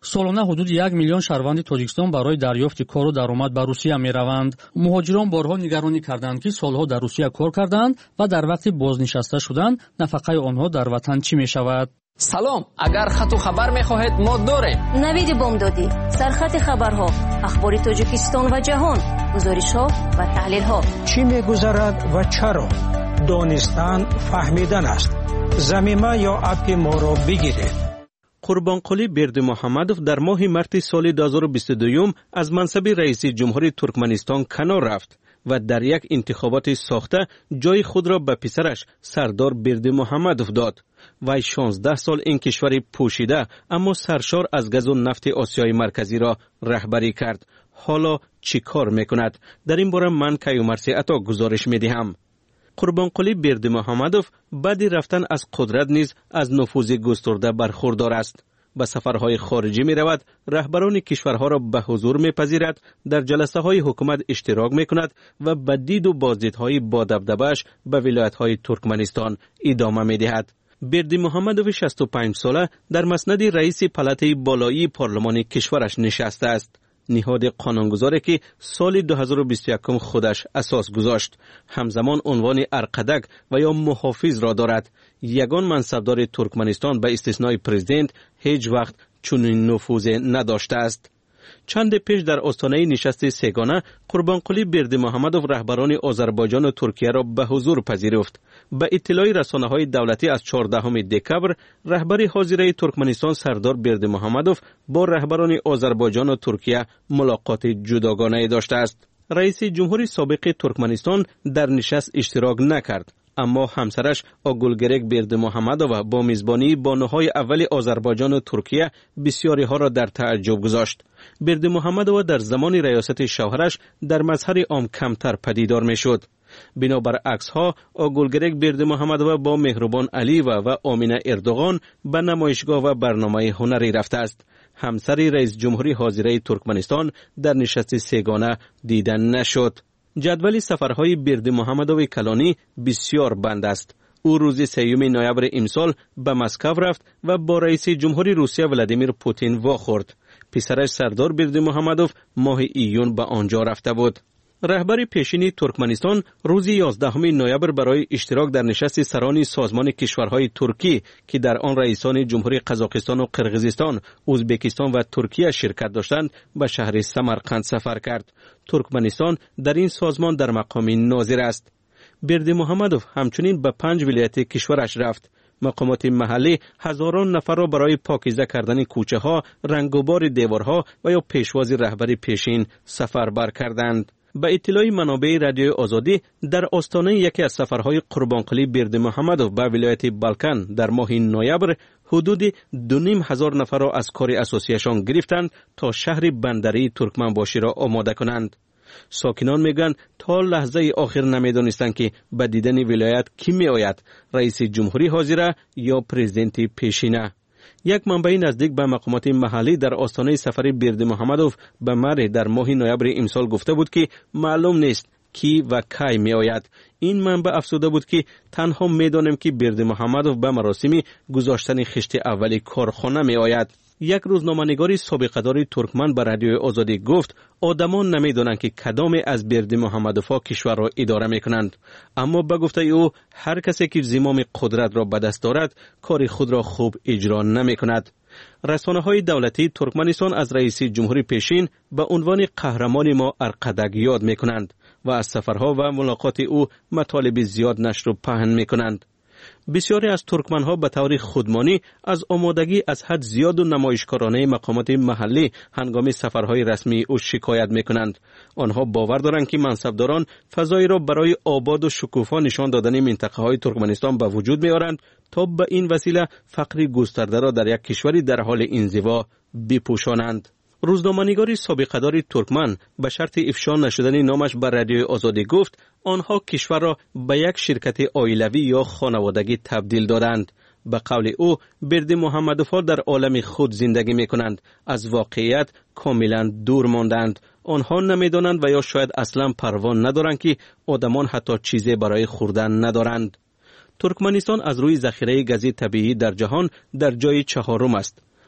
солона ҳудуди 1 миллион шаҳрванди тоҷикистон барои дарёфти кору даромад ба русия мераванд. муҳоҷирон борҳо нигаронӣ карданд ки солҳо дар русия кор карданд ва дар вақти бознишаста шудан нафақаи онҳо дар ватан чӣ мешавад. салом, агар хату хабар мехоҳед мо дорем. навиди бомдодӣ, сархати хабарҳо, ахбори тоҷикистон ва ҷаҳон, гузоришҳо ва таҳлилҳо. чӣ мегузарад ва чаро? донистан фаҳмидан аст. замима ё апи моро бигиред. қурбонқулӣ бердимуҳаммадов дар моҳи марти соли 2022 аз мансаби раиси ҷумҳури Туркманистон канор рафт ва дар як интихоботи сохта ҷои худро ба писараш Сардор Бердимуҳаммадов дод. вай 16 сол ин кишвари пӯшида аммо саршор аз газу нафти Осиёи марказиро раҳбарӣ кард. ҳоло чӣ кор мекунад? дар ин бора ман Каюмарси Ато гузориш медиҳам. қурбонқулӣ Бердимуҳаммадов баъди рафтан аз қудрат низ аз нуфузи густурда бархурдор аст. ба сафарҳои хориҷӣ меравад, раҳбарони кишварҳоро ба ҳузур мепазирад, дар ҷаласаҳои ҳукумат иштирок мекунад ва ба диду боздидҳои бодабдабааш ба вилоятҳои Туркманистон идома медиҳад. Бердимуҳаммадови 65 сола дар маснади раиси палатаи болоии парлумони кишвараш нишаста аст. ниҳоди қонунгузоре ки соли 2021 худаш асос гузошт. ҳамзамон унвони арқадак ва ё муҳофизро дорад. ягон мансабдори Туркманистон ба истиснои президент ҳеҷ вақт чунин нуфузе надоштааст. чанде пеш дар остонаи нишасти сегона қурбонқулӣ Бердимуҳаммадов раҳбарони Озарбойҷону Туркияро ба ҳузур пазируфт. ба иттилои расонаҳои давлатӣ аз 14 декабр раҳбари ҳозираи Туркманистон Сардор Бердимуҳаммадов бо раҳбарони Озарбойҷону Туркия мулоқоти ҷудогонае доштааст. раиси ҷумҳури собиқи Туркманистон дар нишаст иштирок накард. аммо ҳамсараш Огулгерек Бердимуҳаммадова бо мизбонии бонуҳои аввали Озарбойҷону Туркия бисёриҳоро дар тааҷҷуб гузошт. Бердимуҳаммадова дар замони раёсати шавҳараш дар мазҳари ом камтар падидор мешуд. бинобар аксҳо Огулгерек Бердимуҳаммадова бо Меҳрубон Алиева ва Омина Эрдоғон ба намоишгоҳ ва барномаи ҳунарӣ рафтааст. ҳамсари раис ҷумҳури ҳозираи Туркманистон дар нишасти сегона дида нашуд. ҷадвали сафарҳои Бердимуҳаммадови калонӣ бисёр банд аст. ӯ рӯзи 3 ноябри имсол ба Москав рафт ва бо раиси ҷумҳури Русия Владимир Путин вохӯрд. писараш Сардор Бердимуҳаммадов моҳи июн ба онҷо рафта буд. раҳбари пешини Туркманистон рӯзи 11 ноябр барои иштирок дар нишасти сарони созмони кишварҳои туркӣ ки дар он раисони ҷумҳури Қазоқистону Қирғизистон, Узбекистон ва Туркия ширкат доштанд ба шаҳри Самарқанд сафар кард. Туркманистон дар ин созмон дар мақоми нозир аст. Бердимуҳаммадов ҳамчунин ба 5 вилояти кишвараш рафт. мақомоти маҳаллӣ ҳазорон нафарро барои покиза кардани кӯчаҳо, рангубори деворҳо ва ё пешвози раҳбари пешин сафарбар карданд. ба иттилои манобеи радиои озодӣ дар остонаи яке аз сафарҳои Қурбонқулӣ Бердимуҳаммадов ба вилояти Балкан дар моҳи ноябр ҳудуди 2500 нафарро аз кори асосияшон гирифтанд то шаҳри бандарии Туркманбоширо омода кунанд. сокинон мегӯянд то лаҳзаи охир намедонистанд ки ба дидани вилоят кӣ меояд, раиси ҷумҳури ҳозира ё президенти пешина. як манбаи наздик ба мақомоти маҳаллӣ дар остонаи сафари Бердимуҳаммадов ба Мари дар моҳи ноябри имсол гуфта буд ки маълум нест кӣ ва кай меояд. ин манба афзуда буд ки танҳо медонем ки Бердимуҳаммадов ба маросими гузоштани хишти аввали корхона меояд. як рӯзноманигори собиқадори туркман ба радиои озодӣ гуфт одамон намедонанд ки кадоме аз Бердимуҳаммадовҳо кишварро идора мекунанд. аммо ба гуфтаи ӯ ҳар касе ки зимоми қудратро ба даст дорад кори худро хуб иҷро намекунад. расонаҳои давлатии Туркманистон аз раиси ҷумҳури пешин ба унвони қаҳрамони мо арқадак ёд мекунанд ва аз сафарҳо ва мулоқоти ӯ матолиби зиёд нашру паҳн мекунанд. бисёре аз туркманҳо ба таври худмонӣ аз омодагӣ аз ҳад зиёду намоишкоронаи мақомоти маҳаллӣ ҳангоми сафарҳои расмии ӯ шикоят мекунанд. онҳо бовар доранд ки мансабдорон фазоеро барои ободу шукуфо нишон додани минтақаҳои Туркманистон ба вуҷуд меоранд то ба ин васила фақри густардаро дар як кишвари дар ҳоли инзиво бипӯшонанд. рӯзноманигори собиқадори туркман ба шарти ифшо нашудани номаш ба радиои озодӣ гуфт онҳо кишварро ба як ширкати оилавӣ ё хонаводагӣ табдил доданд. ба қавли ӯ Бердимуҳаммадовҳо дар олами худ зиндагӣ мекунанд, аз воқеият комилан дур монданд. онҳо намедонанд ва ё шояд аслан парвон надоранд ки одамон ҳатто чизе барои хӯрдан надоранд. туркманистон аз рӯи захираи гази табиӣ дар ҷаҳон дар ҷои 4 аст.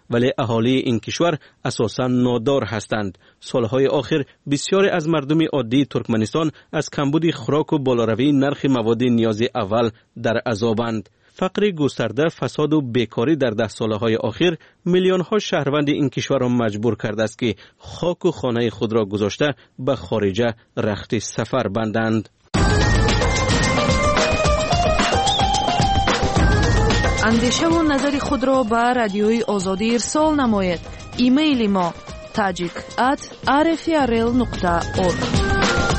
ولی اهالی این کشور اساساً نادار هستند. سالهای آخر بسیاری از مردم عادی ترکمنستان از کمبود خوراک و بالاروی نرخ مواد نیازی اول در عذابند. فقر گسترده، فساد و بیکاری در 10 سالهای آخر میلیون ها شهروند این کشور را مجبور کرده است که خاک و خانه خود را گذاشته به خارجه رخت سفر بندند. اندیشه و نظر خود را به رادیوی آزادی ارسال نمایید. ایمیل ما tajik@rfrl.org.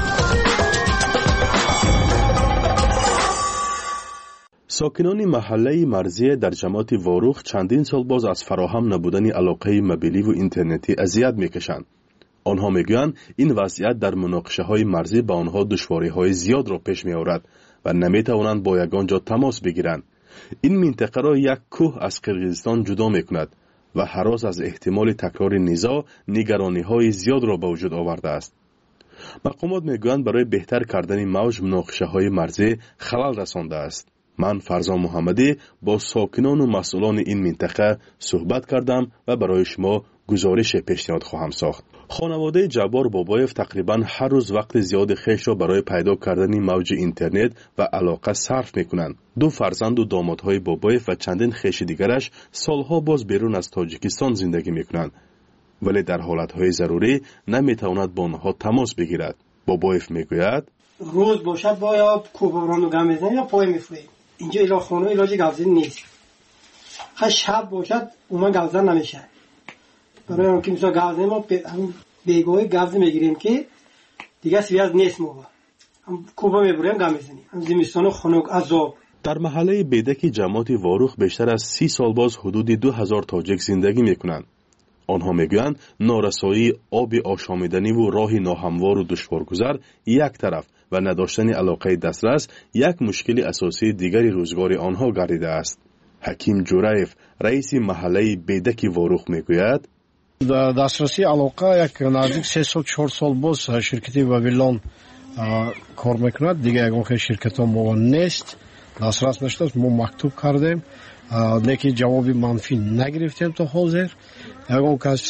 ساکنان محله مرزی در جماعت واروخ چندین سال باز از فراهم نبودن علاقه موبیلی و اینترنتی اذیت میکشند. آنها میگویند این وضعیت در مناقشه های مرزی به آنها دشواری های زیاد را پیش می آورد و نمیتوانند با یگان جا تماس بگیرند. این منطقه را یک کوه از قرقیزستان جدا میکند و هراس از احتمال تکرار نزاع نگرانی های زیاد را به وجود آورده است. مقامات میگویند برای بهتر کردن موج مناقشه های مرزی خلل رسانده است. من فرزان محمدی با ساکنان و مسئولان این منطقه صحبت کردم و برای شما گزارش پیشنهاد خواهم ساخت. خانواده جبار بابایف تقریبا هر روز وقت زیاد خویش را برای پیدا کردن موج اینترنت و علاقه صرف میکنند. 2 فرزند و دامادهای بابایف و چندین خویش دیگرش سالها باز بیرون از تاجیکستان زندگی میکنند، ولی در حالتهای ضروری نمیتواند با آنها تماس بگیرد. بابایف میگوید روز باشد با یا کوبران و گم بزنیم یا پای میفریم. اینجا ایلا خانه علاج گوزن نیست. شب باشد اونا گوزن نمیشه. برای اون که مثلا گوزن ما بیگاهی گوزن میگیریم که دیگه سویاز نیست ما. هم کوبا میبریم گم بزنیم. هم زمستان خنک عذاب. در محله بیدک جماعت واروخ بیشتر از 30 سال باز حدود 2000 تاجیک زندگی میکنند. آنها میگویند نارسایی آب آشامیدنی و راه ناهموار و دشوارگذر یک طرف و نداشتن علاقه دسترس یک مشکل اساسی دیگری روزگار آنها گردیده است. حکیم جوریف رئیس محله بیدک واروخ میگوید دسترسی علاقه یک نزدیک 3 سال 4 سال باز شرکتی واویلون کار میکند. دیگه یگان شرکت ها ما نیست، دسترس نشده. ما مکتوب کردیم لیکن جوابی منفی نگرفتیم تا حاضر. یگان کس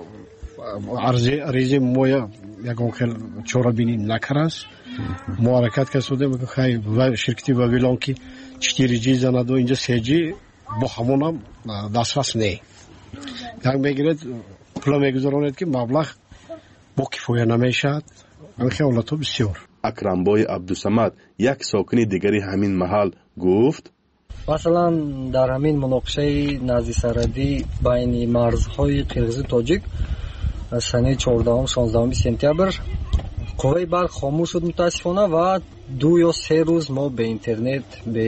عرضی ما یگان چورا بینی نکرد. ما حرکت کردیم که خیلی شرکتی واویلون که 4G زند و اینجا 3G با همون هم دسترس نه. یک میگیرد پول میگذارند که مبلغ با کفایه نمیشد. این خیالات بسیار. اکرمبای عبدالصمد یک ساکن دیگری همین محل گفت مثلا در همین مناقشه نزدیک سرحدی بین مرزهای قرقیز و تاجیک سنه 14-16 سپتامبر قوه برق خاموش شد متاسفانه و 2 یا 3 روز ما به اینترنت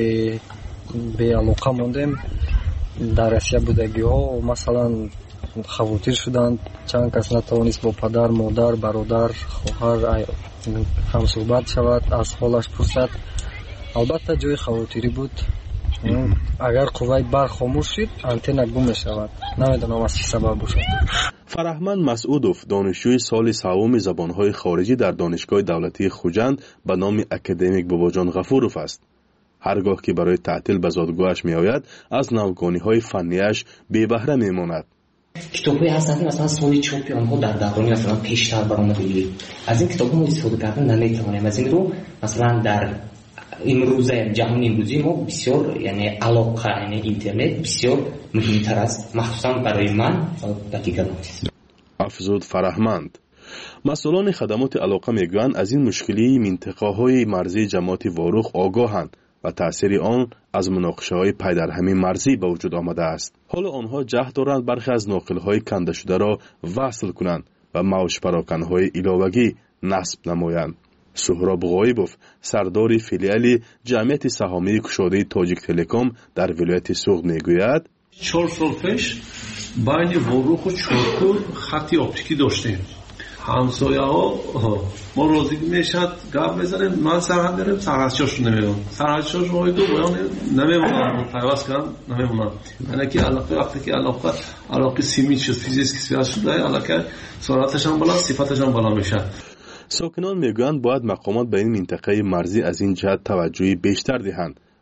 به علاقه موندیم. در اسیا بودگی ها مثلا خواطر شدند، چند کس نتوانست با پدر، مادر، برادر، خواهر هم صحبت شود، از حالش پرسد. البته جای خواطری بود. اگر قوه برق خاموش شد آنتن گم می شود. نمیدونم از چه سبب باشد. فرهمند مسعودوف دانشجوی سال 3 زبانهای خارجی در دانشگاه دولتی خوجند به نام اکادمیک باباجان غفوروف است. هرگاه که برای تعطیل به زادگاهش می آید از نوگانی‌های فنیش بی بهره می ماند. کتاب‌هایی هستند مثلا سال چاپ آنها در دوران مثلا پیشتر برآمده. از این کتاب‌ها ما استفاده کردن نمی‌توانیم. از این رو مثلا در امروزه جهان امروزی ما بسیار یعنی علاقه یعنی اینترنت بسیار مهمتر است، مخصوصا برای من و دیگران. افزود فرهمند. مسئولان خدمات علاقه میگویند از این مشکلی منطقه‌های مرزی جماعت واروخ آگاهند و تأثیر آن از مناقشه‌های پی در همین مرزی به وجود آمده است. حالا آنها جهد دارند برخی از ناقل‌های کنده شده را وصل کنند و موج پراکن‌های علاوگی نصب نمایند. سهراب غایبوف سردار فیلیال جمعیت سهامی کشاده تاجیک تلکام در ولایت سوغد میگوید 4 سال پیش بین واروخ و چارکور خطی اپتیکی داشتیم. همسایه ها ما روزی میشد گپ میزنیم، من سرحد میرم سرحدشاش نمیرم، سرحدشاش وای دو بیان نمیمونم، پیوست کنم نمیمونم. یعنی که علاقه وقتی که علاقه سیمی شد فیزیکی سیاست شده علاقه سرعتش هم بالا صفتش هم بالا میشه. ساکنان میگویند باید مقامات به این منطقه مرزی از این جهت توجهی بیشتر دهند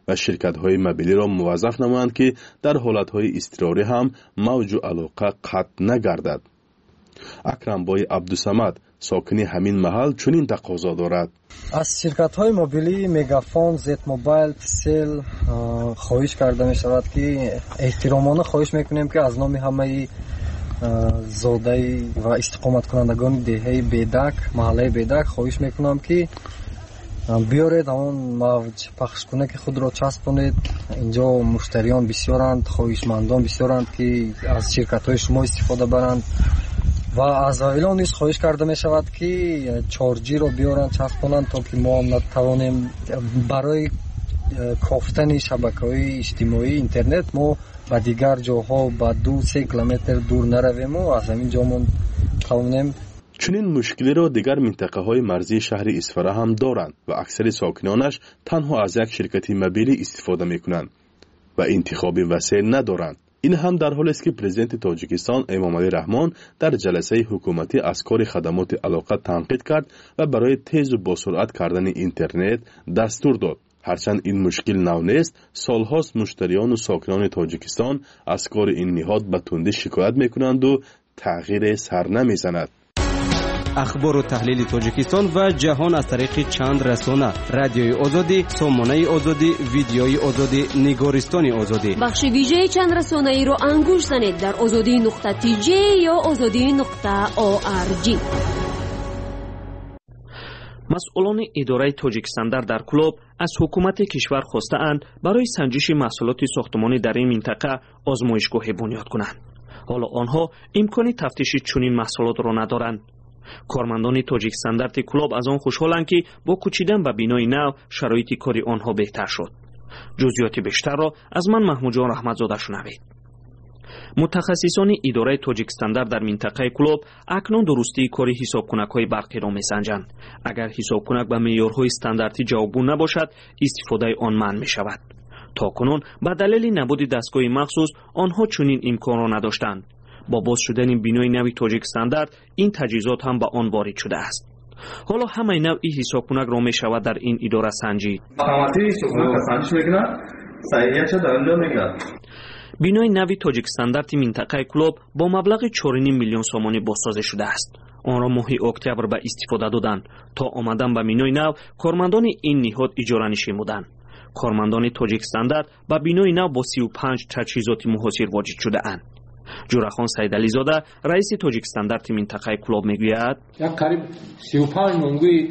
و شرکت‌های موبیلی را موظف نمایند که در حالت‌های اضطراری هم موج و علاقه قطع نگردد. اکرمبای عبدالصمد ساکنی همین محل چنین تقاضا دارد. از شرکت‌های موبیلی مگافون، زد موبایل، تسل خواهش کرده می شود که احترامانه خواهش میکنیم که از نام همه زاده و استقامت کنندگان دهه بیدک، محله بیدک خواهش میکنم که بیارید همون موج پخش کنه که خود را چسبونید. اینجا مشتریان بسیارند، خواهشمندان بسیارند که از شرکت‌های شما استفاده برند و از اعلان نیز خواهش کرده می شود که چارجی رو بیارن چسبونند تا که ما نتوانیم برای کافتن شبکه‌های اجتماعی اینترنت ما به دیگر جاها به 2-3 کیلومتر دور نرویم و از همین جا ما توانیم. چنین مشکلی را دیگر منطقه‌های مرزی شهر اصفهان هم دارند و اکثر ساکنانش تنها از یک شرکت موبیلی استفاده می‌کنند و انتخاب وسیل ندارند. این هم در حالی است که پرزیدنت تاجیکستان امامعلی رحمان در جلسه حکومتی از کار خدمات علاقه تنقید کرد و برای تیز و با سرعت کردن اینترنت دستور داد. هرچند این مشکل نو نیست، سالهاست مشتریان و ساکنان تاجیکستان از کار این نهاد به تندی شکایت میکنند و تغییر سر نمیزند. اخبار و تحلیل تاجیکستان و جهان از طریق چند رسانه: رادیوی آزادی، سامانه آزادی، ویدیوی آزادی، نگارستان آزادی. بخش ویژه چند رسانه ای را انگوش زنید در azadi.tj یا azadi.org. مسئولان اداره تاجیکستان در کلوب از حکومت کشور خواسته‌اند برای سنجش محصولات ساختمانی در این منطقه آزمایشگاه بنیاد کنند. حالا آنها امکان تفتیش چنین محصولات را ندارند. کارمندان تاجیک استاندارد کلوب از آن خوشحالند که با کوچیدن به بینای نو شرایط کاری آنها بهتر شد. جزئیات بیشتر را از من محمود جان رحمتزاده شنوید. متخصصان اداره تاجیک استاندارد در منطقه کلوب اکنون درستی کاری حسابکنک‌های برقی را می‌سنجند. اگر حسابکنک به معیارهای استانداردی جوابگو نباشد، استفاده آن منع می‌شود. تاکنون به دلیل نبود دستگاه مخصوص آنها چنین امکان را نداشتند. با باز شدن بینای نوی تاجیک استاندارد این تجهیزات هم به آن وارد شده است. حالا همه نوعی حسابکنک را می‌شود در این اداره سنجید. بینای نوی تاجیک استاندارد منطقه کلوب با مبلغ 4.5 میلیون سومانی بازسازی شده است. آن را ماه اکتبر به استفاده دادند. تا آمدن به بینای نو کارمندان این نهاد اجاره نشین بودند. کارمندان تاجیک استاندارد به بینای نو با 35 تجهیزات محاصر واجد شده اند. جورخان سیدعلی زاده رئیس تاجیک استاندارد منطقه کلوب میگوید یک قریب 35 منگوی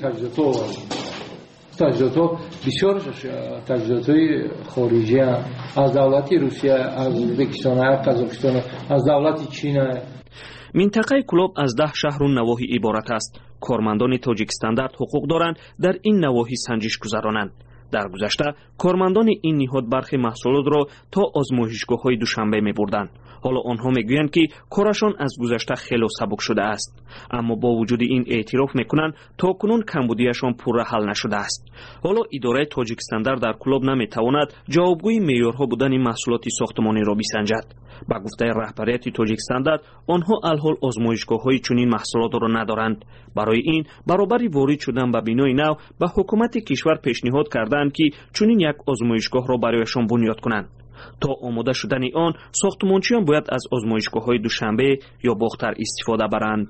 تجهیزات بسیار تجهیزات‌های خارجی از دولت روسیه، از ازبکستان، قزاقستان، از دولت چین. منطقه کلوب از 10 شهر و نواحی عبارت است. کارمندان تاجیک استاندارد حقوق دارند در این نواحی سنجش گذرانند. در گذشته کارمندان این نهاد برخی محصولات را تا آزمایشگاه‌های دوشنبه می‌بردند. حالا آنها میگویند که کارشان از گذشته خیلی سبک شده است، اما با وجود این اعتراف میکنند تا کنون کمبودیشان پوره حل نشده است. حالا اداره تاجیک استاندارد در کلوب نمیتواند جوابگوی معیارها بودن محصولات ساختمانی را بسنجد. با گفته رهبریت تاجیک استاندارد آنها الحال آزمایشگاه‌های چنین محصولات را ندارند. برای این برابری وارد شدن به بینای نو به حکومت کشور پیشنهاد کردند که چنین یک آزمایشگاه را برایشان بنیاد کنند. تا آماده شدن آن ساختمانچیان باید از آزمایشگاه‌های دوشنبه یا باختر استفاده برند.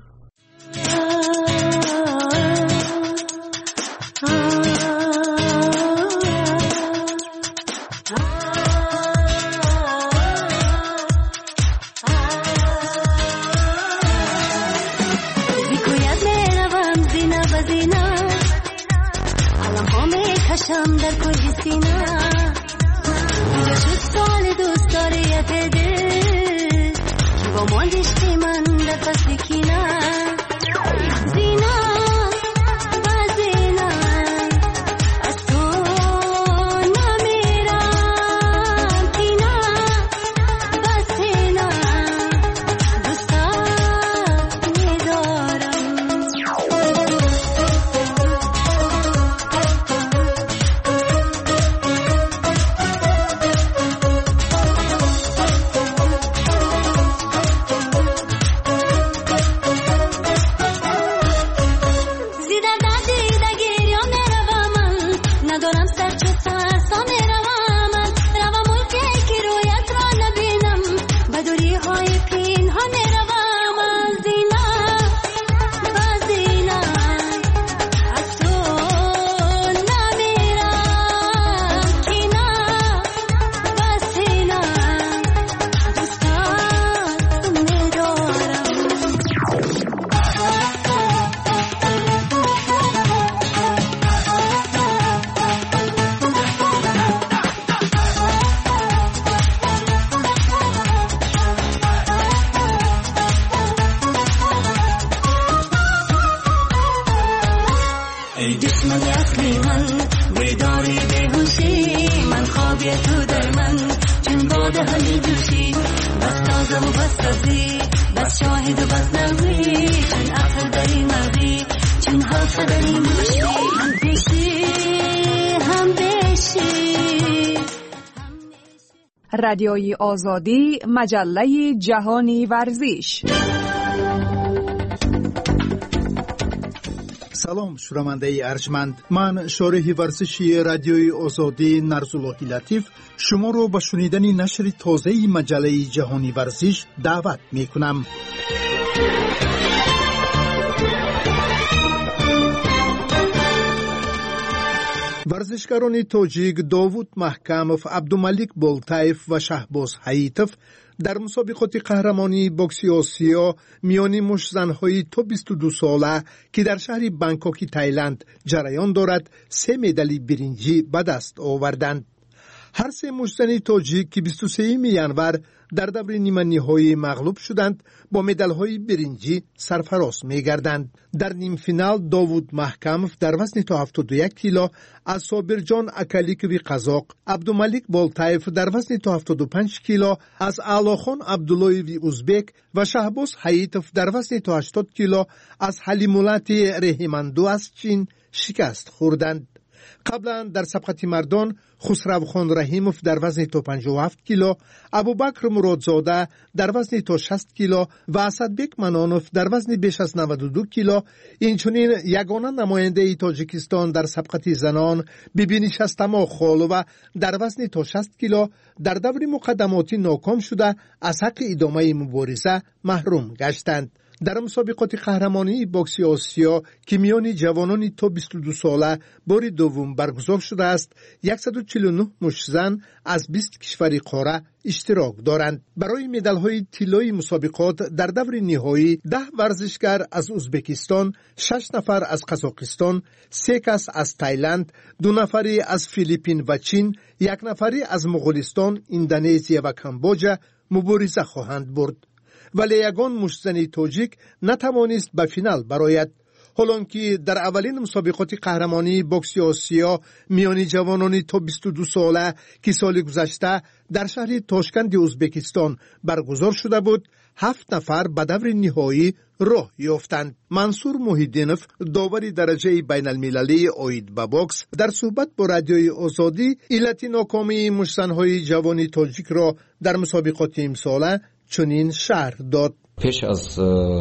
ای جسم اصلی من بیداری بیهوشی من خوابی تو در من چون باد همی جوشی بس تازه و بس تازی بس شاهد و بس نوی چون عقل داری مغزی چون حرف داری موشی هم پیشی هم بیشی. رادیوی آزادی، مجله جهانی ورزش. سلام شنونده ارجمند، من شارح ورزشی رادیوی آزادی نرزالله لطیف شما رو به شنیدن نشر تازه مجله جهانی ورزش دعوت می کنم. ورزشکاران تاجیک داوود محکمов، عبدالملک بولتایف و شهباز حییتов در مسابقات قهرمانی بوکس آسیا میان مشت‌زن‌های تا 22 ساله که در شهر بانکوک تایلند جریان دارد 3 مدال برنجی به دست آوردند. هر سه مشت‌زن تاجیک که 23 ینور در دور نیمه نهایی مغلوب شدند با مدال‌های برنجی سرفراز می‌گردند. در نیم فینال داوود محکمов در وزن تا 71 کیلو از صابرجان اکالیکوی قزاق، عبدالملک بولتایف در وزن تا 75 کیلو از اعلاخان عبداللهوی ازبک و شهباز حییتов در وزن تا 80 کیلو از حلیمولات رحیماندو از چین شکست خوردند. قبلا در سبقت مردان خسروخان رحیمov در وزن تا 57 کیلو، ابوبکر مرادزاده در وزن تا 60 کیلو و اسدبک منانوف در وزن بیش از 92 کیلو، اینچنین یگانه نماینده تاجیکستان در سبقت زنان بیبی شستما خالوه در وزن تا 60 کیلو در دور مقدماتی ناکام شده از حق ادامه مبارزه محروم گشتند. در مسابقات قهرمانی بوکس آسیا که میان جوانان تا 22 ساله بار دوم برگزار شده است، 149 مشت‌زن از 20 کشور قاره اشتراک دارند. برای مدال‌های طلایی مسابقات در دور نهایی 10 ورزشکار از ازبکستان، 6 نفر از قزاقستان، 3 کس از تایلند، 2 نفری از فیلیپین و چین، 1 نفری از مغولستان، اندونزیا و کامبوجا مبارزه خواهند برد. ولی یگان مشت‌زن تاجیک نتوانست به فینال برآید. حالانکه در اولین مسابقات قهرمانی بوکس آسیا میان جوانان تا 22 ساله که سال گذشته در شهر تاشکند ازبکستان برگزار شده بود، 7 نفر به دور نهایی راه یافتند. منصور محیدینov، داور درجه بین المللی عاید به بوکس، در صحبت با رادیوی آزادی علت ناکامی مشت‌زن‌های جوان تاجیک را در مسابقات امساله چنین شرح داد. پیش از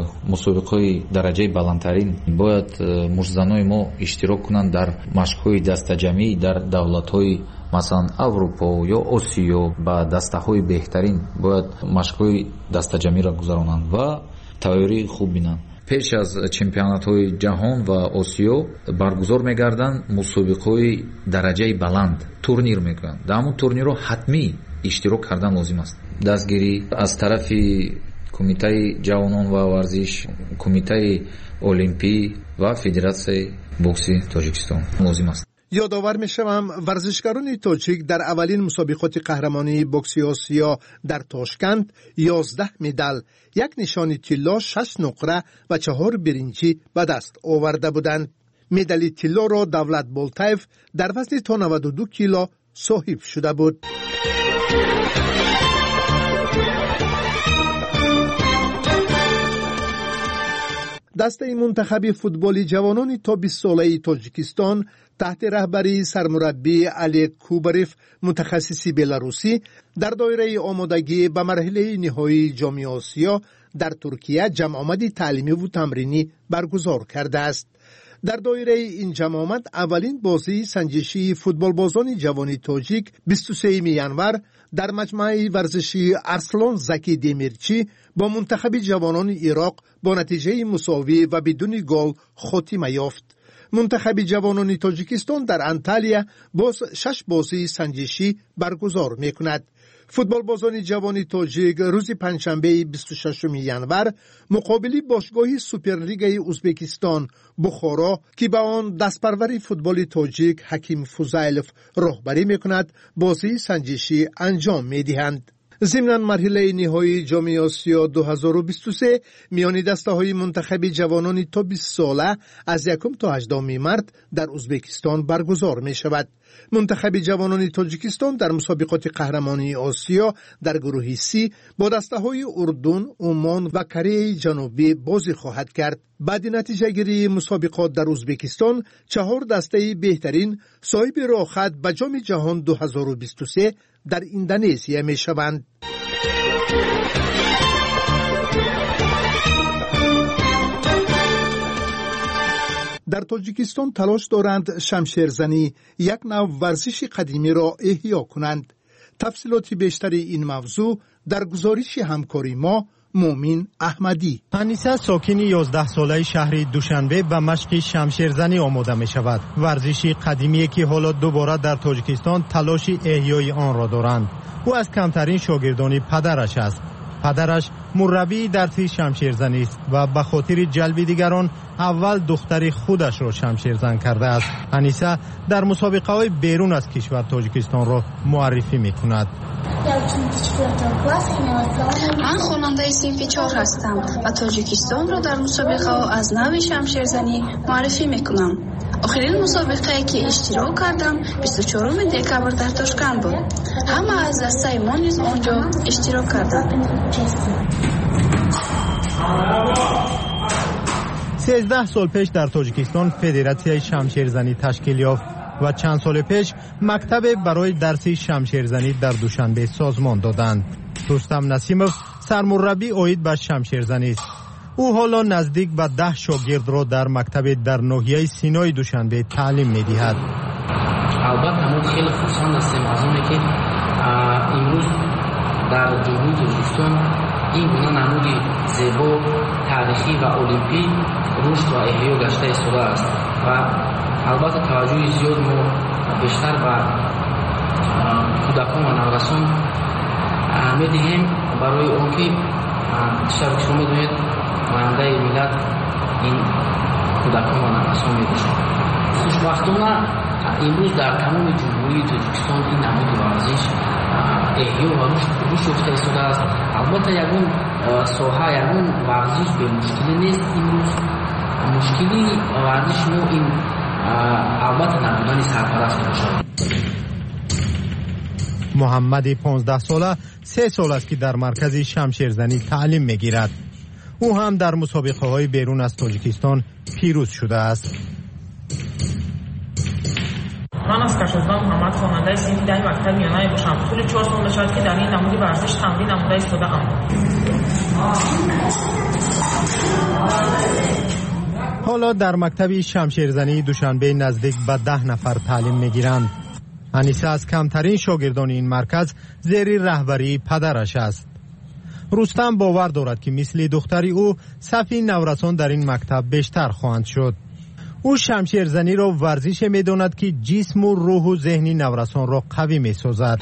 مسابقه درجه баландтарин باید مشت‌زنان ما اشتراک کنند در مشق‌های دسته‌جمعی در دولت‌های مثلا اروپا یا آسیا با دسته‌های بهترین باید مشق‌های دسته‌جمعی را گذرانند و تیاری خوب بینند. پیش از چمپیونات‌های جهان و آسیا برگزار می‌گردند مسابقه‌های درجه بلند турнир می‌کنند. در همون турнир حتمی اشتراک کردن لازم است. دستگیری از طرف کمیته جوانان و ورزش، کمیته المپی و فدراسیون بوکس تاجیکستان لازم است. یادآور می‌شوم ورزشکاران تاجیک در اولین مسابقات قهرمانی بوکس آسیا در تاشکند 11 مدال، 1 نشان طلا، 6 نقره و 4 برنجی به دست آورده بودند. مدال طلا را دولت بولتایف در وزن تا 92 کیلو صاحب شده بود. دسته منتخب فوتبال جوانان تا 20 ساله تاجیکستان تحت رهبری سرمربی علی کوبریف متخصص بلاروسی در دایره آمادگی به مرحله نهایی جام آسیا در ترکیه جمع آمد تعلیمی و تمرینی برگزار کرده است. در دایره این جمع آمد اولین بازی سنجشی فوتبال بازان جوان تاجیک 23 ینور در مجمع ورزشی ارسلان زکی دمیرچی با منتخب جوانان عراق با نتیجه مساوی و بدون گل خاتمه یافت. منتخب جوانان تاجیکستان در انتالیا باز 6 بازی سنجشی برگزار می‌کند. فوتبال بازان جوان تاجیک روز پنجشنبه 26 ینور مقابل باشگاه سوپرلیگ ازبکستان بخارا که به آن دستپرور فوتبال تاجیک حکیم فوزایلوف راهبری می‌کند بازی سنجشی انجام می‌دهند. ضمن مرحله نهایی جام آسیا 2023 میان دسته‌های منتخب جوانان تا 20 ساله از 1 تا 18 مارس در ازبکستان برگزار می شود. منتخب جوانان تاجیکستان در مسابقات قهرمانی آسیا در گروه سی با دسته‌های اردن، عمان و کره جنوبی بازی خواهد کرد. بعد نتیجه گیری مسابقات در ازبکستان 4 دسته بهترین صاحب راه خط به جام جهان 2023 در اندونزیا می شوند. در تاجیکستان تلاش دارند شمشیرزنی یک نوع ورزش قدیمی را احیا کنند. تفصیلات بیشتری این موضوع در گزارش همکاری ما مومین احمدی. انیسه ساکن 11 ساله شهر دوشنبه به مشق شمشیرزنی آماده می شود. ورزشی قدیمی که حالا دوباره در تاجیکستان تلاش احیای آن را دارند. او از کمترین شاگردان پدرش است. پدرش مربی درس شمشیرزنی است و به خاطر جلب دیگران اول دختر خودش را شمشیرزن کرده است. انیسه در مسابقه های بیرون از کشور تاجیکستان را معرفی می کند. من خواننده صنف 4 هستم و تاجیکستان را در مسابقه ها از نوع شمشیرزنی معرفی می کنم. آخرین مسابقه که اشتراک کردم 24 دکبر در تاشکند بود. همه از دسته ما نیز آنجا اشتراک کردند. 13 سال پیش در تاجیکستان فدراسیون شمشیرزنی تشکیل یافت و چند سال پیش مکتب برای درس شمشیرزنی در دوشنبه سازمان دادند. رستم نسیموف سرمربی عاید به شمشیرزنی است. او حالا نزدیک به 10 شاگرد را در مکتب در ناحیه سینای دوشنبه تعلیم می‌دهد. البته ما خیلی خوشحال هستیم از اونی که امروز در جمهوری تاجیکستان این گونه نمودی زیبا تاریخی و المپی رشد و احیا گشته شده است و البته توجه زیاد ما بیشتر به کودکان و نوجوانان می‌دهیم برای آنکه شب شما می‌دونید آینده ملت این کودکان و نوجوانان می‌باشند. خوشبختانه امروز در تمام جمهوری تاجیکستان این نمود ورزش احیا و رشد یافته شده است. البته یگان ساحه یگان ورزش به مشکلی نیست. امروز مشکلی ورزش ما این البته نبودن سرپرست باشد. محمد 15 ساله 3 سال است که در مرکز شمشیرزنی تعلیم میگیرد. او هم در مسابقه های بیرون از تاجیکستان پیروز شده است. من از کشوزدان محمد خواننده صنف 10 مکتب میانه باشم. طول 4 سال نشد که در این نمود ورزش تمرین نموده ایستاده‌ام. حالا در مکتب شمشیرزنی دوشنبه نزدیک به 10 نفر تعلیم میگیرند. انیسه از کمترین شاگردان این مرکز زیر رهبری پدرش است. رستم باور دارد که مثل دختری او صف نورسان در این مکتب بیشتر خواهند شد. او شمشیرزنی را ورزش می‌داند که جسم و روح و ذهن نورسان را قوی می‌سازد.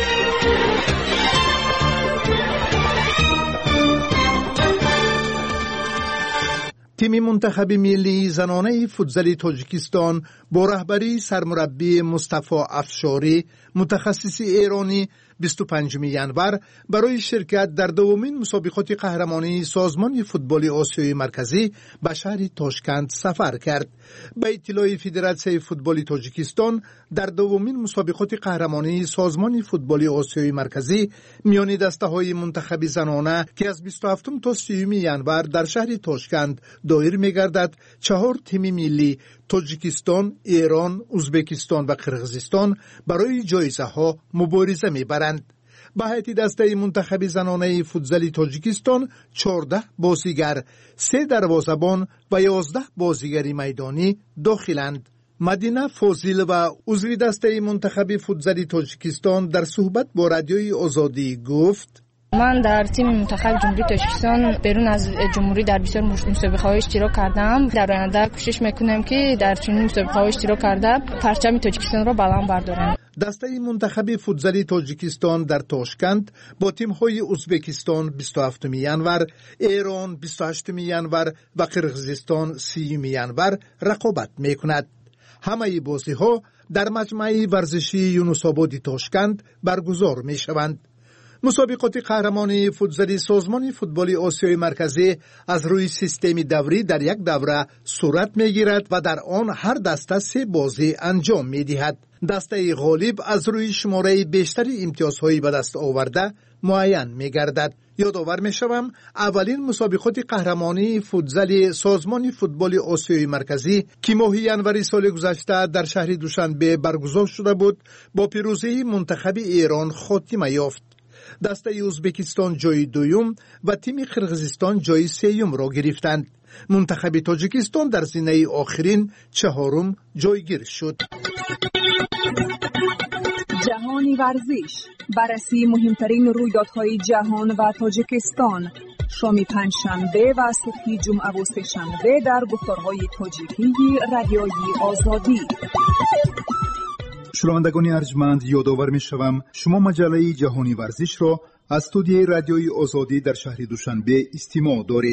تیم منتخب ملی زنانه فوتبال تاجیکستان با رهبری سرمربی مصطفی افشاری متخصص ایرانی 25 ینور برای شرکت در دومین مسابقات قهرمانی سازمان فوتبال آسیای مرکزی به شهر تاشکند سفر کرد. به اطلاع فدراسیون فوتبال تاجیکستان در دومین مسابقات قهرمانی سازمان فوتبال آسیای مرکزی میان دسته‌های منتخب زنانه که از 27 تا 30 ینور در شهر تاشکند دایر می‌گردد 4 تیم ملی تاجیکستان، ایران، ازبکستان و قرغیزستان برای جایزه‌ها مبارزه می‌برند. به هیئت دسته منتخب زنانه فوتبال تاجیکستان 14 بازیگر، 3 دروازه‌بان و 11 بازیگر میدانی داخلند. مدینه فاضل و عضو دسته منتخب فوتبال تاجیکستان در صحبت با رادیوی آزادی گفت: من در تیم منتخب جمهوری تاجیکستان بیرون از جمهوری در بسیار مسابقه‌های اشتراک کردم. در آینده کوشش میکنم که در چنین مسابقه‌های اشتراک کرده پرچم تاجیکستان را بلند بردارم. دسته منتخب فوتبال تاجیکستان در تاشکند با تیم‌های ازبکستان 27 ینور، ایران 28 ینور و قرغیزستان 30 ینور رقابت میکند. همه بازی‌ها در مجمع ورزشی یونس آباد تاشکند برگزار میشوند. مسابقات قهرمانی فوتزالی سازمان فوتبال آسیای مرکزی از روی سیستم دوری در یک دوره صورت میگیرد و در آن هر دسته 3 بازی انجام میدهد. دسته غالب از روی شماره بیشتری امتیازهایی به دست آورده معین میگردد. یادآور میشوم اولین مسابقات قهرمانی فوتزالی سازمان فوتبال آسیای مرکزی که ماه ژانویه سال گذشته در شهر دوشنبه برگزار شده بود با پیروزی منتخب ایران خاتمه یافت. دسته ازبکستان جای دوم و تیم قرقیزستان جای سوم را گرفتند. منتخب تاجیکستان در زینه آخرین 4م جایگیر شد. جهانی ورزش، بررسی مهمترین رویدادهای جهان و تاجیکستان، شام پنجشنبه و صبح جمعه و سه‌شنبه در گفتارهای تاجیکی رادیوی آزادی. شنوندگان ارجمند، یادآور می‌شوم شما مجله جهانی ورزش را از استودیوی رادیوی آزادی در شهر دوشنبه استماع دارید.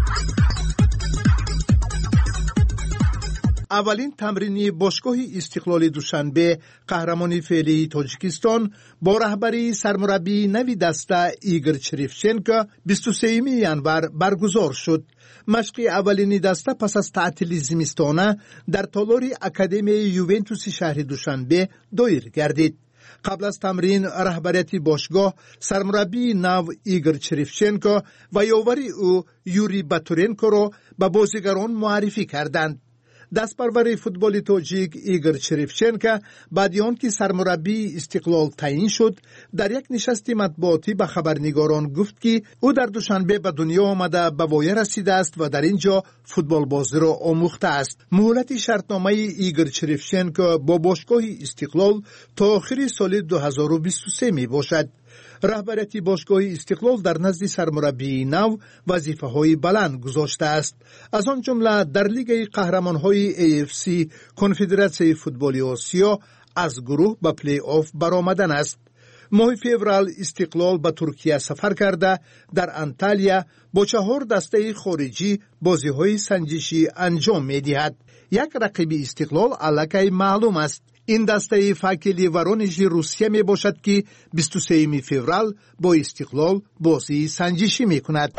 اولین تمرینی باشگاه استقلال دوشنبه قهرمانی فعلی تاجیکستان با رهبری سرمربی نوی دسته ایگور چریفچنکو 23 ژانویه برگزار شد. مشق اولین دسته پس از تعطیل زمستانه در تالار اکادمی یوونتوس شهر دوشنبه دایر گردید. قبل از تمرین رهبریت باشگاه سرمربی نو ایگور چریفچنکو و یاوری او یوری باتورنکو را به بازیگران معرفی کردند. دستپرور فوتبال تاجیک ایگور چریفچنکو بعد از آنکه سرمربی استقلال تعیین شد در یک نشست مطبوعاتی به خبرنگاران گفت که او در دوشنبه به دنیا آمده به وایه رسیده است و در اینجا فوتبال بازی را آموخته است. مهلت شرطنامه ایگور چریفچنکو با باشگاه استقلال تا آخر سال 2023 می باشد. رهبریت باشگاه استقلال در نزد سرمربی نو وظیفه‌های بلند گذاشته است. از آن جمله در لیگ قهرمان‌های AFC کنفدراسیون فوتبال آسیا از گروه به پلی آف برآمدن است. ماه فوریه استقلال به ترکیه سفر کرده در انتالیا با 4 دسته خارجی بازی‌های سنجشی انجام می‌دهد. یک رقیب استقلال الکی معلوم است. این دسته فاکلی ورونژ روسیه می باشد که 23 فوریه با استقلال بازی سنجشی می کند.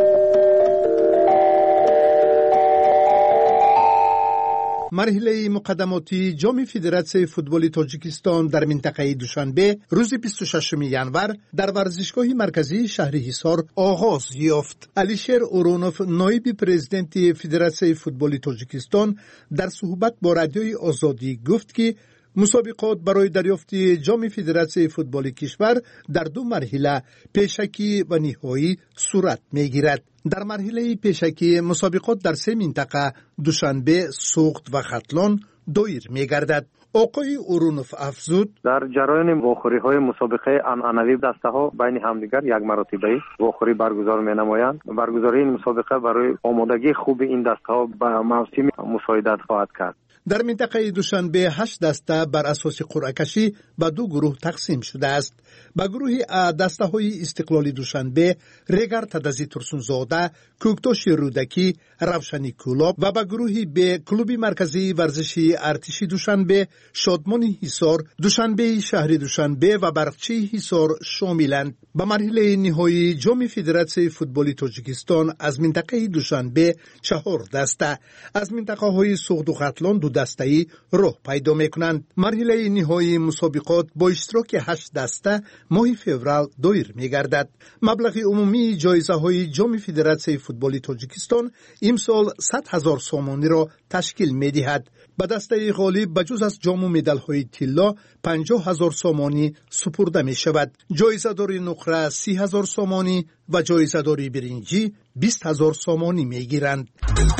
مرحله مقدماتی جام فدراسیون فوتبال تاجیکستان در منطقه دوشنبه روز 26 ژانویه در ورزشگاه مرکزی شهر حصار آغاز یافت. علیشیر اورونوف نایب پرزیدنت فدراسیون فوتبال تاجیکستان در صحبت با رادیوی آزادی گفت که مسابقات برای دریافت جام فدراسیون فوتبال کشور در 2 مرحله پیشکی و نهایی صورت می‌گیرد. در مرحله پیشکی مسابقات در 3 منطقه دوشنبه، سوخت و ختلان دایر می‌گردد. آقای اورونوف افزود در جریان واخوری‌های مسابقه عنعنوی دسته‌ها بین همدیگر یک مراتبه واخوری برگزار می‌نمایند. برگزاری این مسابقه برای آمادگی خوب این دسته‌ها به موسم مساعدت خواهد کرد. در منطقه دوشنبه 8 دسته بر اساس قرعه کشی به 2 گروه تقسیم شده است. به گروه A دسته های استقلال دوشنبه، ریگر تدزی ترسونزاده، کوکتاش رودکی، روشنی کولاب و به گروه B کلوب مرکزی ورزشی ارتشی دوشنبه، شادمان حصار، دوشنبه شهر دوشنبه و برقچی حصار شاملند. به مرحله نهایی جام فدراسیون فوتبال تاجیکستان از منطقه دوشنبه 4 دسته، از منطقه های سوخت و ختلان 2 دسته‌ای راه پیدا می‌کنند. مرحله نهایی مسابقات با اشتراک 8 دسته ماه فوریه دایر می‌گردد. مبلغ عمومی جایزه‌های جام فدراسیون فوتبال تاجیکستان امسال 100,000 سومانی را تشکیل می‌دهد. به دسته غالب بجز از جام و مدال‌های طلا 50,000 سومانی سپرده می‌شود. جایزه‌دار نقره 30,000 سومانی و جایزه‌دار برنجی 20,000 سومانی می‌گیرند.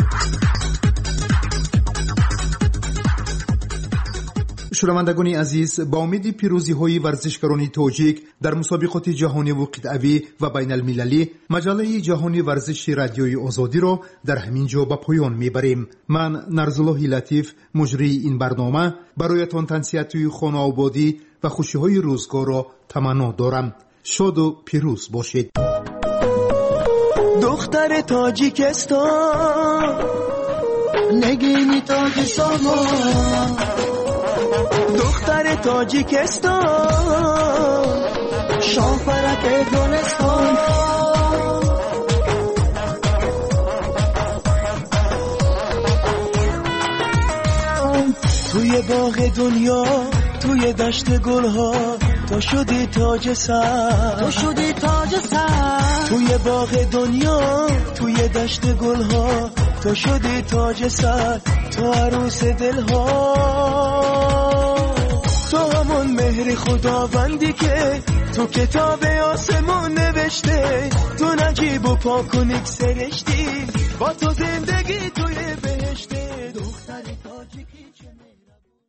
شنوندگان عزیز، با امید پیروزی‌های ورزشکاران تاجیک در مسابقات جهانی و قطعی و بین المللی، مجله جهانی ورزش رادیوی آزادی را در همین جا به پایان میبریم. من نرزالله لطیف مجری این برنامه برایتان تنصیحات خانه آبادی و خوشی‌های روزگار را تمنا دارم. شاد و پیروز باشید. دختر تاجیکستان نگینی تاجیکستان، دختر تاجیکستان شاه فرک گلستان. توی باغ دنیا توی دشت گلها تو شدی تاج سر، تو شدی تاج سر. توی باغ دنیا توی دشت گلها تو شدی تاج سر، تو عروس دلها، تو همون مهر خداوندی که تو کتاب آسمون نوشته، تو نجیب و پاک و نیک سرشتی، با تو زندگی توی بهشت.